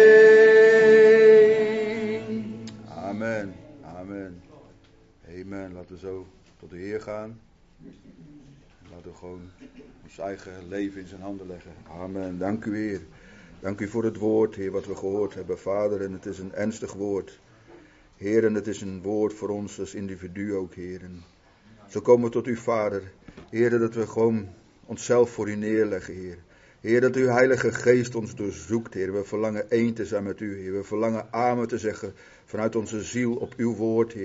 A: king. Amen. Amen. Amen. Laten we zo tot de Heer gaan. Laten we gewoon ons eigen leven in zijn handen leggen. Amen. Dank u, Heer. Dank u voor het woord, Heer, wat we gehoord hebben, Vader. En het is een ernstig woord. Heer, en het is een woord voor ons als individu ook, Heer. En zo komen we tot u, Vader. Heer, dat we gewoon onszelf voor u neerleggen, Heer. Heer, dat uw Heilige Geest ons doorzoekt, Heer. We verlangen één te zijn met u, Heer. We verlangen amen te zeggen vanuit onze ziel op uw woord, Heer.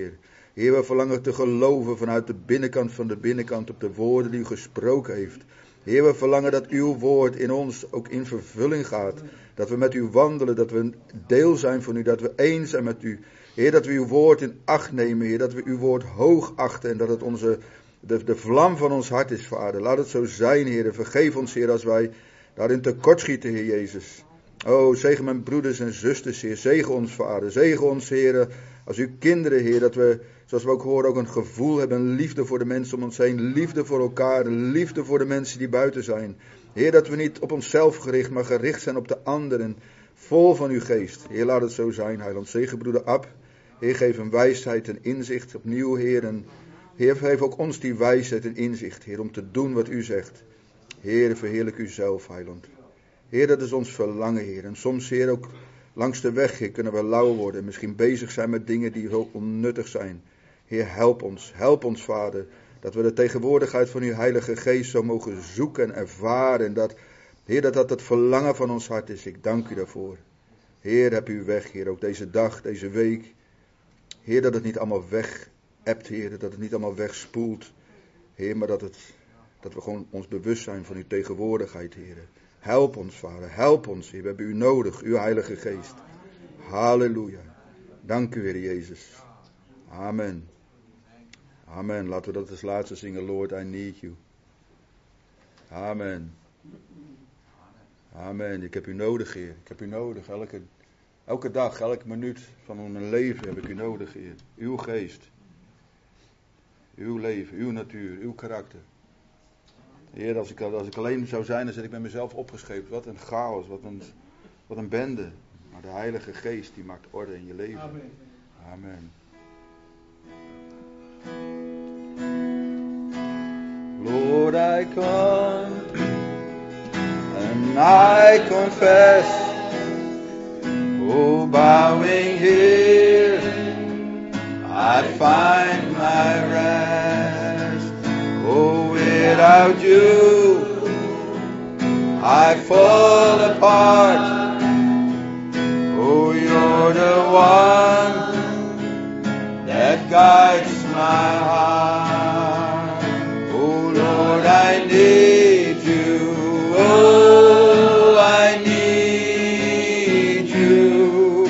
A: Heer, we verlangen te geloven vanuit de binnenkant van de binnenkant op de woorden die u gesproken heeft. Heer, we verlangen dat uw woord in ons ook in vervulling gaat. Dat we met u wandelen, dat we een deel zijn van u, dat we één zijn met u. Heer, dat we uw woord in acht nemen, Heer, dat we uw woord hoog achten en dat het de vlam van ons hart is, Vader. Laat het zo zijn, Heer. Vergeef ons, Heer, als wij daarin tekortschieten, Heer Jezus. O, zegen mijn broeders en zusters, Heer. Zegen ons, Vader. Zegen ons, Heer, als uw kinderen, Heer, dat we, zoals we ook horen, ook een gevoel hebben, een liefde voor de mensen om ons heen, liefde voor elkaar, liefde voor de mensen die buiten zijn. Heer, dat we niet op onszelf gericht, maar gericht zijn op de anderen, vol van uw geest. Heer, laat het zo zijn, heiland. Zegen broeder Ab. Heer, geef hem wijsheid en inzicht opnieuw, Heer. En Heer, geef ook ons die wijsheid en inzicht, Heer, om te doen wat u zegt. Heer, verheerlijk u zelf, heiland. Heer, dat is ons verlangen, Heer. En soms, Heer, ook langs de weg, Heer, kunnen we lauw worden. En misschien bezig zijn met dingen die zo onnuttig zijn. Heer, help ons, Vader. Dat we de tegenwoordigheid van uw Heilige Geest zo mogen zoeken en ervaren. En dat, Heer, dat het verlangen van ons hart is. Ik dank u daarvoor. Heer, heb uw weg, Heer, ook deze dag, deze week. Heer, dat het niet allemaal weg hebt, Heer, dat het niet allemaal wegspoelt. Heer, maar dat we gewoon ons bewust zijn van uw tegenwoordigheid, Heer. Help ons, Vader, help ons, Heer. We hebben u nodig, uw Heilige Geest. Halleluja. Dank u, Heer Jezus. Amen. Amen. Laten we dat als laatste zingen. Lord, I need you. Amen. Amen. Ik heb u nodig, Heer. Ik heb u nodig. Elke dag, elke minuut van mijn leven heb ik u nodig, Heer. Uw geest. Uw leven, uw natuur, uw karakter. Heer, als ik alleen zou zijn, dan zit ik met mezelf opgescheept. Wat een chaos, wat een bende. Maar de Heilige Geest, die maakt orde in je leven. Amen. Amen. Lord, I come and I confess, oh, bowing here, I find my rest. Oh, without you, I fall apart. Oh, you're the one that guides my heart. Oh, Lord, I need you. Oh, I need you.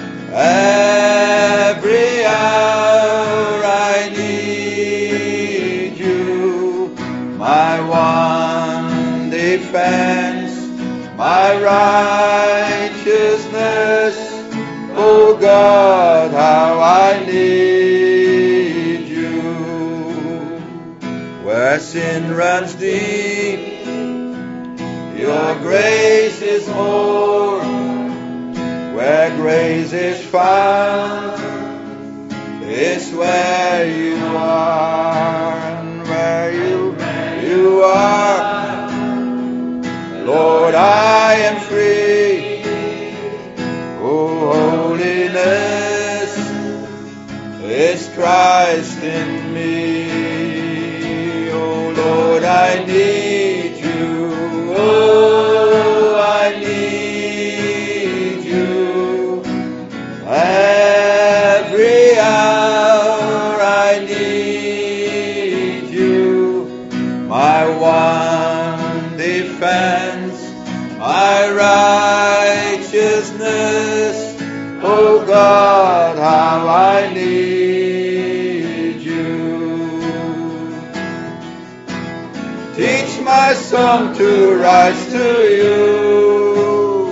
A: Every hour I need you. My one defense, my righteousness. Oh God, how I need you. Where sin runs deep, your grace is more. Where grace is found, is where you are. And where you are, Lord, I am free. Oh, holiness is Christ in me. Oh, Lord, I need you. Oh, I need you. Every hour I need you. My one defense, my righteousness. Oh God, how I need you. Teach my song to rise to you.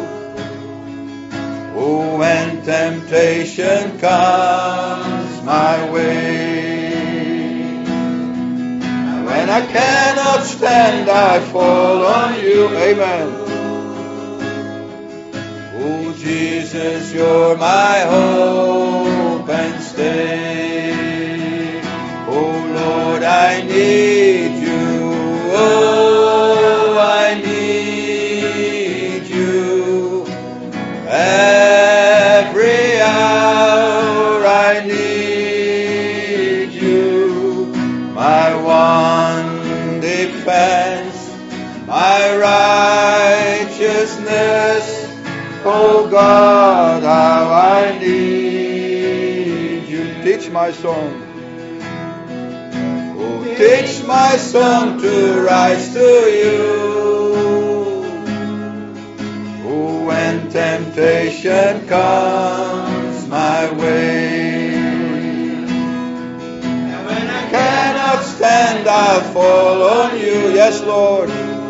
A: Oh, when temptation comes my way, when I cannot stand, I fall on you. Amen. Oh, Jesus, you're my hope and stay. Oh, Lord, I need you. Oh, I need you. Every hour I need you. My one defense, my righteousness. Oh God, how I need you. Teach my song. my song to rise to you. Oh, when temptation comes my way, and when I cannot stand, I'll fall on you. Yes, Lord.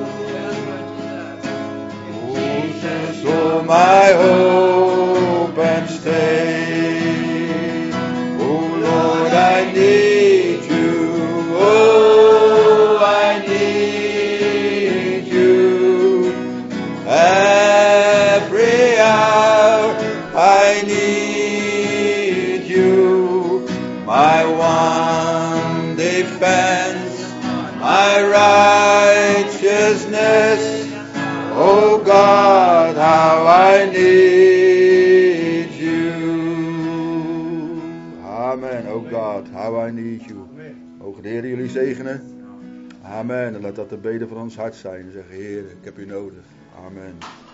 A: Oh, my hope and stay. Oh, Lord, I need you. Oh, I need you. Every hour I need you. My one defense, my righteousness. Oh God, how I need you. Amen. Oh God, how I need you. Mogen de Heer jullie zegenen. Amen. En laat dat de beden van ons hart zijn. We zeggen, Heer, ik heb u nodig. Amen.